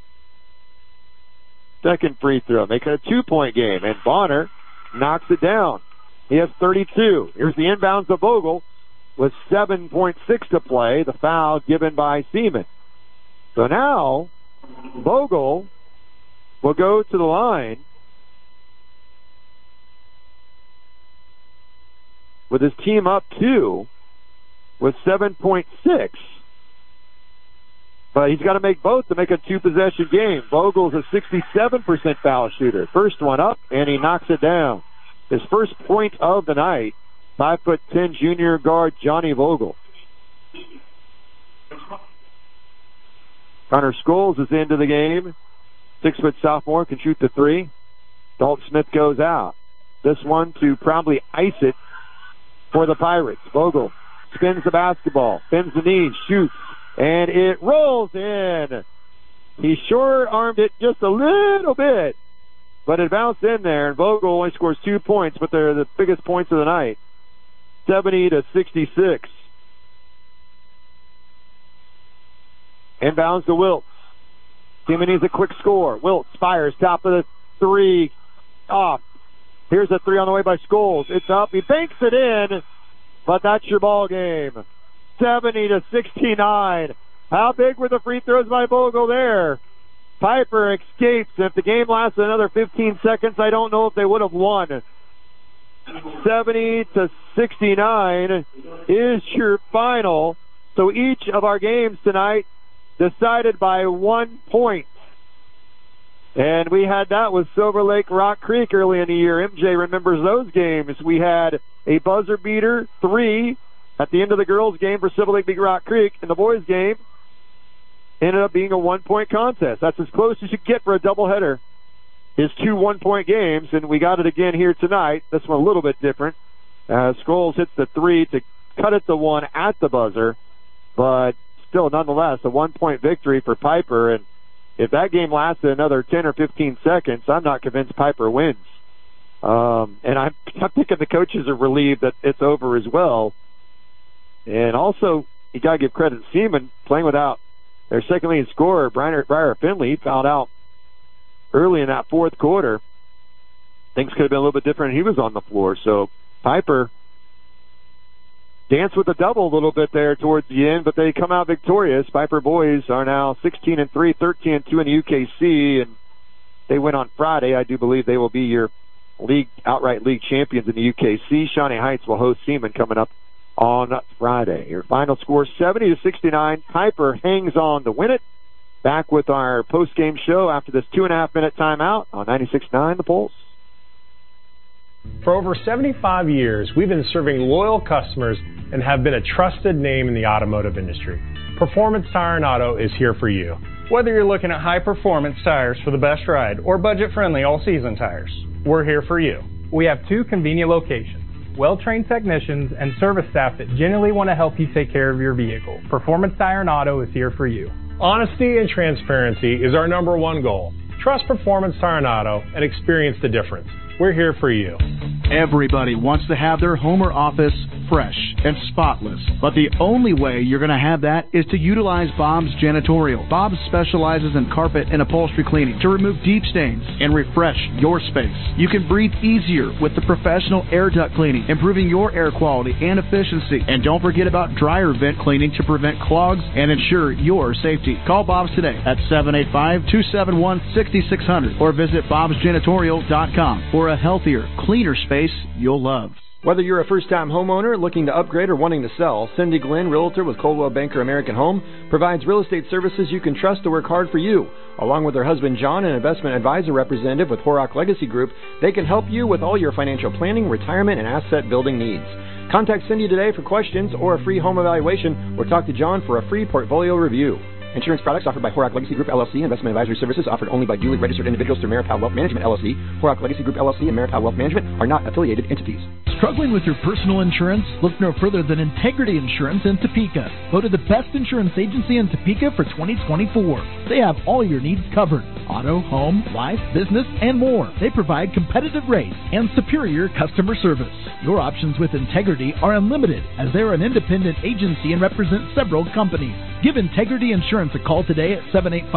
Second free throw, make it a 2-point game, and Bonner knocks it down. He has 32. Here's the inbounds of Vogel with 7.6 to play, the foul given by Seaman. So now Vogel will go to the line with his team up 2 with 7.6. But he's got to make both to make a 2-possession game. Vogel's a 67% foul shooter. First one up, and he knocks it down. His first point of the night, 5'10" junior guard Johnny Vogel. Connor Scholes is into the game. 6-foot sophomore, can shoot the 3. Dalton Smith goes out. This one to probably ice it for the Pirates. Vogel spins the basketball, bends the knees, shoots, and it rolls in. He short-armed it just a little bit, but it bounced in there, and Vogel only scores 2 points, but they're the biggest points of the night. 70-66. Inbounds to Wiltz. Seaman needs a quick score. Wiltz fires, top of the 3, off. Here's a 3 on the way by Scholes. It's up. He banks it in, but that's your ball game. 70-69. How big were the free throws by Vogel there? Piper escapes. If the game lasted another 15 seconds, I don't know if they would have won. 70-69 is your final. So each of our games tonight decided by 1 point. And we had that with Silver Lake Rock Creek early in the year. MJ remembers those games. We had a buzzer beater, 3, at the end of the girls' game for Silver Lake beat Rock Creek. And the boys' game ended up being a 1-point contest. That's as close as you get for a doubleheader, is 2 1-point games. And we got it again here tonight. This one a little bit different. Scholes hits the 3 to cut it to 1 at the buzzer. But still, nonetheless, a 1-point victory for Piper. And if that game lasted another 10 or 15 seconds, I'm not convinced Piper wins. And I'm thinking the coaches are relieved that it's over as well. And also, you got to give credit to Seaman playing without their second leading scorer, Briar Finley. He fouled out early in that fourth quarter. Things could have been a little bit different. He was on the floor. So Piper danced with the double a little bit there towards the end, but they come out victorious. Piper boys are now 16-3, 13-2 in the UKC, and they win on Friday. I do believe they will be your outright league champions in the UKC. Shawnee Heights will host Seaman coming up on Friday. Your final score 70-69. Piper hangs on to win it. Back with our post-game show after this 2.5-minute timeout on 96.9 The Pulse. For over 75 years, we've been serving loyal customers and have been a trusted name in the automotive industry. Performance Tire and Auto is here for you. Whether you're looking at high-performance tires for the best ride or budget-friendly all-season tires, we're here for you. We have 2 convenient locations, well-trained technicians, and service staff that genuinely want to help you take care of your vehicle. Performance Tire and Auto is here for you. Honesty and transparency is our #1 goal. Trust Performance Tire and Auto and experience the difference. We're here for you. Everybody wants to have their home or office fresh and spotless, but the only way you're going to have that is to utilize Bob's Janitorial. Bob specializes in carpet and upholstery cleaning to remove deep stains and refresh your space. You can breathe easier with the professional air duct cleaning, improving your air quality and efficiency. And don't forget about dryer vent cleaning to prevent clogs and ensure your safety. Call Bob's today at 785-271-6600 or visit bobsjanitorial.com for a healthier, cleaner space you'll love. Whether you're a first-time homeowner looking to upgrade or wanting to sell, Cindy Glenn, Realtor with Coldwell Banker American Home, provides real estate services you can trust to work hard for you. Along with her husband John, an investment advisor representative with Horak Legacy Group, they can help you with all your financial planning, retirement, and asset building needs. Contact Cindy today for questions or a free home evaluation, or talk to John for a free portfolio review. Insurance products offered by Horak Legacy Group, LLC. Investment advisory services offered only by duly registered individuals through Maripal Wealth Management, LLC. Horak Legacy Group, LLC and Maripal Wealth Management are not affiliated entities. Struggling with your personal insurance? Look no further than Integrity Insurance in Topeka. Voted the best insurance agency in Topeka for 2024. They have all your needs covered. Auto, home, life, business, and more. They provide competitive rates and superior customer service. Your options with Integrity are unlimited, as they're an independent agency and represent several companies. Give Integrity Insurance a call today at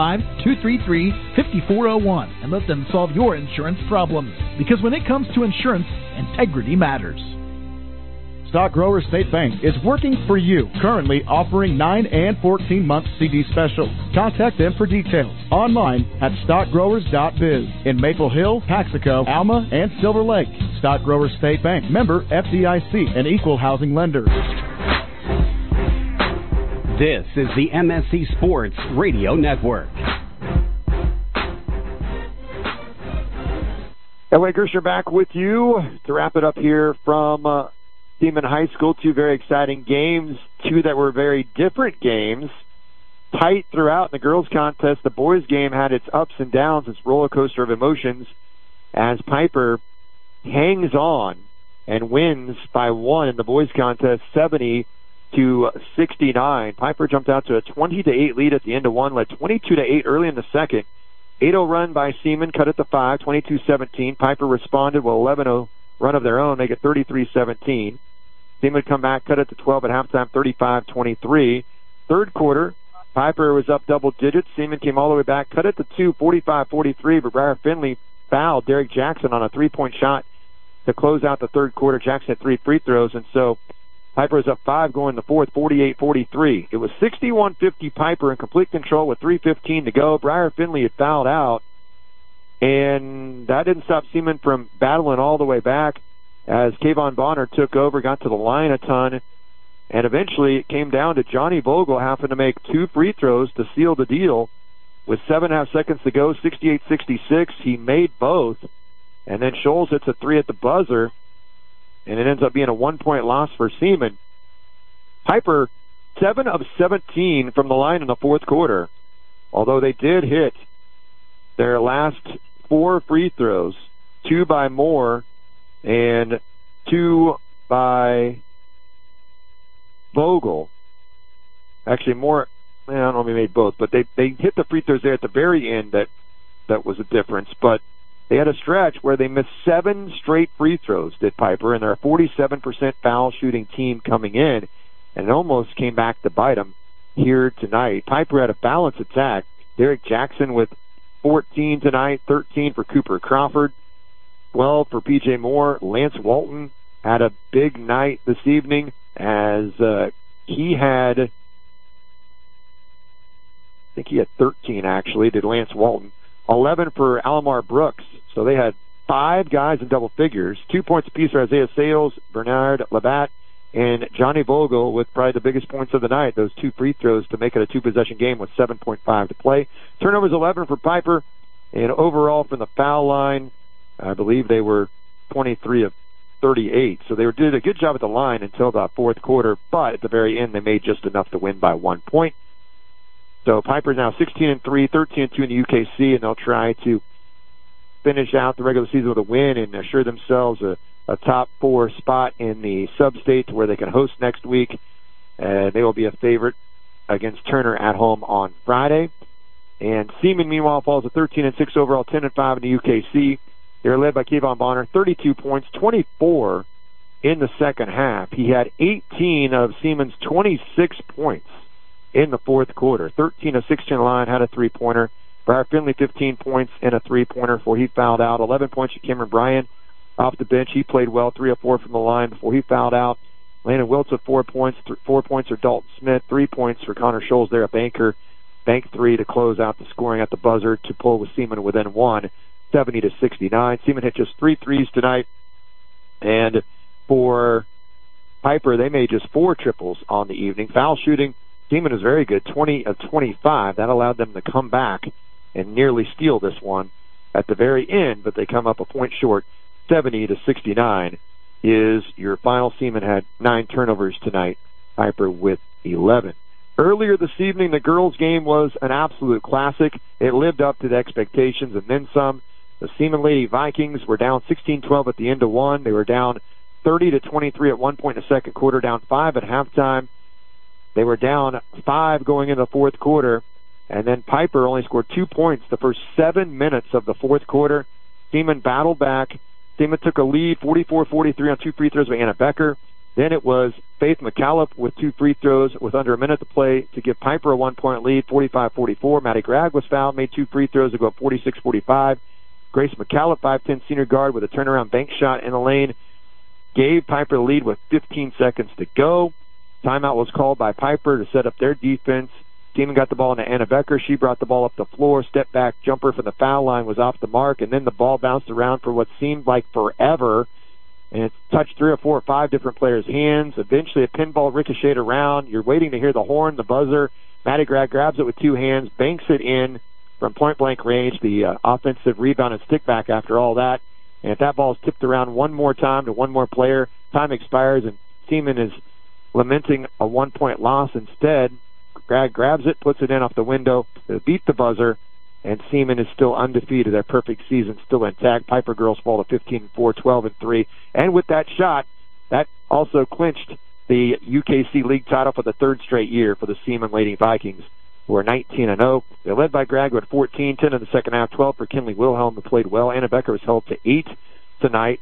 785-233-5401 and let them solve your insurance problems. Because when it comes to insurance, integrity matters. Stock Growers State Bank is working for you, currently offering 9 and 14-month CD specials. Contact them for details online at stockgrowers.biz in Maple Hill, Paxico, Alma, and Silver Lake. Stock Growers State Bank, member FDIC, an equal housing lender. This is the MSC Sports Radio Network. LA Gersher back with you to wrap it up here from Seaman High School. 2 very exciting games, 2 that were very different games. Tight throughout in the girls' contest. The boys' game had its ups and downs, its roller coaster of emotions, as Piper hangs on and wins by 1 in the boys' contest, 70-69. Piper jumped out to a 20-8 lead at the end of 1, led 22-8 early in the second. 8-0 run by Seaman, cut it to 5, 22-17. Piper responded with 11-0 run of their own, make it 33-17. Seaman come back, cut it to 12 at halftime, 35-23. Third quarter, Piper was up double digits. Seaman came all the way back, cut it to 2, 45-43, but Briar Finley fouled Derek Jackson on a 3-point shot to close out the third quarter. Jackson had 3 free throws, and so Piper was up 5 going the fourth, 48-43. It was 61-50 Piper in complete control with 3:15 to go. Briar Finley had fouled out, and that didn't stop Seaman from battling all the way back as Kayvon Bonner took over, got to the line a ton, and eventually it came down to Johnny Vogel having to make 2 free throws to seal the deal. With 7.5 seconds to go, 68-66, he made both, and then Scholes hits a 3 at the buzzer, and it ends up being a 1-point loss for Seaman. Piper, 7 of 17 from the line in the fourth quarter, although they did hit their last 4 free throws, 2 by Moore and 2 by Vogel. Actually, Moore, I don't know if he made both, but they hit the free throws there at the very end that was a difference, but they had a stretch where they missed 7 straight free throws, did Piper, and they're a 47% foul shooting team coming in, and it almost came back to bite them here tonight. Piper had a balanced attack. Derek Jackson with 14 tonight, 13 for Cooper Crawford, 12 for P.J. Moore. Lance Walton had a big night this evening as he had, I think he had 13 actually, did Lance Walton. 11 for Alomar Brooks. So they had 5 guys in double figures. 2 points apiece for Isaiah Sales, Bernard Labatt, and Johnny Vogel with probably the biggest points of the night, those 2 free throws to make it a 2-possession game with 7.5 to play. Turnovers 11 for Piper, and overall from the foul line, I believe they were 23 of 38. So they did a good job at the line until the fourth quarter, but at the very end they made just enough to win by 1 point. So Piper's now 16-3, 13-2 in the UKC, and they'll try to finish out the regular season with a win and assure themselves a top 4 spot in the sub-state to where they can host next week. They will be a favorite against Turner at home on Friday. And Seaman, meanwhile, falls to 13-6 overall, 10-5 in the UKC. They're led by Kayvon Bonner, 32 points, 24 in the second half. He had 18 of Seaman's 26 points in the fourth quarter. 13 of 16 line, had a three-pointer. Briar Finley, 15 points and a three-pointer before he fouled out. 11 points for Cameron Bryan off the bench. He played well, 3 of 4 from the line before he fouled out. Landon Wiltz with 4 points. 4 points for Dalton Smith. 3 points for Connor Scholes there, a banker. Bank 3 to close out the scoring at the buzzer to pull with Seaman within 1, 70-69. Seaman hit just 3 threes tonight. And for Piper, they made just 4 triples on the evening. Foul shooting, Seaman was very good, 20 of 25. That allowed them to come back and nearly steal this one at the very end, but they come up a point short. 70-69 is your final. Seaman had 9 turnovers tonight. Piper with 11. Earlier this evening, the girls' game was an absolute classic. It lived up to the expectations and then some. The Seaman Lady Vikings were down 16-12 at the end of one. They were down 30-23 at one point in the second quarter, down 5 at halftime. They were down 5 going into the fourth quarter, and then Piper only scored 2 points the first 7 minutes of the fourth quarter. Seaman battled back. Seaman took a lead, 44-43 on 2 free throws by Anna Becker. Then it was Faith McCallop with 2 free throws with under a minute to play to give Piper a 1-point lead, 45-44. Maddie Gregg was fouled, made 2 free throws to go up 46-45. Grace McCallop, 5'10" senior guard with a turnaround bank shot in the lane, gave Piper the lead with 15 seconds to go. Timeout was called by Piper to set up their defense. Seaman got the ball into Anna Becker. She brought the ball up the floor. Step back jumper from the foul line was off the mark, and then the ball bounced around for what seemed like forever. And it touched 3 or 4 or 5 different players' hands. Eventually, a pinball ricocheted around. You're waiting to hear the horn, the buzzer. Maddie Gregg grabs it with 2 hands, banks it in from point-blank range. The offensive rebound and stick back after all that. And if that ball is tipped around one more time to one more player, time expires, and Seaman is lamenting a 1-point loss. Instead, Gregg grabs it, puts it in off the window to beat the buzzer, and Seaman is still undefeated. Their perfect season still intact. Piper girls fall to 15-4, 12-3. And with that shot, that also clinched the UKC League title for the 3rd straight year for the Seaman Lady Vikings, who are 19-0. They're led by Gregg with 14, 10 in the second half, 12 for Kinley Wilhelm, who played well. Anna Becker was held to 8 tonight.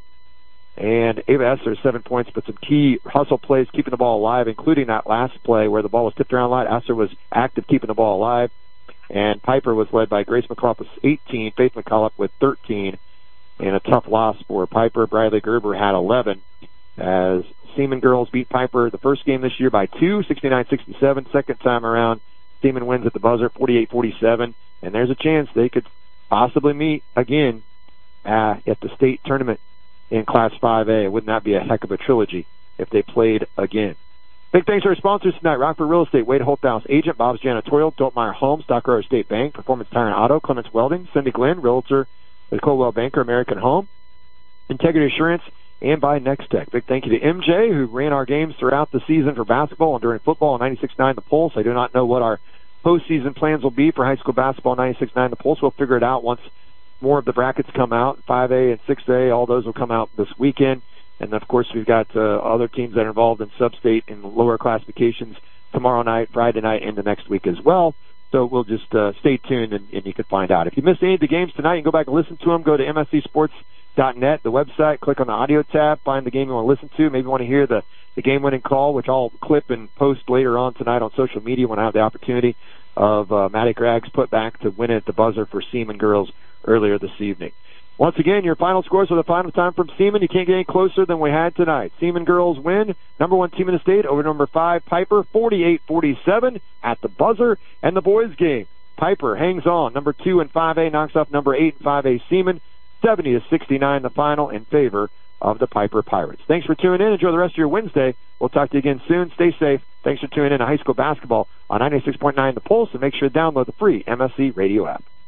And Ava Esser, 7 points, but some key hustle plays keeping the ball alive, including that last play where the ball was tipped around a lot. Esser was active keeping the ball alive. And Piper was led by Grace McCullough with 18, Faith McCullough with 13, and a tough loss for Piper. Briley Gerber had 11, as Seaman girls beat Piper the first game this year by 2, 69-67. Second time around, Seaman wins at the buzzer, 48-47, and there's a chance they could possibly meet again at the state tournament in Class 5A. Wouldn't that be a heck of a trilogy if they played again? Big thanks to our sponsors tonight: Rockford Real Estate, Wade Holthouse Agent, Bob's Janitorial, Doltmeyer Homes, Stock Grower State Bank, Performance Tire and Auto, Clements Welding, Cindy Glenn, Realtor with Coldwell Banker, American Home, Integrity Assurance, and by Next Tech. Big thank you to MJ, who ran our games throughout the season for basketball and during football on 96.9 The Pulse. I do not know what our postseason plans will be for high school basketball on 96.9 The Pulse. We'll figure it out once more of the brackets come out. 5A and 6A, all those will come out this weekend. And, of course, we've got other teams that are involved in sub-state and lower classifications tomorrow night, Friday night, and the next week as well. So we'll just stay tuned, and you can find out. If you missed any of the games tonight, you can go back and listen to them. Go to mscsports.net, the website, click on the audio tab, find the game you want to listen to. Maybe you want to hear the game-winning call, which I'll clip and post later on tonight on social media when I have the opportunity, of Maddie Gregg's put back to win it at the buzzer for Seaman girls earlier this evening. Once again, your final scores for the final time from Seaman. You can't get any closer than we had tonight. Seaman girls win, number 1 team in the state over number 5 Piper, 48-47 at the buzzer. And the boys game, Piper hangs on. Number 2 in 5A knocks off number 8 in 5A Seaman, 70-69 the final in favor of the Piper Pirates. Thanks for tuning in. Enjoy the rest of your Wednesday. We'll talk to you again soon. Stay safe. Thanks for tuning in to high school basketball on 96.9 The Pulse, and make sure to download the free MSC Radio app.